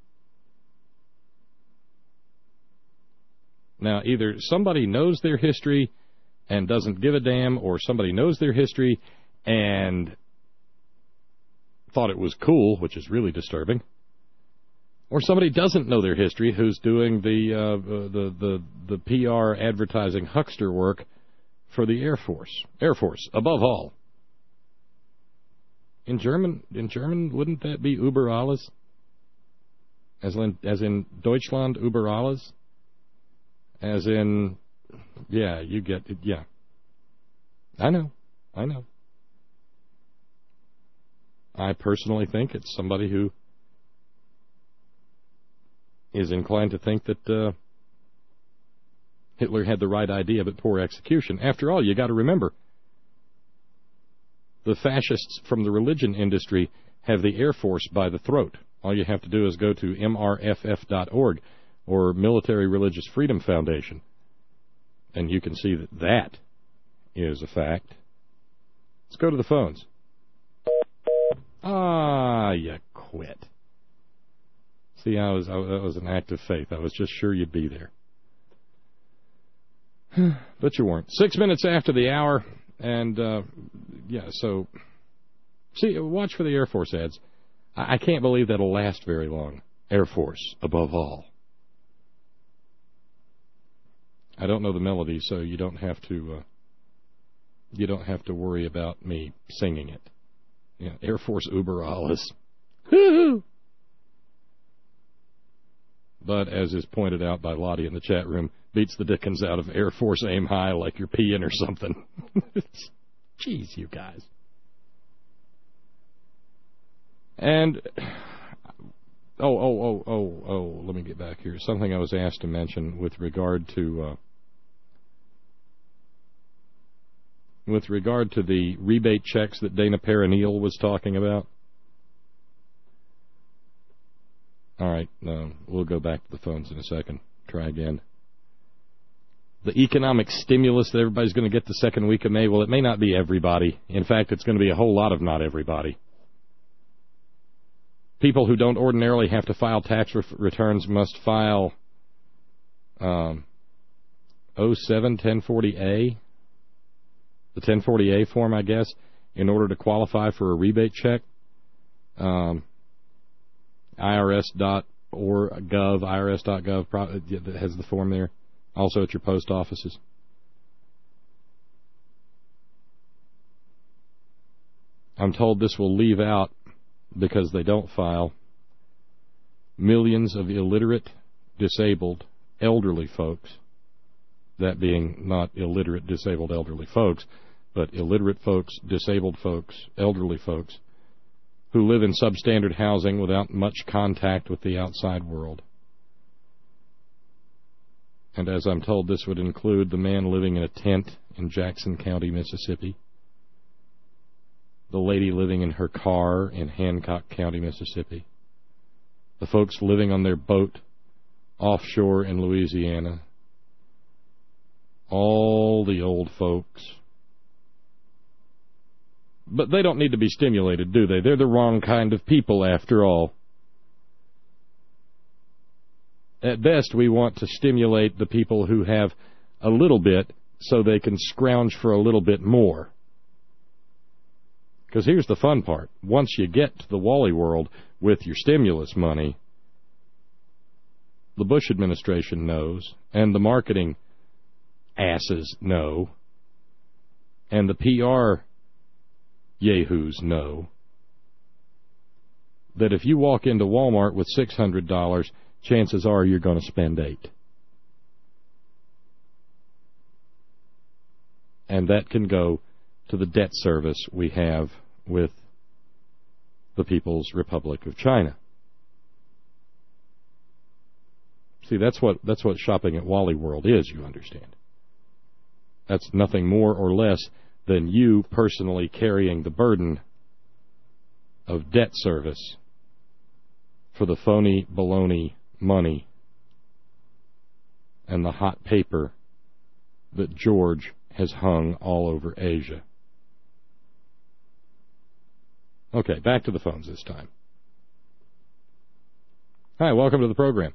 Now, either somebody knows their history and doesn't give a damn, or somebody knows their history and thought it was cool, which is really disturbing. Or somebody doesn't know their history who's doing the uh, the the the P R advertising huckster work for the Air Force. Air Force, above all. In German, in German, wouldn't that be über alles? As in, as in Deutschland über alles? As in, yeah, you get it, yeah. I know, I know. I personally think it's somebody who is inclined to think that uh, Hitler had the right idea but poor execution. After all, you got to remember, the fascists from the religion industry have the Air Force by the throat. All you have to do is go to M R F F dot org or Military Religious Freedom Foundation, and you can see that that is a fact. Let's go to the phones. Ah, you quit. See, I was, I, that was an act of faith. I was just sure you'd be there. But you weren't. Six minutes after the hour, and, uh, yeah, so, see, watch for the Air Force ads. I, I can't believe that'll last very long. Air Force, above all. I don't know the melody, so you don't have to, uh, you don't have to worry about me singing it. Yeah, Air Force über alles. Woo-hoo! But, as is pointed out by Lottie in the chat room, beats the dickens out of Air Force Aim High like you're peeing or something. Jeez, you guys. And, oh, oh, oh, oh, oh, let me get back here. Something I was asked to mention with regard to, uh, with regard to the rebate checks that Dana Perrineal was talking about. All right, uh, we'll go back to the phones in a second. Try again. The economic stimulus that everybody's going to get the second week of May, well, it may not be everybody. In fact, it's going to be a whole lot of not everybody. People who don't ordinarily have to file tax re- returns must file um, oh seven ten forty A, the ten forty A form, I guess, in order to qualify for a rebate check. Um... I R S dot gov, I R S dot gov has the form there. Also at your post offices. I'm told this will leave out, because they don't file, millions of illiterate, disabled, elderly folks. That being not illiterate, disabled, elderly folks, but illiterate folks, disabled folks, elderly folks, who live in substandard housing without much contact with the outside world. And as I'm told, this would include the man living in a tent in Jackson County, Mississippi, the lady living in her car in Hancock County, Mississippi, the folks living on their boat offshore in Louisiana, all the old folks. But they don't need to be stimulated, do they? They're the wrong kind of people, after all. At best, we want to stimulate the people who have a little bit so they can scrounge for a little bit more. Because here's the fun part. Once you get to the Wally world with your stimulus money, the Bush administration knows, and the marketing asses know, and the P R yahoos know, that if you walk into Walmart with six hundred dollars, chances are you're going to spend eight. And that can go to the debt service we have with the People's Republic of China. See, that's what that's what shopping at Wally World is, you understand. That's nothing more or less than you personally carrying the burden of debt service for the phony baloney money and the hot paper that George has hung all over Asia. Okay, back to the phones this time. Hi, welcome to the program.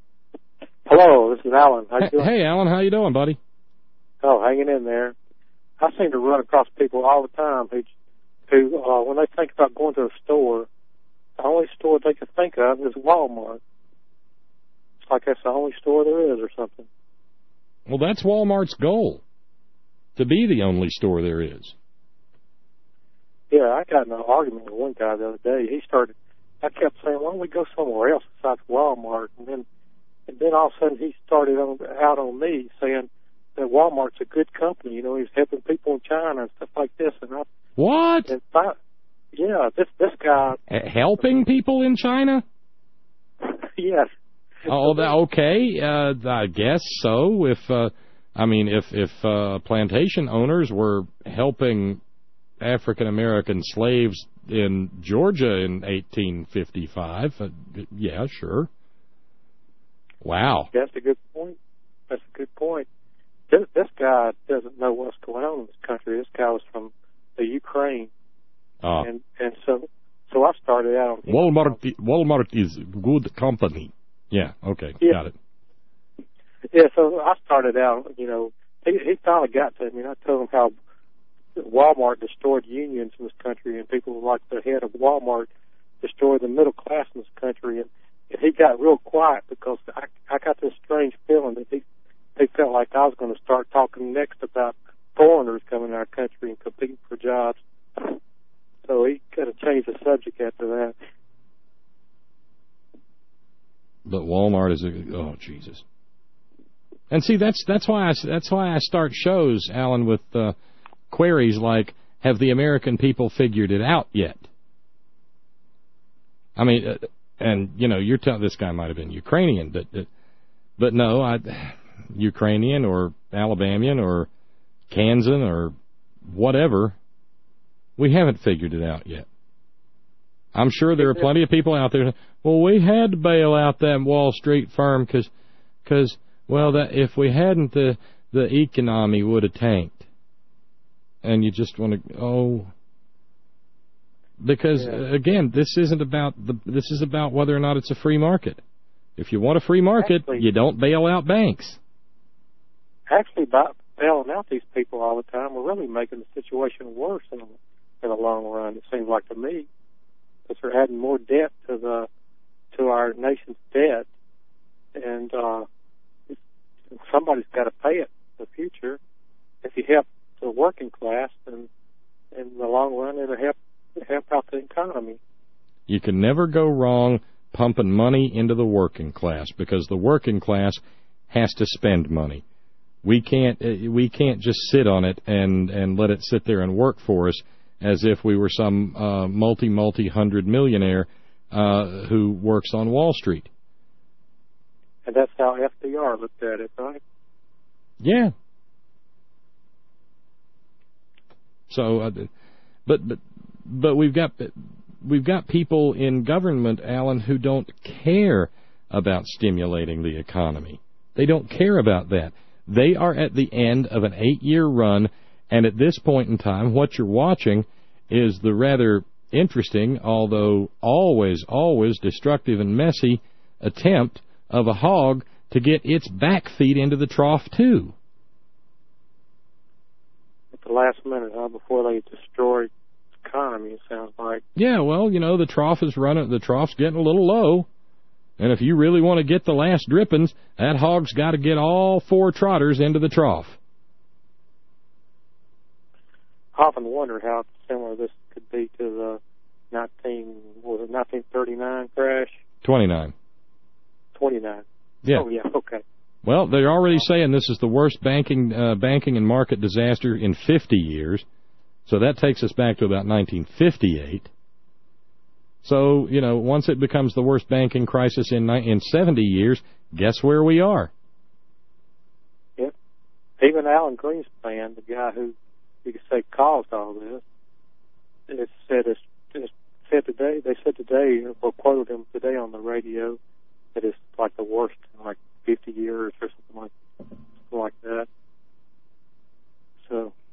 Hello, this is Alan. How you hey, doing? Hey, Alan, how you doing, buddy? Oh, hanging in there. I seem to run across people all the time who, who uh, when they think about going to a store, the only store they can think of is Walmart. It's like that's the only store there is or something. Well, that's Walmart's goal, to be the only store there is. Yeah, I got in an argument with one guy the other day. He started, I kept saying, why don't we go somewhere else besides Walmart? And then and then all of a sudden he started on, out on me saying that Walmart's a good company. You know, he's helping people in China and stuff like this. And I, what? And I, yeah, this this guy. Helping people in China? Yes. Oh, okay. Uh, I guess so. If uh, I mean, if if uh, plantation owners were helping African American slaves in Georgia in eighteen fifty-five, uh, yeah, sure. Wow. That's a good point. That's a good point. This, this guy doesn't know what's going on in this country. This guy was from the Ukraine, uh, and and so so I started out on Walmart. Walmart is good company. Yeah. Okay. Yeah. Got it. Yeah. So I started out. You know, he, he finally got to me, and I told him how Walmart destroyed unions in this country, and people like the head of Walmart destroyed the middle class in this country, and, and he got real quiet because I I got this strange feeling that he he felt like I was going to start talking next about foreigners coming to our country and competing for jobs. So he kind of changed the subject after that. But Walmart is a oh Jesus. And see, that's that's why I that's why I start shows, Alan, with uh, queries like, "Have the American people figured it out yet?" I mean, uh, and you know, you're telling this guy might have been Ukrainian, but uh, but no, I Ukrainian or Alabamian or Kansan or whatever, we haven't figured it out yet. I'm sure there are plenty of people out there. Well, we had to bail out that Wall Street firm because, because well, that if we hadn't, the the economy would have tanked. And you just want to oh, because yeah. again, this isn't about the. This is about whether or not it's a free market. If you want a free market, actually, you don't bail out banks. Actually, by bailing out these people all the time, we're really making the situation worse in the, in the long run. It seems like to me. Because we're adding more debt to the to our nation's debt, and uh, somebody's got to pay it in the future. If you help the working class, then in the long run it'll help help out the economy. You can never go wrong pumping money into the working class because the working class has to spend money. We can't we can't just sit on it and and let it sit there and work for us, as if we were some uh, multi, multi-hundred millionaire uh, who works on Wall Street. And that's how F D R looked at it, right? Yeah. So, uh, but but but we've got we've got people in government, Alan, who don't care about stimulating the economy. They don't care about that. They are at the end of an eight-year run. And at this point in time, what you're watching is the rather interesting, although always, always destructive and messy, attempt of a hog to get its back feet into the trough, too. At the last minute, huh, before they destroy the economy, it sounds like. Yeah, well, you know, the trough is running, the trough's getting a little low. And if you really want to get the last drippings, that hog's got to get all four trotters into the trough. I often wonder how similar this could be to the nineteen was it nineteen thirty-nine crash. Twenty-nine. Twenty-nine. Yeah. Oh yeah. Okay. Well, they're already saying this is the worst banking uh, banking and market disaster in fifty years, so that takes us back to about nineteen fifty-eight. So you know, once it becomes the worst banking crisis in in seventy years, guess where we are? Yep. Even Alan Greenspan, the guy who you could say caused all this. It said it's, it's said today. They said today, or quoted him today on the radio, that it's like the worst in like fifty years or something like something like that. So,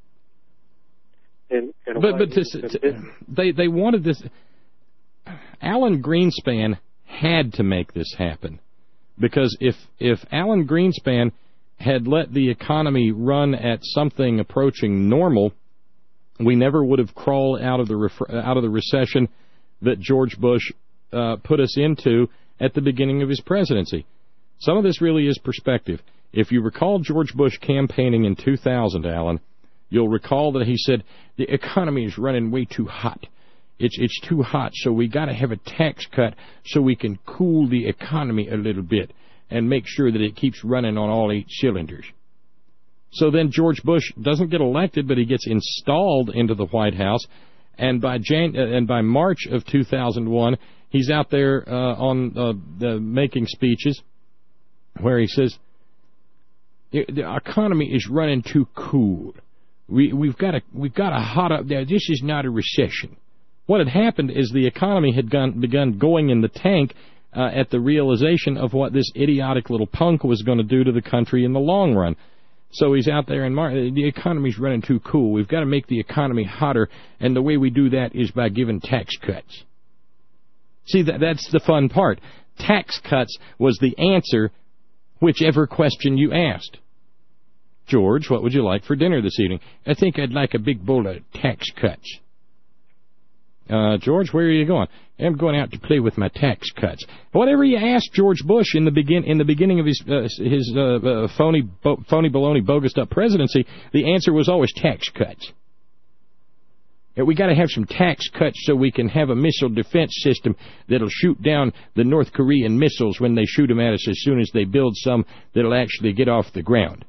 in, in a but way, but this, they they wanted this. Alan Greenspan had to make this happen because if if Alan Greenspan had let the economy run at something approaching normal, we never would have crawled out of the ref- out of the recession that George Bush uh, put us into at the beginning of his presidency. Some of this really is perspective. If you recall George Bush campaigning in two thousand, Alan, you'll recall that he said, the economy is running way too hot. It's it's too hot, so we got to have a tax cut so we can cool the economy a little bit and make sure that it keeps running on all eight cylinders. So then George Bush doesn't get elected, but he gets installed into the White House, and by Jan- uh, and by March of two thousand one, he's out there uh, on uh, the making speeches where he says, the economy is running too cool. We, we've got a we've got a hot up there. This is not a recession. What had happened is the economy had gone, begun going in the tank uh, at the realization of what this idiotic little punk was going to do to the country in the long run. So he's out there in March. The economy's running too cool. We've got to make the economy hotter, and the way we do that is by giving tax cuts. See, that that's the fun part. Tax cuts was the answer, whichever question you asked. George, what would you like for dinner this evening? I think I'd like a big bowl of tax cuts. Uh, George, where are you going? I'm going out to play with my tax cuts. Whatever you asked George Bush in the begin in the beginning of his uh, his uh, uh, phony bo- phony baloney bogus up presidency, the answer was always tax cuts. And we got to have some tax cuts so we can have a missile defense system that'll shoot down the North Korean missiles when they shoot them at us as soon as they build some that'll actually get off the ground.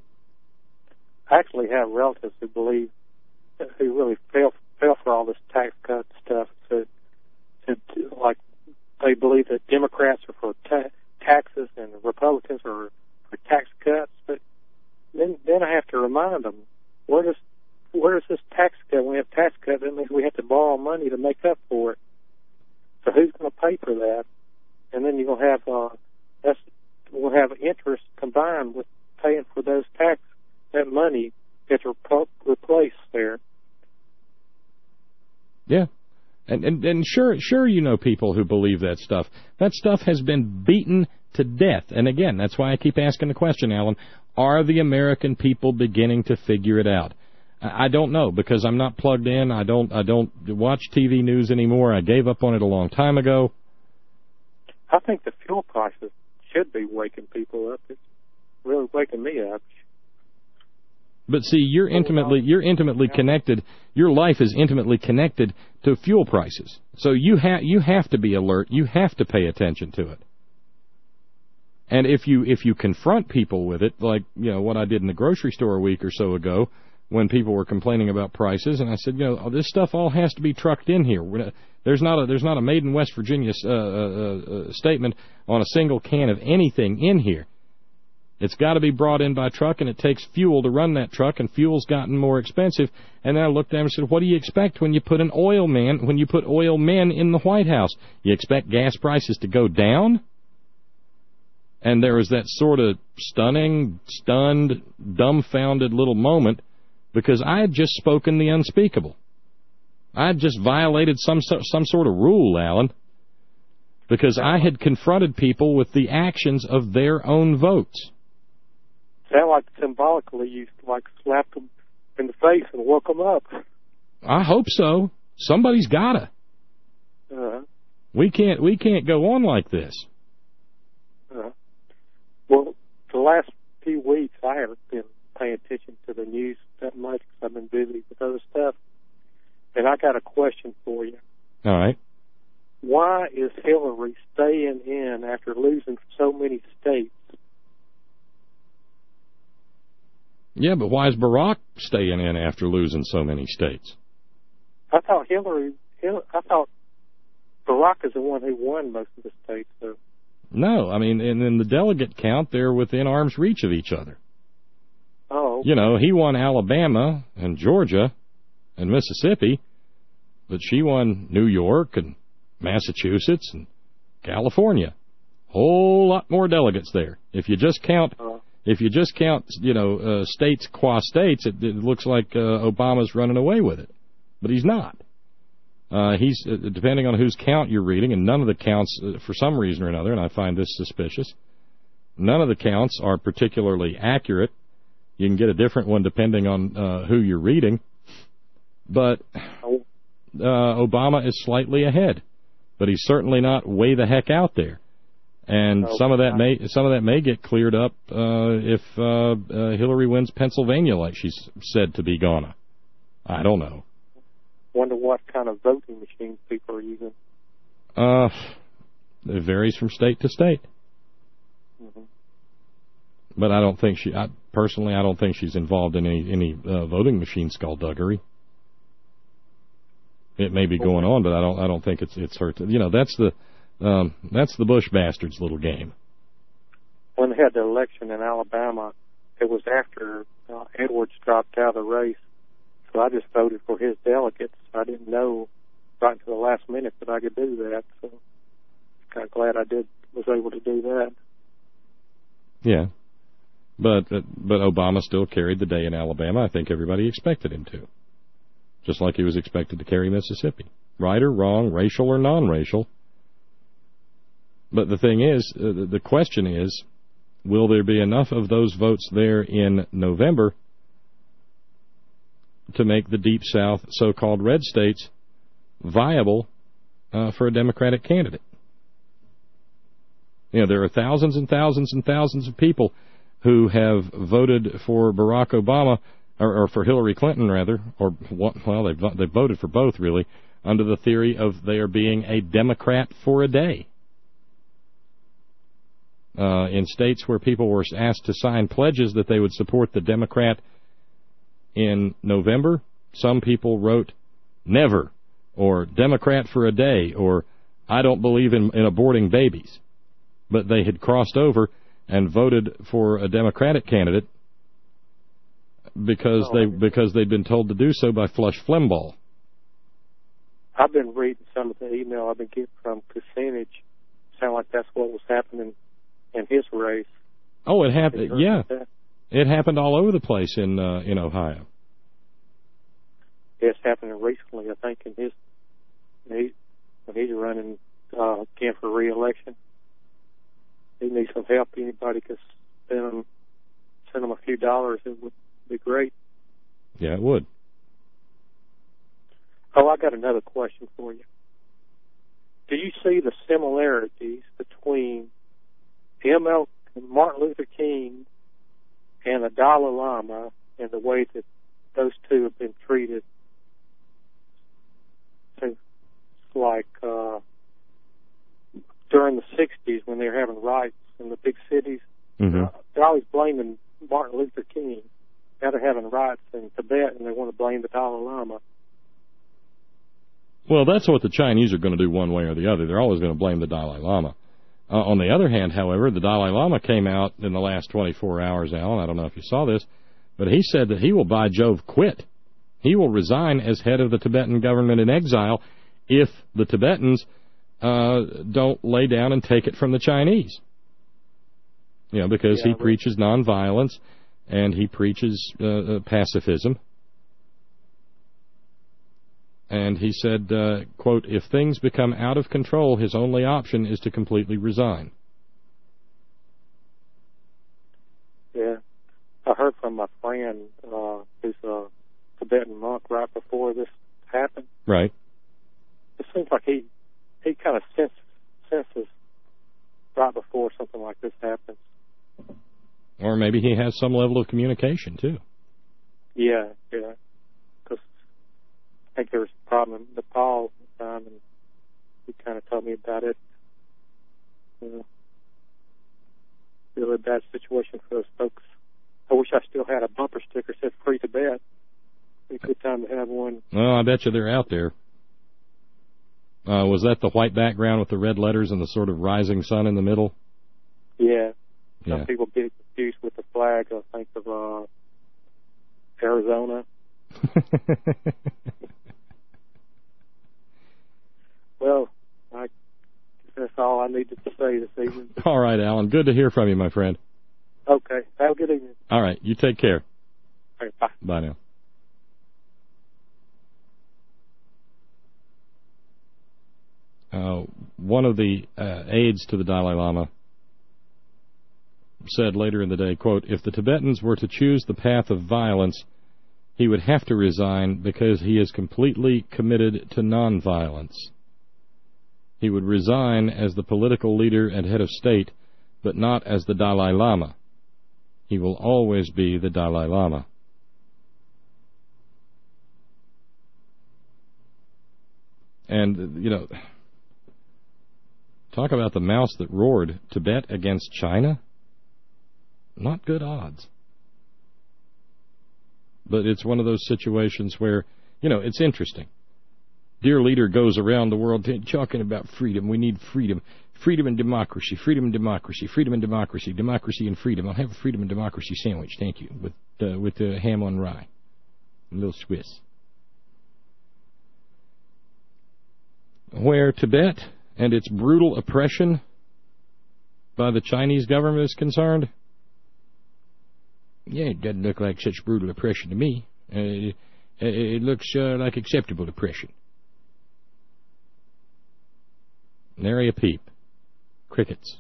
I actually have relatives who believe, who really fell fell for all this tax cut stuff. To, to, to, like, they believe that Democrats are for ta- taxes and Republicans are for tax cuts. But then, then I have to remind them, where does where is this tax cut? When we have tax cut, that means we have to borrow money to make up for it. So who's going to pay for that? And then you're going to have uh, that's we'll have interest combined with paying for those tax that money gets rep- replaced there. Yeah, and, and and sure, sure, you know people who believe that stuff. That stuff has been beaten to death. And again, that's why I keep asking the question, Alan: are the American people beginning to figure it out? I don't know, because I'm not plugged in. I don't. I don't watch T V news anymore. I gave up on it a long time ago. I think the fuel prices should be waking people up. It's really waking me up. But see, you're intimately you're intimately connected. Your life is intimately connected to fuel prices. So you have you have to be alert. You have to pay attention to it. And if you if you confront people with it, like you know what I did in the grocery store a week or so ago, when people were complaining about prices, and I said, you know, this stuff all has to be trucked in here. We're not, there's not a there's not a made in West Virginia uh, uh, uh, statement on a single can of anything in here. It's got to be brought in by truck, and it takes fuel to run that truck, and fuel's gotten more expensive. And then I looked at him and said, what do you expect when you put an oil man, when you put oil men in the White House? You expect gas prices to go down? And there was that sort of stunning, stunned, dumbfounded little moment, because I had just spoken the unspeakable. I had just violated some some sort of rule, Alan, because I had confronted people with the actions of their own votes. Sound like symbolically you like slapped them in the face and woke them up. I hope so. Somebody's gotta. Uh-huh. We can't we can't go on like this. Uh-huh. Well, the last few weeks I haven't been paying attention to the news that much because I've been busy with other stuff. And I got a question for you. All right. Why is Hillary staying in after losing so many states? Yeah, but why is Barack staying in after losing so many states? I thought Hillary, I thought Barack is the one who won most of the states. So. No, I mean, in, in the delegate count, they're within arm's reach of each other. Oh. You know, he won Alabama and Georgia and Mississippi, but she won New York and Massachusetts and California. Whole lot more delegates there. If you just count, uh, if you just count, you know, uh, states qua states, it, it looks like uh, Obama's running away with it, but he's not. Uh, he's uh, depending on whose count you're reading, and none of the counts, uh, for some reason or another, and I find this suspicious. None of the counts are particularly accurate. You can get a different one depending on uh, who you're reading. But uh, Obama is slightly ahead, but he's certainly not way the heck out there. And Oh, some of that God. may some of that may get cleared up uh, if uh, uh, Hillary wins Pennsylvania, like she's said to be gonna. I don't know. Wonder what kind of voting machines people are using. Uh, it varies from state to state. Mm-hmm. But I don't think she. I, personally, I don't think she's involved in any any uh, voting machine skullduggery. It may be going on, but I don't. I don't think it's it's her. To, you know, that's the um, that's the Bush bastards' little game. When they had the election in Alabama, it was after uh, Edwards dropped out of the race, so I just voted for his delegates. I didn't know right until the last minute that I could do that, so I'm kind of glad I did was able to do that. Yeah, but but Obama still carried the day in Alabama. I think everybody expected him to, just like he was expected to carry Mississippi. Right or wrong, racial or non-racial. But the thing is, uh, the question is, will there be enough of those votes there in November to make the Deep South so-called red states viable uh, for a Democratic candidate? You know, there are thousands and thousands and thousands of people who have voted for Barack Obama, or, or for Hillary Clinton, rather, or, well, they've, they've voted for both, really, under the theory of there being a Democrat for a day. Uh, in states where people were asked to sign pledges that they would support the Democrat in November, some people wrote never, or Democrat for a day, or I don't believe in, in aborting babies. But they had crossed over and voted for a Democratic candidate because Oh, they because they'd been told to do so by Flush Flimbaugh. I've been reading some of the email I've been getting from Kucinich. Sound like that's what was happening in his race. Oh, it Have you happened. heard Yeah, about that? it happened all over the place in uh, in Ohio. It's happening recently, I think, in his he, when he's running uh, again for re-election. He needs some help. Anybody could send him send him a few dollars. It would be great. Yeah, it would. Oh, I got another question for you. Do you see the similarities between M L Martin Luther King and the Dalai Lama and the way that those two have been treated? It's like uh, during the sixties when they were having riots in the big cities, Mm-hmm. uh, they're always blaming Martin Luther King. Now they're having riots in Tibet and they want to blame the Dalai Lama. Well, that's what the Chinese are going to do one way or the other. They're always going to blame the Dalai Lama. Uh, on the other hand, however, the Dalai Lama came out in the last twenty-four hours, Alan. I don't know if you saw this, but he said that he will by Jove quit. He will resign as head of the Tibetan government in exile if the Tibetans uh, don't lay down and take it from the Chinese. You know, because Yeah, he but- preaches nonviolence and he preaches uh, uh, pacifism. And he said, uh, quote, if things become out of control, his only option is to completely resign. Yeah. I heard from my friend uh, who's a Tibetan monk right before this happened. Right. It seems like he he kind of senses, senses right before something like this happens. Or maybe he has some level of communication, too. Yeah, yeah. Because I think there was a problem in Nepal at the time, and he kind of told me about it. You know, really bad situation for those folks. I wish I still had a bumper sticker that said Free Tibet. It'd be a good time to have one. Well, I bet you they're out there. Uh, was that the white background with the red letters and the sort of rising sun in the middle? Yeah. Some Yeah. people get confused with the flag, I think, of uh, Arizona. Well, I guess that's all I needed to say this evening. All right, Alan. Good to hear from you, my friend. Okay. Have a good evening. All right. You take care. All right, bye. Bye now. Uh, one of the uh, aides to the Dalai Lama said later in the day, quote, if the Tibetans were to choose the path of violence, he would have to resign because he is completely committed to nonviolence. He would resign as the political leader and head of state, but not as the Dalai Lama. He will always be the Dalai Lama. And, you know, talk about the mouse that roared. Tibet against China? Not good odds. But it's one of those situations where, you know, it's interesting. Dear leader goes around the world talking about freedom. We need freedom. Freedom and democracy. Freedom and democracy. Freedom and democracy. Democracy and freedom. I'll have a freedom and democracy sandwich, thank you, with uh, with uh, ham on rye. A little Swiss. Where Tibet and its brutal oppression by the Chinese government is concerned, yeah, it doesn't look like such brutal oppression to me. Uh, it looks uh, like acceptable oppression. Nary a peep. Crickets.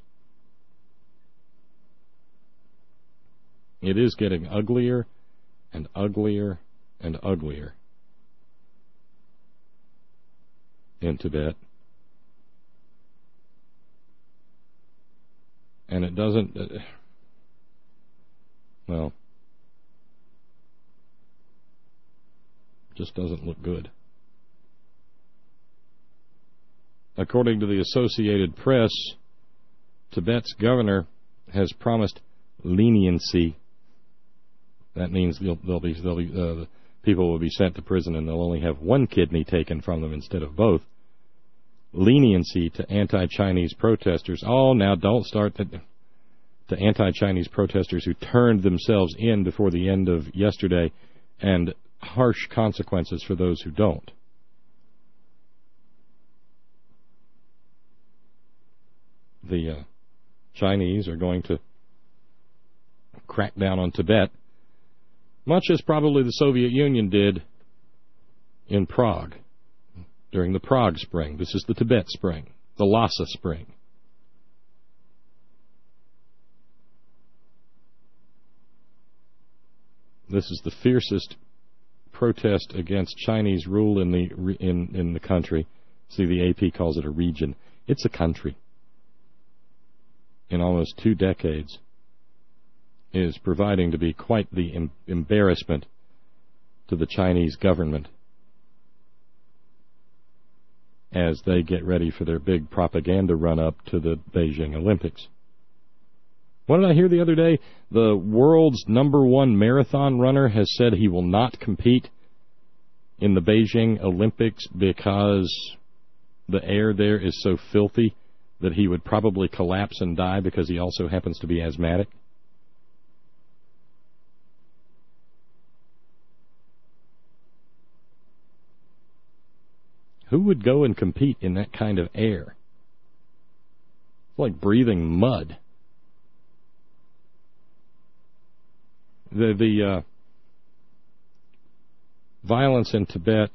It is getting uglier and uglier and uglier in Tibet. And it doesn't, uh, well, just doesn't look good. According to the Associated Press, Tibet's governor has promised leniency. That means they'll, they'll be, they'll be, uh, people will be sent to prison and they'll only have one kidney taken from them instead of both. Leniency to anti-Chinese protesters. Oh, now don't start to, to anti-Chinese protesters who turned themselves in before the end of yesterday, and harsh consequences for those who don't. The uh, Chinese are going to crack down on Tibet, much as probably the Soviet Union did in Prague during the Prague Spring. This is the Tibet Spring, the Lhasa Spring. This is the fiercest protest against Chinese rule in the in in the country. See, the A P calls it a region. It's a country. In almost two decades, is proving to be quite the em- embarrassment to the Chinese government as they get ready for their big propaganda run-up to the Beijing Olympics. What did I hear the other day? The world's number one marathon runner has said he will not compete in the Beijing Olympics because the air there is so filthy that he would probably collapse and die because he also happens to be asthmatic. Who would go and compete in that kind of air? It's like breathing mud. The the uh, violence in Tibet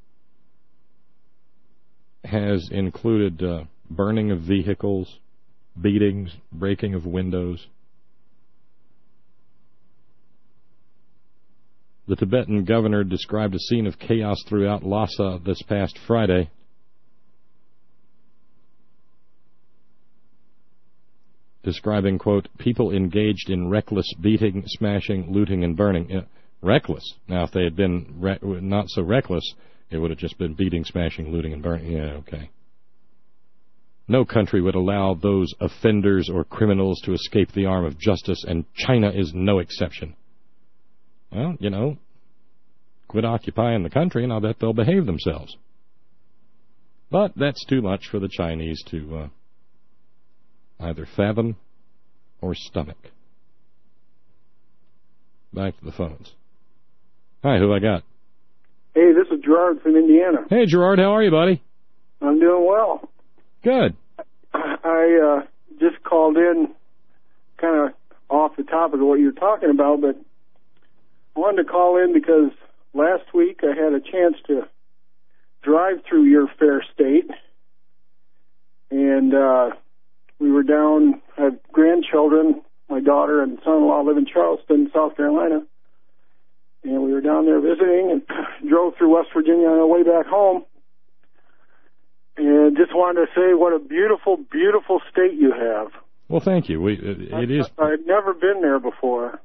has included uh, burning of vehicles, beatings, breaking of windows. The Tibetan governor described a scene of chaos throughout Lhasa this past Friday. Describing, quote, people engaged in reckless beating, smashing, looting, and burning. Yeah, reckless. Now, if they had been re- not so reckless, it would have just been beating, smashing, looting, and burning. Yeah, okay. No country would allow those offenders or criminals to escape the arm of justice, and China is no exception. Well, you know, quit occupying the country, and I'll bet they'll behave themselves. But that's too much for the Chinese to uh, either fathom or stomach. Back to the phones. Hi, who I got? Hey, this is Gerard from Indiana. Hey, Gerard, how are you, buddy? I'm doing well. Good. I uh, just called in kind of off the topic of what you were talking about, but I wanted to call in because last week I had a chance to drive through your fair state, and uh, we were down, I have grandchildren, my daughter and son-in-law live in Charleston, South Carolina. And we were down there visiting and drove through West Virginia on our way back home. And just wanted to say what a beautiful, beautiful state you have. Well, thank you. We, it, it is. I've never been there before.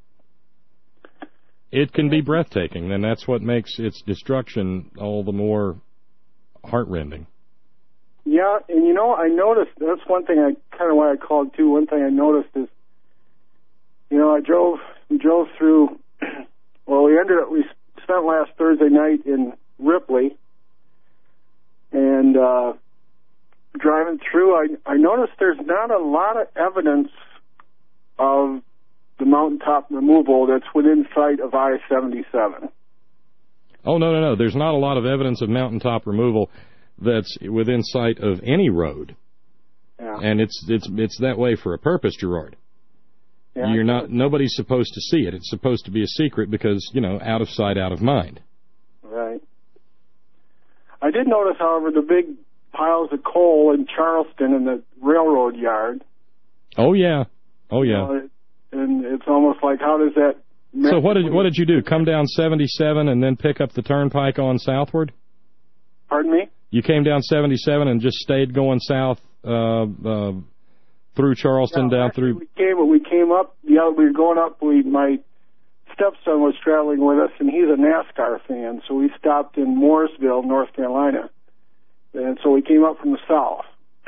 It can be breathtaking, and that's what makes its destruction all the more heartrending. Yeah, and you know, I noticed, that's one thing I, kind of why I called too, one thing I noticed is, you know, I drove, we drove through, well, we ended up, we spent last Thursday night in Ripley, and uh, driving through, I, I noticed there's not a lot of evidence of the mountaintop removal that's within sight of I seventy-seven. Oh, no, no, no. There's not a lot of evidence of mountaintop removal that's within sight of any road. Yeah. And it's it's it's that way for a purpose, Gerard. Yeah. You're not. Nobody's supposed to see it. It's supposed to be a secret because, you know, out of sight, out of mind. Right. I did notice, however, the big piles of coal in Charleston in the railroad yard. Oh, yeah. Oh, yeah. You know, it, and it's almost like, how does that... So what did what did you do? Come down seventy-seven and then pick up the turnpike on southward? Pardon me? You came down seventy-seven and just stayed going south uh, uh, through Charleston, No, down actually, through... We came, we came up, yeah, we were going up, we, my stepson was traveling with us, and he's a NASCAR fan, so we stopped in Mooresville, North Carolina. And so we came up from the south.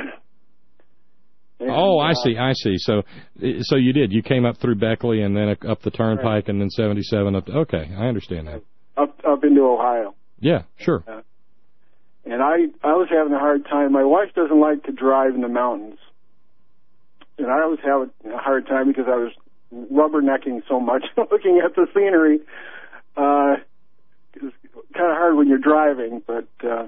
And, oh, I uh, see, I see. So so you did. You came up through Beckley and then up the turnpike right. and then seventy-seven up... To, okay, I understand that. Up, up into Ohio. Yeah, sure. Uh, and I, I was having a hard time. My wife doesn't like to drive in the mountains. And I was having a hard time because I was rubbernecking so much looking at the scenery. Uh, it's kind of hard when you're driving, but uh,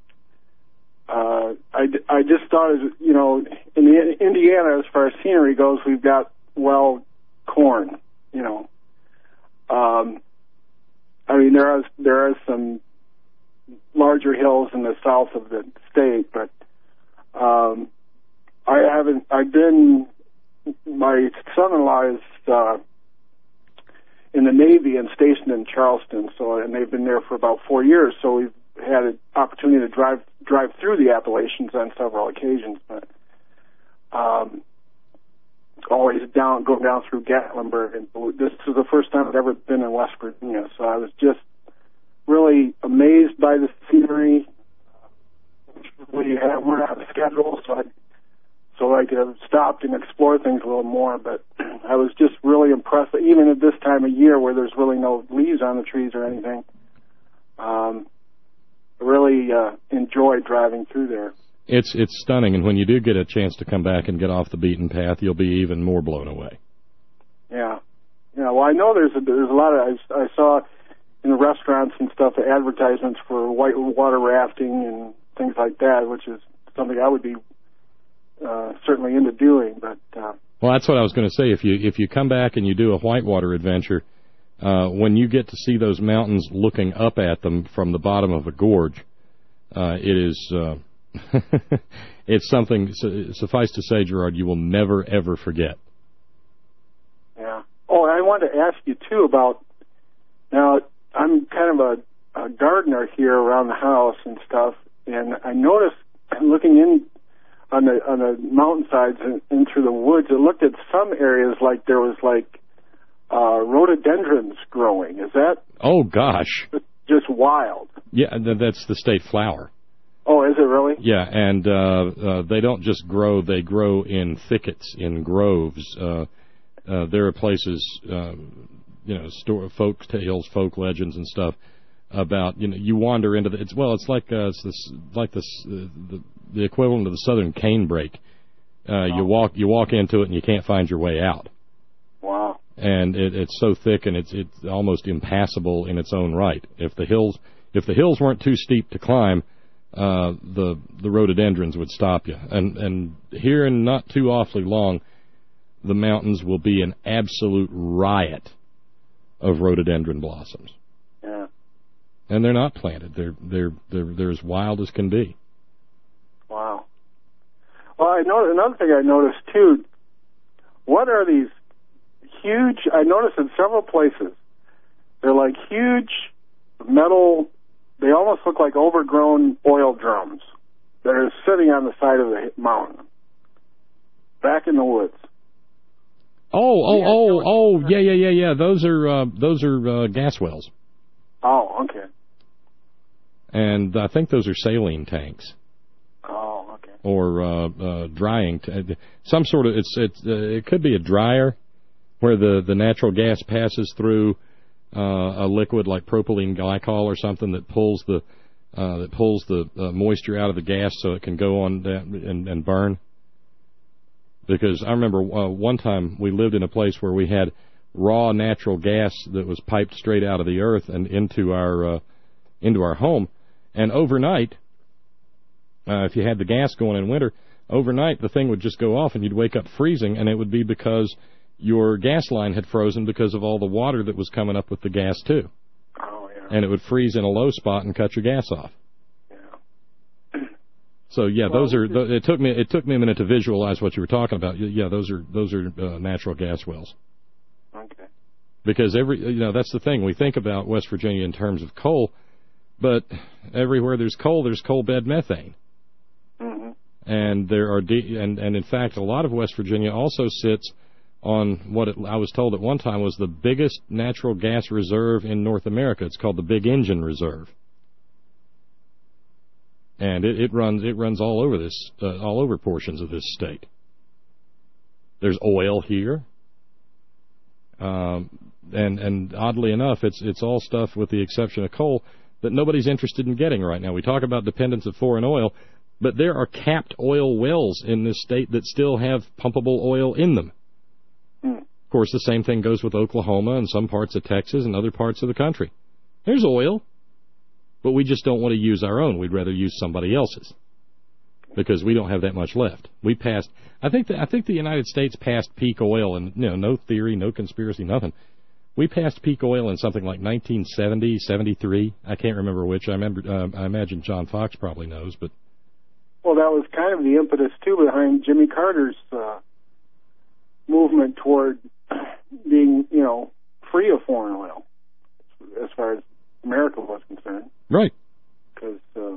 uh, I, I just thought, as you know, in the, Indiana, as far as scenery goes, we've got, well, corn, you know. Um, I mean, there are, there are some larger hills in the south of the state, but um, I haven't, I've been, my son-in-law is uh, in the Navy and stationed in Charleston, so, and they've been there for about four years, so we've had an opportunity to drive drive through the Appalachians on several occasions, but um, always down, going down through Gatlinburg, and this is the first time I've ever been in West Virginia, so I was just really amazed by the scenery. We had, we're on a schedule, so I, so I could have stopped and explore things a little more, but I was just really impressed, even at this time of year where there's really no leaves on the trees or anything. Um, I really uh, enjoyed driving through there. It's it's stunning, and when you do get a chance to come back and get off the beaten path, you'll be even more blown away. Yeah. Yeah, well, I know there's a, there's a lot of, I, I saw in the restaurants and stuff, advertisements for white water rafting and things like that, which is something I would be uh, certainly into doing. But uh, well, that's what I was going to say. If you if you come back and you do a whitewater adventure, uh, when you get to see those mountains looking up at them from the bottom of a gorge, uh, it is uh, it's something. Suffice to say, Gerard, you will never ever forget. Yeah. Oh, I wanted to ask you too about now. I'm kind of a, a gardener here around the house and stuff, and I noticed looking in on the on the mountainsides and, and through the woods, it looked at some areas like there was like uh, rhododendrons growing. Is that? Oh gosh, just wild. Yeah, that's the state flower. Oh, is it really? Yeah, and uh, uh, they don't just grow; they grow in thickets, in groves. Uh, uh, there are places. Uh, you know, story, folk tales, folk legends, and stuff about, you know, you wander into the, it's, well, it's like, uh, it's this, like this, uh, the, the equivalent of the southern canebrake. Uh, oh. you walk, you walk into it and you can't find your way out. Wow. And it, it's so thick and it's, it's almost impassable in its own right. If the hills, if the hills weren't too steep to climb, uh, the, the rhododendrons would stop you. And, and here in not too awfully long, the mountains will be an absolute riot of rhododendron blossoms. Yeah. And they're not planted. They're they're they're they're as wild as can be. Wow. Well, I know another thing I noticed too. What are these huge. I noticed in several places they're like huge metal. They almost look like overgrown oil drums that are sitting on the side of the mountain, back in the woods. Oh, oh, oh, oh, yeah, yeah, yeah, yeah. Those are uh, those are uh, gas wells. Oh, okay. And I think those are saline tanks. Oh, okay. Or uh, uh, drying, t- some sort of. It's it's uh, it could be a dryer where the, the natural gas passes through uh, a liquid like propylene glycol or something that pulls the uh, that pulls the uh, moisture out of the gas so it can go on and, and burn. Because I remember uh, one time we lived in a place where we had raw natural gas that was piped straight out of the earth and into our uh, into our home, and overnight. Uh, if you had the gas going in winter, overnight the thing would just go off and you'd wake up freezing, and it would be because your gas line had frozen because of all the water that was coming up with the gas too. Oh, yeah. And it would freeze in a low spot and cut your gas off. Yeah. So yeah, well, those are. Th- it took me. It took me a minute to visualize what you were talking about. Yeah, those are those are uh, natural gas wells. Okay. Because every you know that's the thing, we think about West Virginia in terms of coal, but everywhere there's coal, there's coal bed methane. Mm-hmm. And there are de- and and in fact, a lot of West Virginia also sits on what it, I was told at one time was the biggest natural gas reserve in North America. It's called the Big Engine Reserve, and it, it runs it runs all over this uh, all over portions of this state. There's oil here, um, and and oddly enough, it's it's all stuff with the exception of coal that nobody's interested in getting right now. We talk about dependence of foreign oil, but there are capped oil wells in this state that still have pumpable oil in them. Mm. Of course, the same thing goes with Oklahoma and some parts of Texas and other parts of the country. There's oil, but we just don't want to use our own. We'd rather use somebody else's because we don't have that much left. We passed. I think the, I think the United States passed peak oil, and you know, no theory, no conspiracy, nothing. We passed peak oil in something like nineteen seventy, seventy-three. I can't remember which. I remember. Uh, I imagine John Fox probably knows, but. Well, that was kind of the impetus, too, behind Jimmy Carter's uh, movement toward being, you know, free of foreign oil, as far as America was concerned. Right. Because, uh,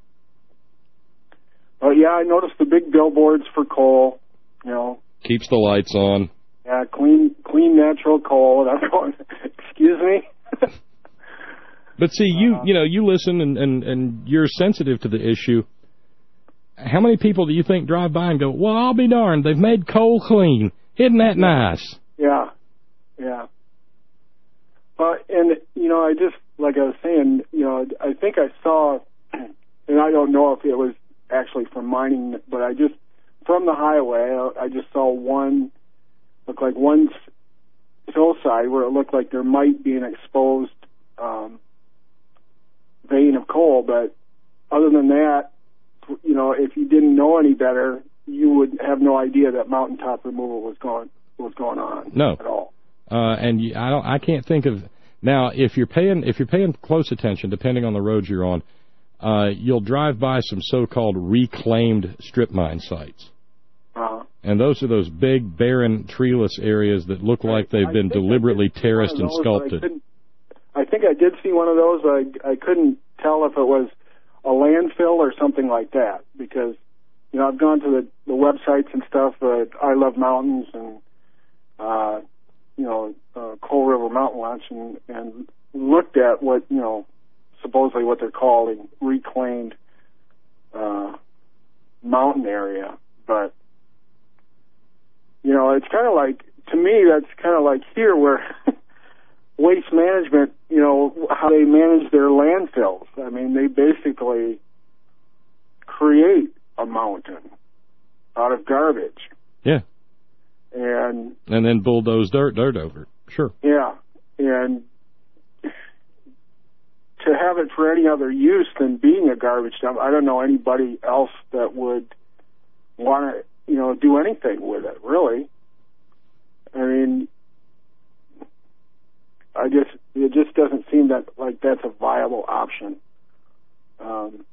well, yeah, I noticed the big billboards for coal, you know. Keeps the lights on. Yeah, clean, clean natural coal. And I'm going, excuse me? But see, you, you know, you listen and, and, and you're sensitive to the issue. How many people do you think drive by and go, well, I'll be darned, they've made coal clean. Isn't that nice? Yeah, yeah. Uh, and, you know, I just, like I was saying, you know, I think I saw, and I don't know if it was actually from mining, but I just, from the highway, I just saw one, looked like one hillside where it looked like there might be an exposed um, vein of coal, but other than that, you know, if you didn't know any better, you would have no idea that mountaintop removal was going was going on. No, at all. Uh, and you, I don't. I can't think of now. If you're paying if you're paying close attention, depending on the road you're on, uh, you'll drive by some so-called reclaimed strip mine sites. Uh-huh. And those are those big, barren, treeless areas that look like they've I been deliberately terraced and those, sculpted. I, I think I did see one of those. I I couldn't tell if it was a landfill or something like that, because, you know, I've gone to the, the websites and stuff, uh, I Love Mountains and, uh, you know, uh, Coal River Mountain Watch, and, and looked at what, you know, supposedly what they're calling reclaimed uh, mountain area. But, you know, it's kind of like, to me, that's kind of like here where waste management, you know, how they manage their landfills. I mean, they basically create a mountain out of garbage. Yeah. And and then bulldoze dirt dirt over it. Sure. Yeah. And to have it for any other use than being a garbage dump, I don't know anybody else that would want to, you know, do anything with it, really. I mean, I just, it just doesn't seem that like that's a viable option. Um,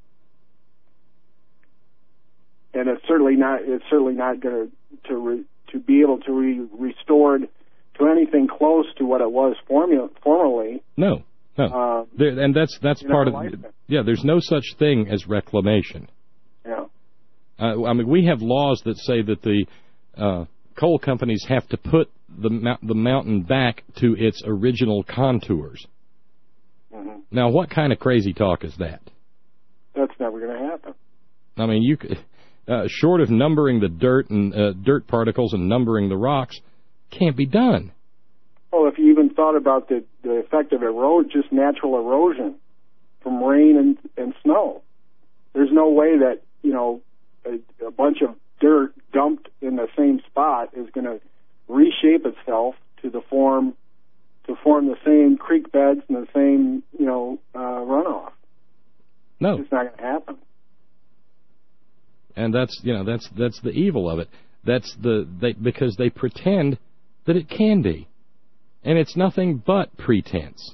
and it's certainly not, it's certainly not going to, to re, to be able to be restored to to anything close to what it was formu- formerly. No, no, Uh, there, and that's that's part of lifespan. yeah. There's no such thing as reclamation. Yeah. Uh, I mean, we have laws that say that the uh, coal companies have to put the mou- the mountain back to its original contours. Mm-hmm. Now, what kind of crazy talk is that? That's never going to happen. I mean, you could, uh, short of numbering the dirt and uh, dirt particles and numbering the rocks, can't be done. Well, if you even thought about the, the effect of erosion, just natural erosion from rain and, and snow, there's no way that, you know, a, a bunch of dirt dumped in the same spot is going to reshape itself to the form, to form the same creek beds and the same, you know, uh, runoff. No. It's not going to happen. And that's, you know, that's that's the evil of it. That's the they because they pretend that it can be. And it's nothing but pretense.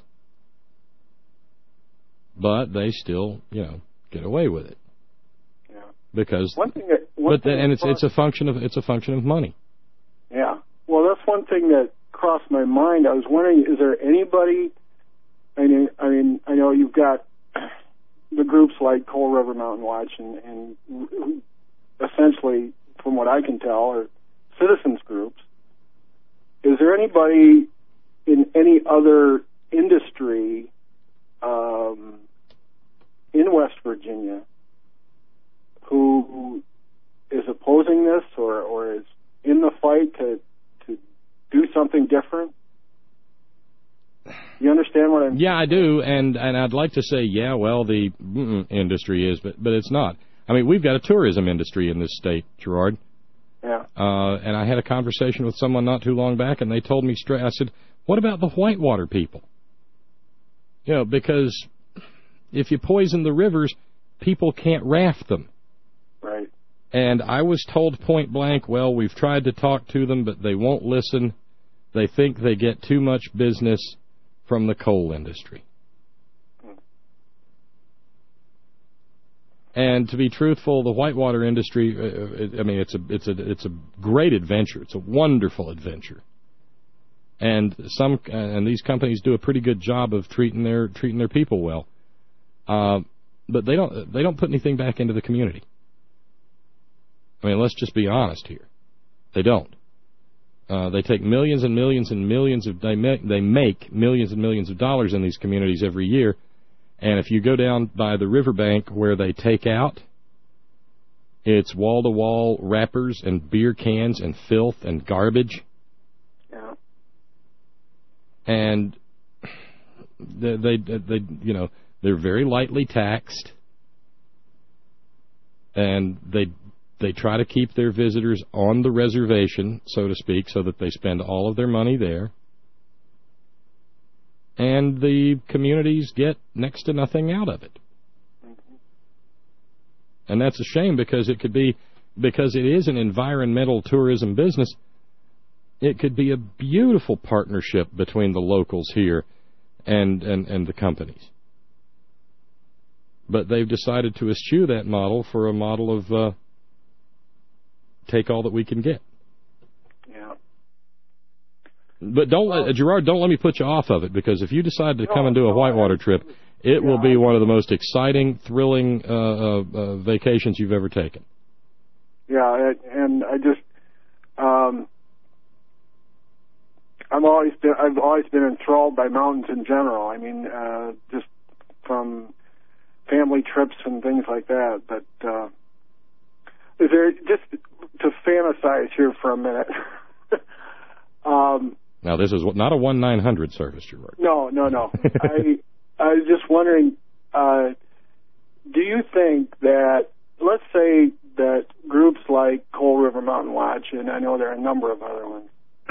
But they still, you know, get away with it. Yeah. Because one thing that, one but thing and it's that it's a function of it's a function of money. Yeah. Well, that's one thing that crossed my mind. I was wondering, is there anybody? I mean, I mean, I know you've got the groups like Coal River Mountain Watch, and, and essentially, from what I can tell, are citizens groups. Is there anybody in any other industry um, in West Virginia who is opposing this or, or is in the fight to to do something different? You understand what I'm? Yeah, I do, and and I'd like to say, yeah, well, the mm, industry is, but but it's not. I mean, we've got a tourism industry in this state, Gerard. Yeah. Uh, and I had a conversation with someone not too long back, and they told me straight. I said, "What about the whitewater people? You know, because if you poison the rivers, people can't raft them." Right. And I was told point blank, well, we've tried to talk to them, but they won't listen. They think they get too much business from the coal industry. And to be truthful, the whitewater industry, uh, I mean, it's a it's a it's a great adventure. It's a wonderful adventure. And some and these companies do a pretty good job of treating their treating their people well. Uh, but they don't they don't put anything back into the community. I mean, let's just be honest here. They don't. Uh, they take millions and millions and millions of they make, they make millions and millions of dollars in these communities every year. And if you go down by the riverbank where they take out, it's wall-to-wall wrappers and beer cans and filth and garbage. Yeah. And they, they, they, you know, they're very lightly taxed, and they they try to keep their visitors on the reservation, so to speak, so that they spend all of their money there. And the communities get next to nothing out of it. And that's a shame, because it could be, because it is an environmental tourism business, it could be a beautiful partnership between the locals here and, and, and the companies. But they've decided to eschew that model for a model of uh, take all that we can get. Yeah. But don't let, uh, Gerard, don't let me put you off of it, because if you decide to come and do a whitewater trip, it will be one of the most exciting, thrilling uh, uh, uh, vacations you've ever taken. Yeah, and I just, um, I'm always been, I've always been enthralled by mountains in general. I mean, uh, just from family trips and things like that. But uh, is there, just to fantasize here for a minute? um, now, this is not a one nine hundred service, Gerard. No, no, no. I I was just wondering, uh, do you think that, let's say that groups like Coal River Mountain Watch, and I know there are a number of other ones,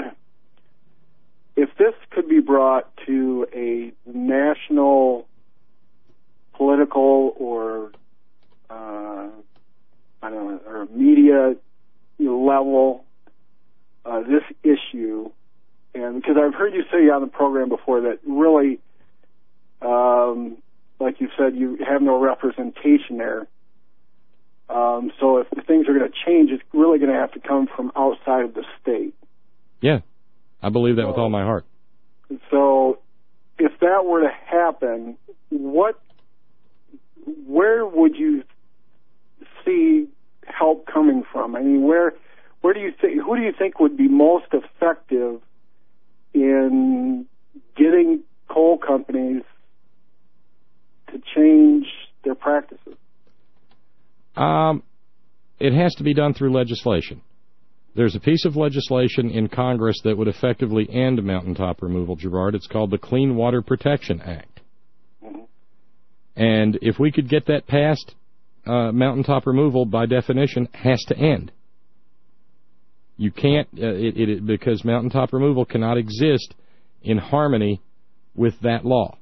if this could be brought to a national political or, uh, I don't know, or media level, uh, this issue, and because I've heard you say on the program before that really, um, like you said, you have no representation there. Um, so if things are going to change, it's really going to have to come from outside of the state. Yeah. I believe that with all my heart. So, if that were to happen, what, where would you see help coming from? I mean, where, where do you think, who do you think would be most effective in getting coal companies to change their practices? Um, it has to be done through legislation. There's a piece of legislation in Congress that would effectively end mountaintop removal, Gerard. It's called the Clean Water Protection Act. Mm-hmm. And if we could get that passed, uh, mountaintop removal, by definition, has to end. You can't, uh, it, it, because mountaintop removal cannot exist in harmony with that law.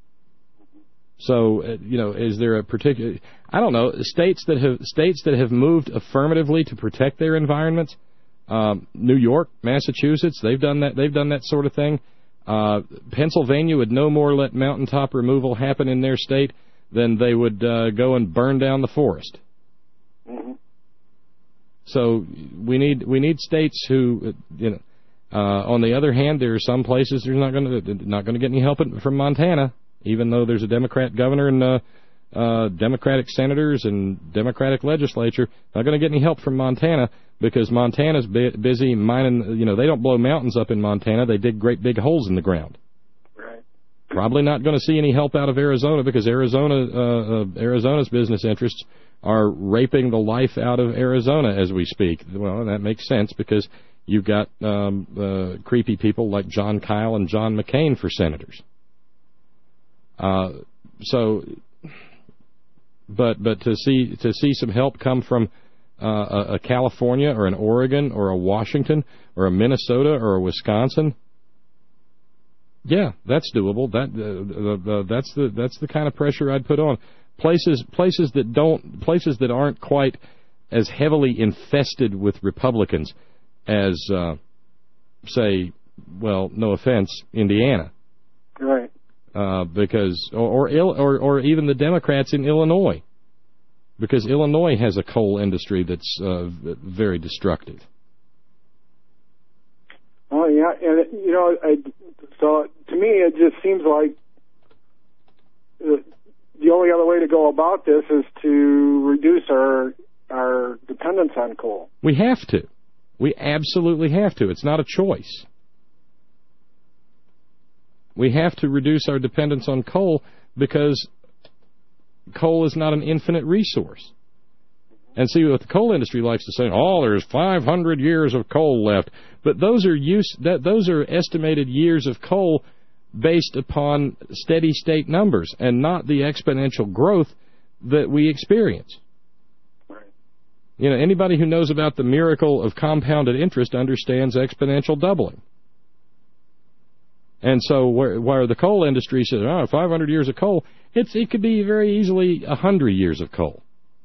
So, uh, you know, is there a particular, I don't know, states that have states that have moved affirmatively to protect their environments, um, New York, Massachusetts, they've done that. They've done that sort of thing. Uh, Pennsylvania would no more let mountaintop removal happen in their state than they would uh, go and burn down the forest. Mm-hmm. So we need we need states who, you know. Uh, on the other hand, there are some places there's not going to not going to get any help from Montana, even though there's a Democrat governor and uh, uh, Democratic senators and Democratic legislature. Not going to get any help from Montana because Montana's bu- busy mining. You know, they don't blow mountains up in Montana; they dig great big holes in the ground. Right. Probably not going to see any help out of Arizona because Arizona, uh, uh, Arizona's business interests are raping the life out of Arizona as we speak. Well, that makes sense because you've got um, uh, creepy people like John Kyle and John McCain for senators. Uh, so, but but to see to see some help come from uh, a, a California or an Oregon or a Washington or a Minnesota or a Wisconsin, yeah, that's doable. That uh, uh, that's the that's the kind of pressure I'd put on places places that don't places that aren't quite as heavily infested with Republicans as, uh, say, well, no offense, Indiana. Right. Uh, because, or, or, or, or even the Democrats in Illinois, because Illinois has a coal industry that's uh, very destructive. Oh, yeah, and, you know, I, so to me it just seems like the, the only other way to go about this is to reduce our our dependence on coal. We have to. We absolutely have to. It's not a choice. We have to reduce our dependence on coal because coal is not an infinite resource. And see, what the coal industry likes to say, oh, there's five hundred years of coal left. But those are use that those are estimated years of coal based upon steady state numbers and not the exponential growth that we experience. You know, anybody who knows about the miracle of compounded interest understands exponential doubling. And so where, where the coal industry says, oh, five hundred years of coal, it's, it could be very easily one hundred years of coal,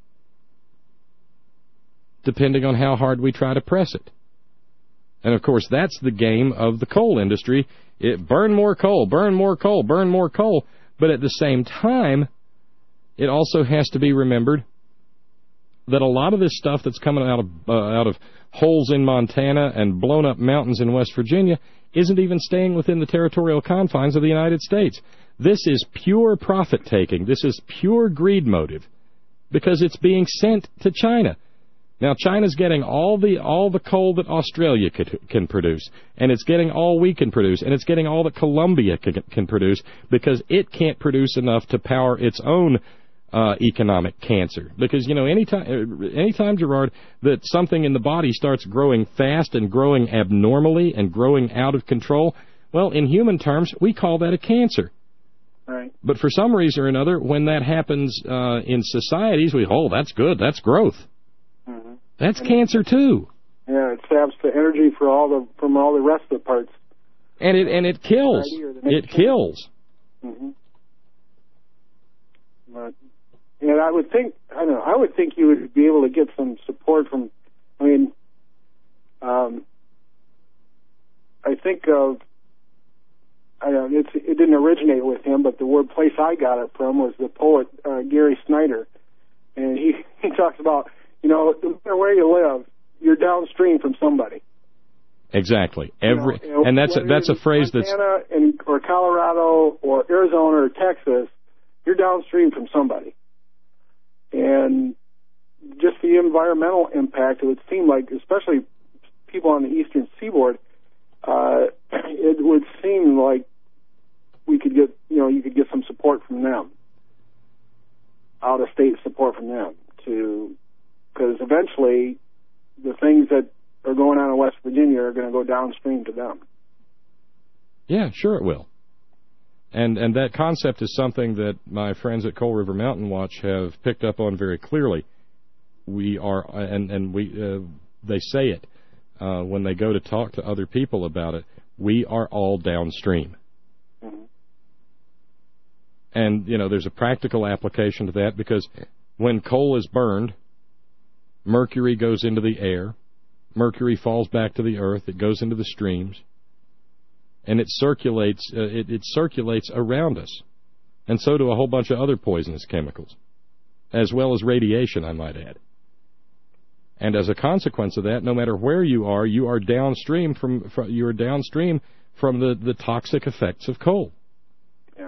depending on how hard we try to press it. And, of course, that's the game of the coal industry. It burn more coal, burn more coal, burn more coal. But at the same time, it also has to be remembered that a lot of this stuff that's coming out of uh, out of holes in Montana and blown up mountains in West Virginia isn't even staying within the territorial confines of the United States. This is pure profit-taking. This is pure greed motive because it's being sent to China. Now, China's getting all the all the coal that Australia could, can produce, and it's getting all we can produce, and it's getting all that Colombia can, can produce because it can't produce enough to power its own Uh, economic cancer. Because, you know, anytime, anytime, Gerard, that something in the body starts growing fast and growing abnormally and growing out of control, well, in human terms, we call that a cancer. Right. But for some reason or another, when that happens uh, in societies, we, oh, that's good, that's growth. Mm-hmm. That's and cancer, too. Yeah, it saps the energy for all the from all the rest of the parts. And it, and it kills. It kills. Mm-hmm. But And I would think, I don't know, I would think you would be able to get some support from, I mean, um, I think of, I don't know, it's, it didn't originate with him, but the word place I got it from was the poet uh, Gary Snyder. And he, he talks about, you know, no matter where you live, you're downstream from somebody. Exactly. Every you know, and that's a, that's a phrase that's Montana and or Colorado or Arizona or Texas, you're downstream from somebody, and just the environmental impact. It would seem like, especially people on the eastern seaboard, uh, it would seem like we could get, you know, you could get some support from them, out of state support from them, to because eventually the things that are going on in West Virginia are going to go downstream to them. Yeah, sure it will. And and that concept is something that my friends at Coal River Mountain Watch have picked up on very clearly. We are, and and we uh, they say it uh, when they go to talk to other people about it. We are all downstream. Mm-hmm. And you know, there's a practical application to that, because when coal is burned, mercury goes into the air. Mercury falls back to the earth. It goes into the streams, and it circulates. Uh, it, it circulates around us, and so do a whole bunch of other poisonous chemicals, as well as radiation, I might add. And as a consequence of that, no matter where you are, you are downstream from, from you are downstream from the, the toxic effects of coal. Yeah.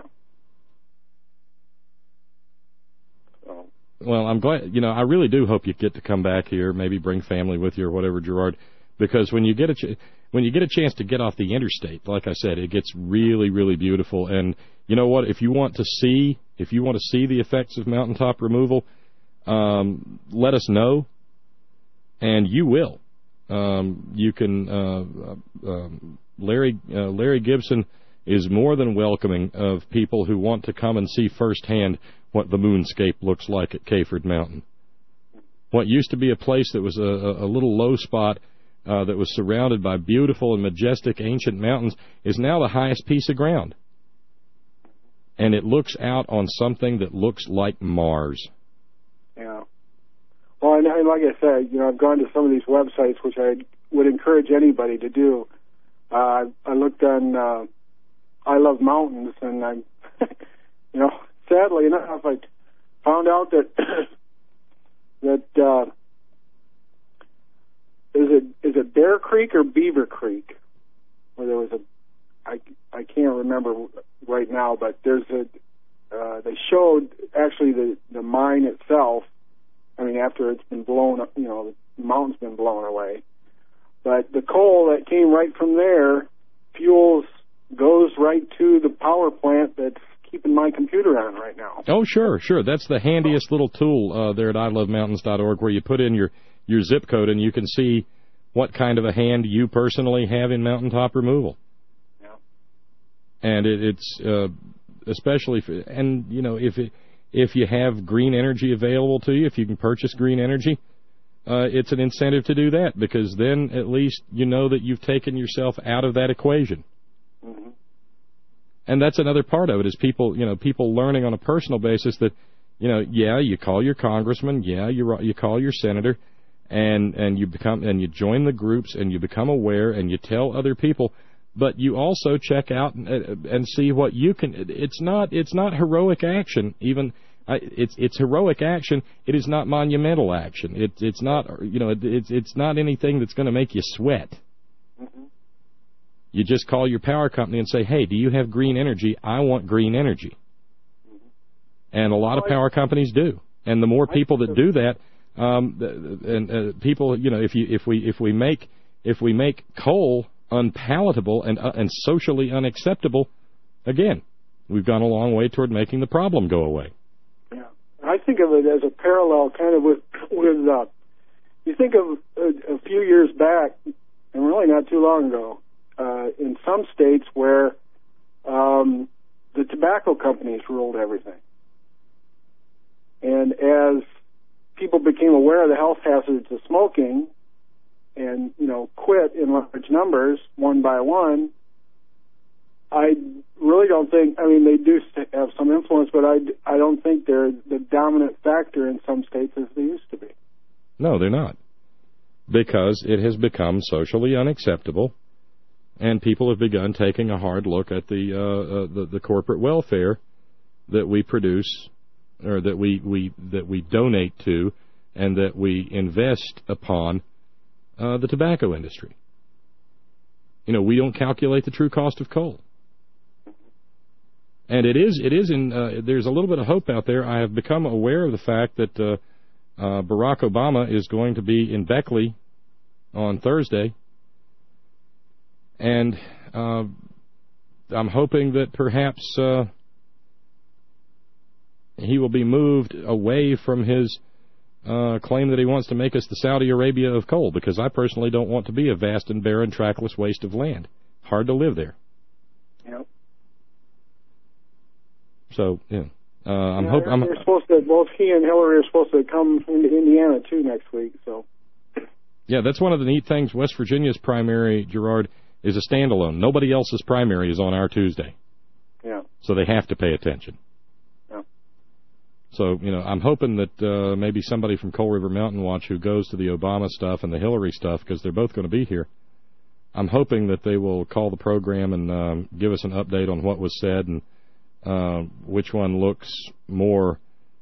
So. Well, I'm glad. You know, I really do hope you get to come back here. Maybe bring family with you or whatever, Gerard. Because when you get a ch- when you get a chance to get off the interstate, like I said, it gets really, really beautiful. And you know what? If you want to see, if you want to see the effects of mountaintop removal, um, let us know, and you will. Um, you can. Uh, uh, um, Larry uh, Larry Gibson is more than welcoming of people who want to come and see firsthand what the moonscape looks like at Cayford Mountain. What used to be a place that was a, a little low spot uh, that was surrounded by beautiful and majestic ancient mountains is now the highest piece of ground. And it looks out on something that looks like Mars. Yeah. Well, and, and like I said, you know, I've gone to some of these websites, which I would encourage anybody to do. Uh, I looked on uh, I Love Mountains, and I, you know, sadly enough, I found out that that uh, is it is it Bear Creek or Beaver Creek, where there was a I I can't remember right now, but there's a uh, they showed actually the the mine itself. I mean, after it's been blown up, you know, the mountain's been blown away. But the coal that came right from there fuels, goes right to the power plant that's keeping my computer on right now. Oh, sure, sure. That's the handiest little tool uh, there at I love mountains dot org, where you put in your, your zip code and you can see what kind of a hand you personally have in mountaintop removal. Yeah. And it, it's uh, especially, for, and, you know, if it, if you have green energy available to you, if you can purchase green energy, Uh, it's an incentive to do that, because then at least you know that you've taken yourself out of that equation. Mm-hmm. And that's another part of it, is people, you know, people learning on a personal basis that, you know, yeah, you call your congressman, yeah, you you call your senator, and and you become and you join the groups and you become aware and you tell other people, but you also check out and, and see what you can. It's not it's not heroic action, even. I, it's it's heroic action. It is not monumental action. It, it's not you know it, it's it's not anything that's going to make you sweat. Mm-hmm. You just call your power company and say, "Hey, do you have green energy? I want green energy." Mm-hmm. And a lot of power companies do. And the more people that do that, um, and uh, people, you know, if you if we if we make if we make coal unpalatable and uh, and socially unacceptable, again, we've gone a long way toward making the problem go away. I think of it as a parallel kind of with, with uh, you think of a, a few years back, and really not too long ago, uh, in some states where um, the tobacco companies ruled everything. And as people became aware of the health hazards of smoking and, you know, quit in large numbers, one by one, I really don't think, I mean, they do have some influence, but I, I don't think they're the dominant factor in some states as they used to be. No, they're not. Because it has become socially unacceptable, and people have begun taking a hard look at the, uh, uh, the, the corporate welfare that we produce, or that we, we, that we donate to, and that we invest upon uh, the tobacco industry. You know, we don't calculate the true cost of coal. And it is, it is in, uh, there's a little bit of hope out there. I have become aware of the fact that uh, uh, Barack Obama is going to be in Beckley on Thursday. And uh, I'm hoping that perhaps uh, he will be moved away from his uh, claim that he wants to make us the Saudi Arabia of coal, because I personally don't want to be a vast and barren, trackless waste of land. Hard to live there. Yep. So, yeah. Uh, I'm yeah, hoping. I'm, they're supposed to, both he and Hillary are supposed to come into Indiana, too, next week, so. Yeah, that's one of the neat things. West Virginia's primary, Gerard, is a standalone. Nobody else's primary is on our Tuesday. Yeah. So they have to pay attention. Yeah. So, you know, I'm hoping that uh, maybe somebody from Coal River Mountain Watch who goes to the Obama stuff and the Hillary stuff, because they're both going to be here, I'm hoping that they will call the program and um, give us an update on what was said and uh, which one looks more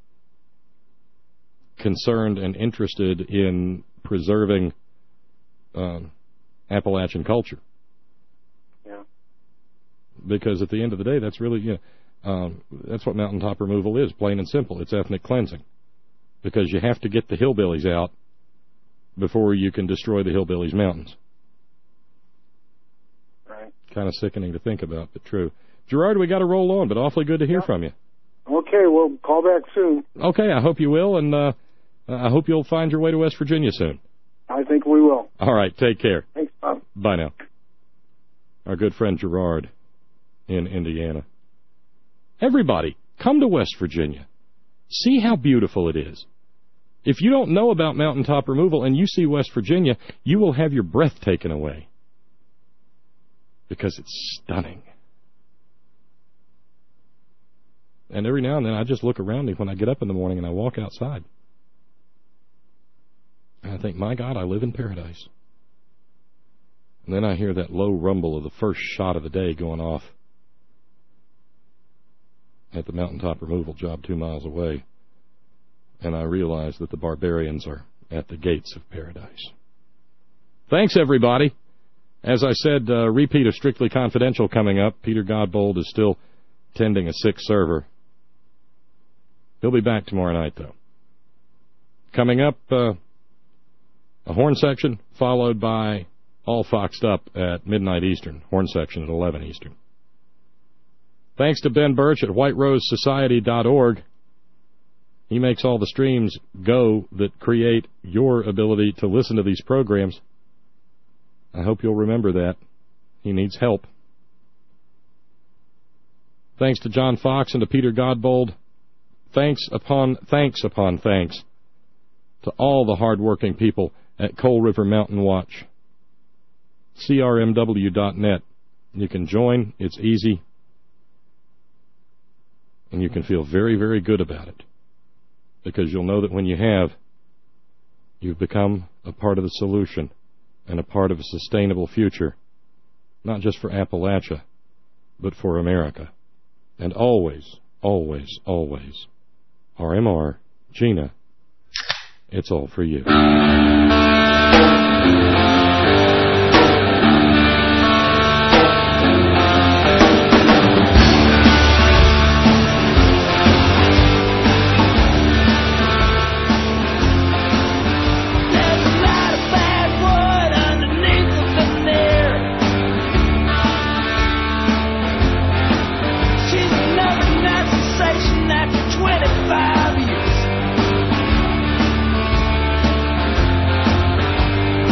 concerned and interested in preserving um, Appalachian culture. Yeah. Because at the end of the day, that's really, you know, um, that's what mountaintop removal is, plain and simple. It's ethnic cleansing. Because you have to get the hillbillies out before you can destroy the hillbillies' mountains. Right. Kind of sickening to think about, but true. Gerard, we got to roll on, but awfully good to hear yeah. from you. Okay, well, call back soon. Okay, I hope you will, and uh, I hope you'll find your way to West Virginia soon. I think we will. All right, take care. Thanks, Bob. Bye now. Our good friend Gerard in Indiana. Everybody, come to West Virginia. See how beautiful it is. If you don't know about mountaintop removal and you see West Virginia, you will have your breath taken away. Because it's stunning. And every now and then I just look around me when I get up in the morning and I walk outside. And I think, my God, I live in paradise. And then I hear that low rumble of the first shot of the day going off at the mountaintop removal job two miles away. And I realize that the barbarians are at the gates of paradise. Thanks, everybody. As I said, uh, repeat of Strictly Confidential coming up. Peter Godbold is still tending a sick server. He'll be back tomorrow night, though. Coming up, uh, a horn section, followed by All Foxed Up at midnight Eastern. Horn section at eleven Eastern. Thanks to Ben Birch at white rose society dot org. He makes all the streams go that create your ability to listen to these programs. I hope you'll remember that. He needs help. Thanks to John Fox and to Peter Godbold. Thanks upon thanks upon thanks to all the hard-working people at Coal River Mountain Watch. C R M W dot net. You can join. It's easy. And you can feel very, very good about it. Because you'll know that when you have, you've become a part of the solution and a part of a sustainable future, not just for Appalachia, but for America. And always, always, always, R M R, Gina, it's all for you. twenty-five years.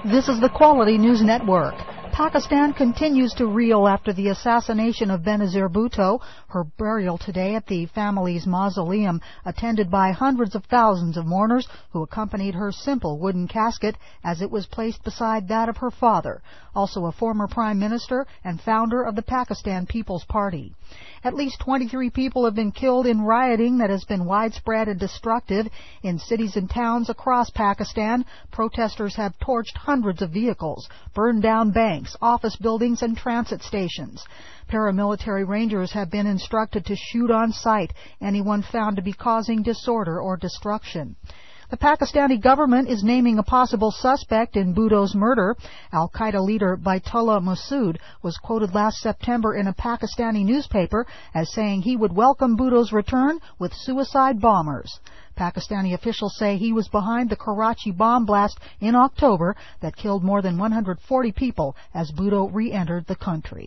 This is the Quality News Network. Pakistan continues to reel after the assassination of Benazir Bhutto. Her burial today at the family's mausoleum, attended by hundreds of thousands of mourners who accompanied her simple wooden casket as it was placed beside that of her father, also a former prime minister and founder of the Pakistan People's Party. At least twenty-three people have been killed in rioting that has been widespread and destructive in cities and towns across Pakistan. Protesters have torched hundreds of vehicles, burned down banks, office buildings, and transit stations. Paramilitary rangers have been instructed to shoot on sight anyone found to be causing disorder or destruction. The Pakistani government is naming a possible suspect in Bhutto's murder. Al-Qaeda leader Baitullah Masood was quoted last September in a Pakistani newspaper as saying he would welcome Bhutto's return with suicide bombers. Pakistani officials say he was behind the Karachi bomb blast in October that killed more than one hundred forty people as Bhutto re-entered the country.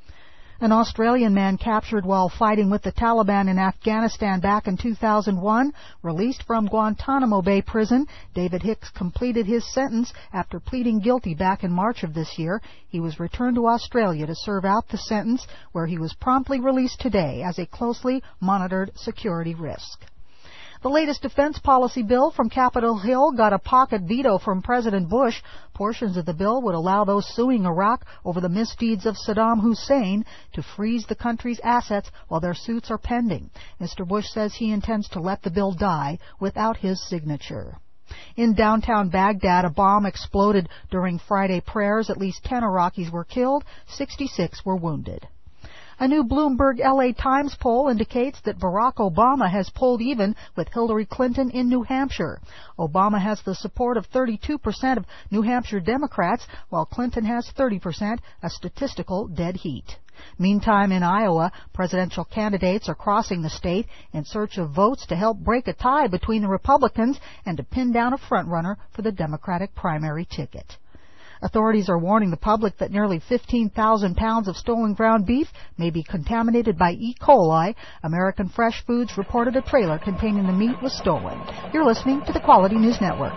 An Australian man captured while fighting with the Taliban in Afghanistan back in two thousand one, released from Guantanamo Bay prison. David Hicks completed his sentence after pleading guilty back in March of this year. He was returned to Australia to serve out the sentence, where he was promptly released today as a closely monitored security risk. The latest defense policy bill from Capitol Hill got a pocket veto from President Bush. Portions of the bill would allow those suing Iraq over the misdeeds of Saddam Hussein to freeze the country's assets while their suits are pending. Mister Bush says he intends to let the bill die without his signature. In downtown Baghdad, a bomb exploded during Friday prayers. At least ten Iraqis were killed, sixty-six were wounded. A new Bloomberg L A Times poll indicates that Barack Obama has pulled even with Hillary Clinton in New Hampshire. Obama has the support of thirty-two percent of New Hampshire Democrats, while Clinton has thirty percent, a statistical dead heat. Meantime, in Iowa, presidential candidates are crossing the state in search of votes to help break a tie between the Republicans and to pin down a frontrunner for the Democratic primary ticket. Authorities are warning the public that nearly fifteen thousand pounds of stolen ground beef may be contaminated by E. coli. American Fresh Foods reported a trailer containing the meat was stolen. You're listening to the Quality News Network.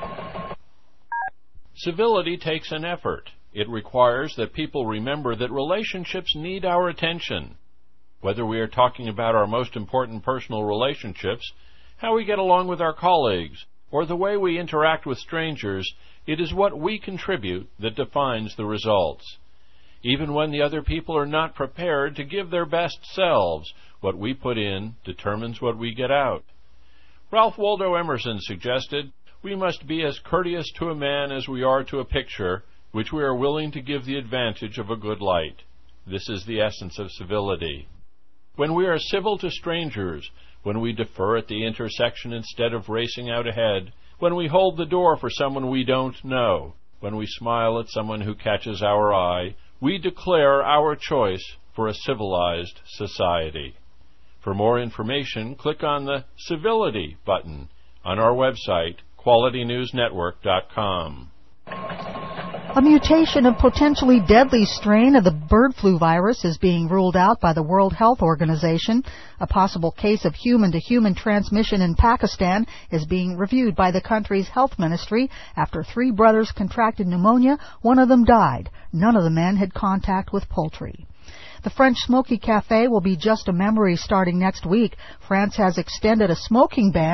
Civility takes an effort. It requires that people remember that relationships need our attention. Whether we are talking about our most important personal relationships, how we get along with our colleagues, or the way we interact with strangers, it is what we contribute that defines the results. Even when the other people are not prepared to give their best selves, what we put in determines what we get out. Ralph Waldo Emerson suggested, "We must be as courteous to a man as we are to a picture, which we are willing to give the advantage of a good light." This is the essence of civility. When we are civil to strangers, when we defer at the intersection instead of racing out ahead, when we hold the door for someone we don't know, when we smile at someone who catches our eye, we declare our choice for a civilized society. For more information, click on the Civility button on our website, quality news network dot com. A mutation of potentially deadly strain of the bird flu virus is being ruled out by the World Health Organization. A possible case of human-to-human transmission in Pakistan is being reviewed by the country's health ministry. After three brothers contracted pneumonia, one of them died. None of the men had contact with poultry. The French Smoky Cafe will be just a memory starting next week. France has extended a smoking ban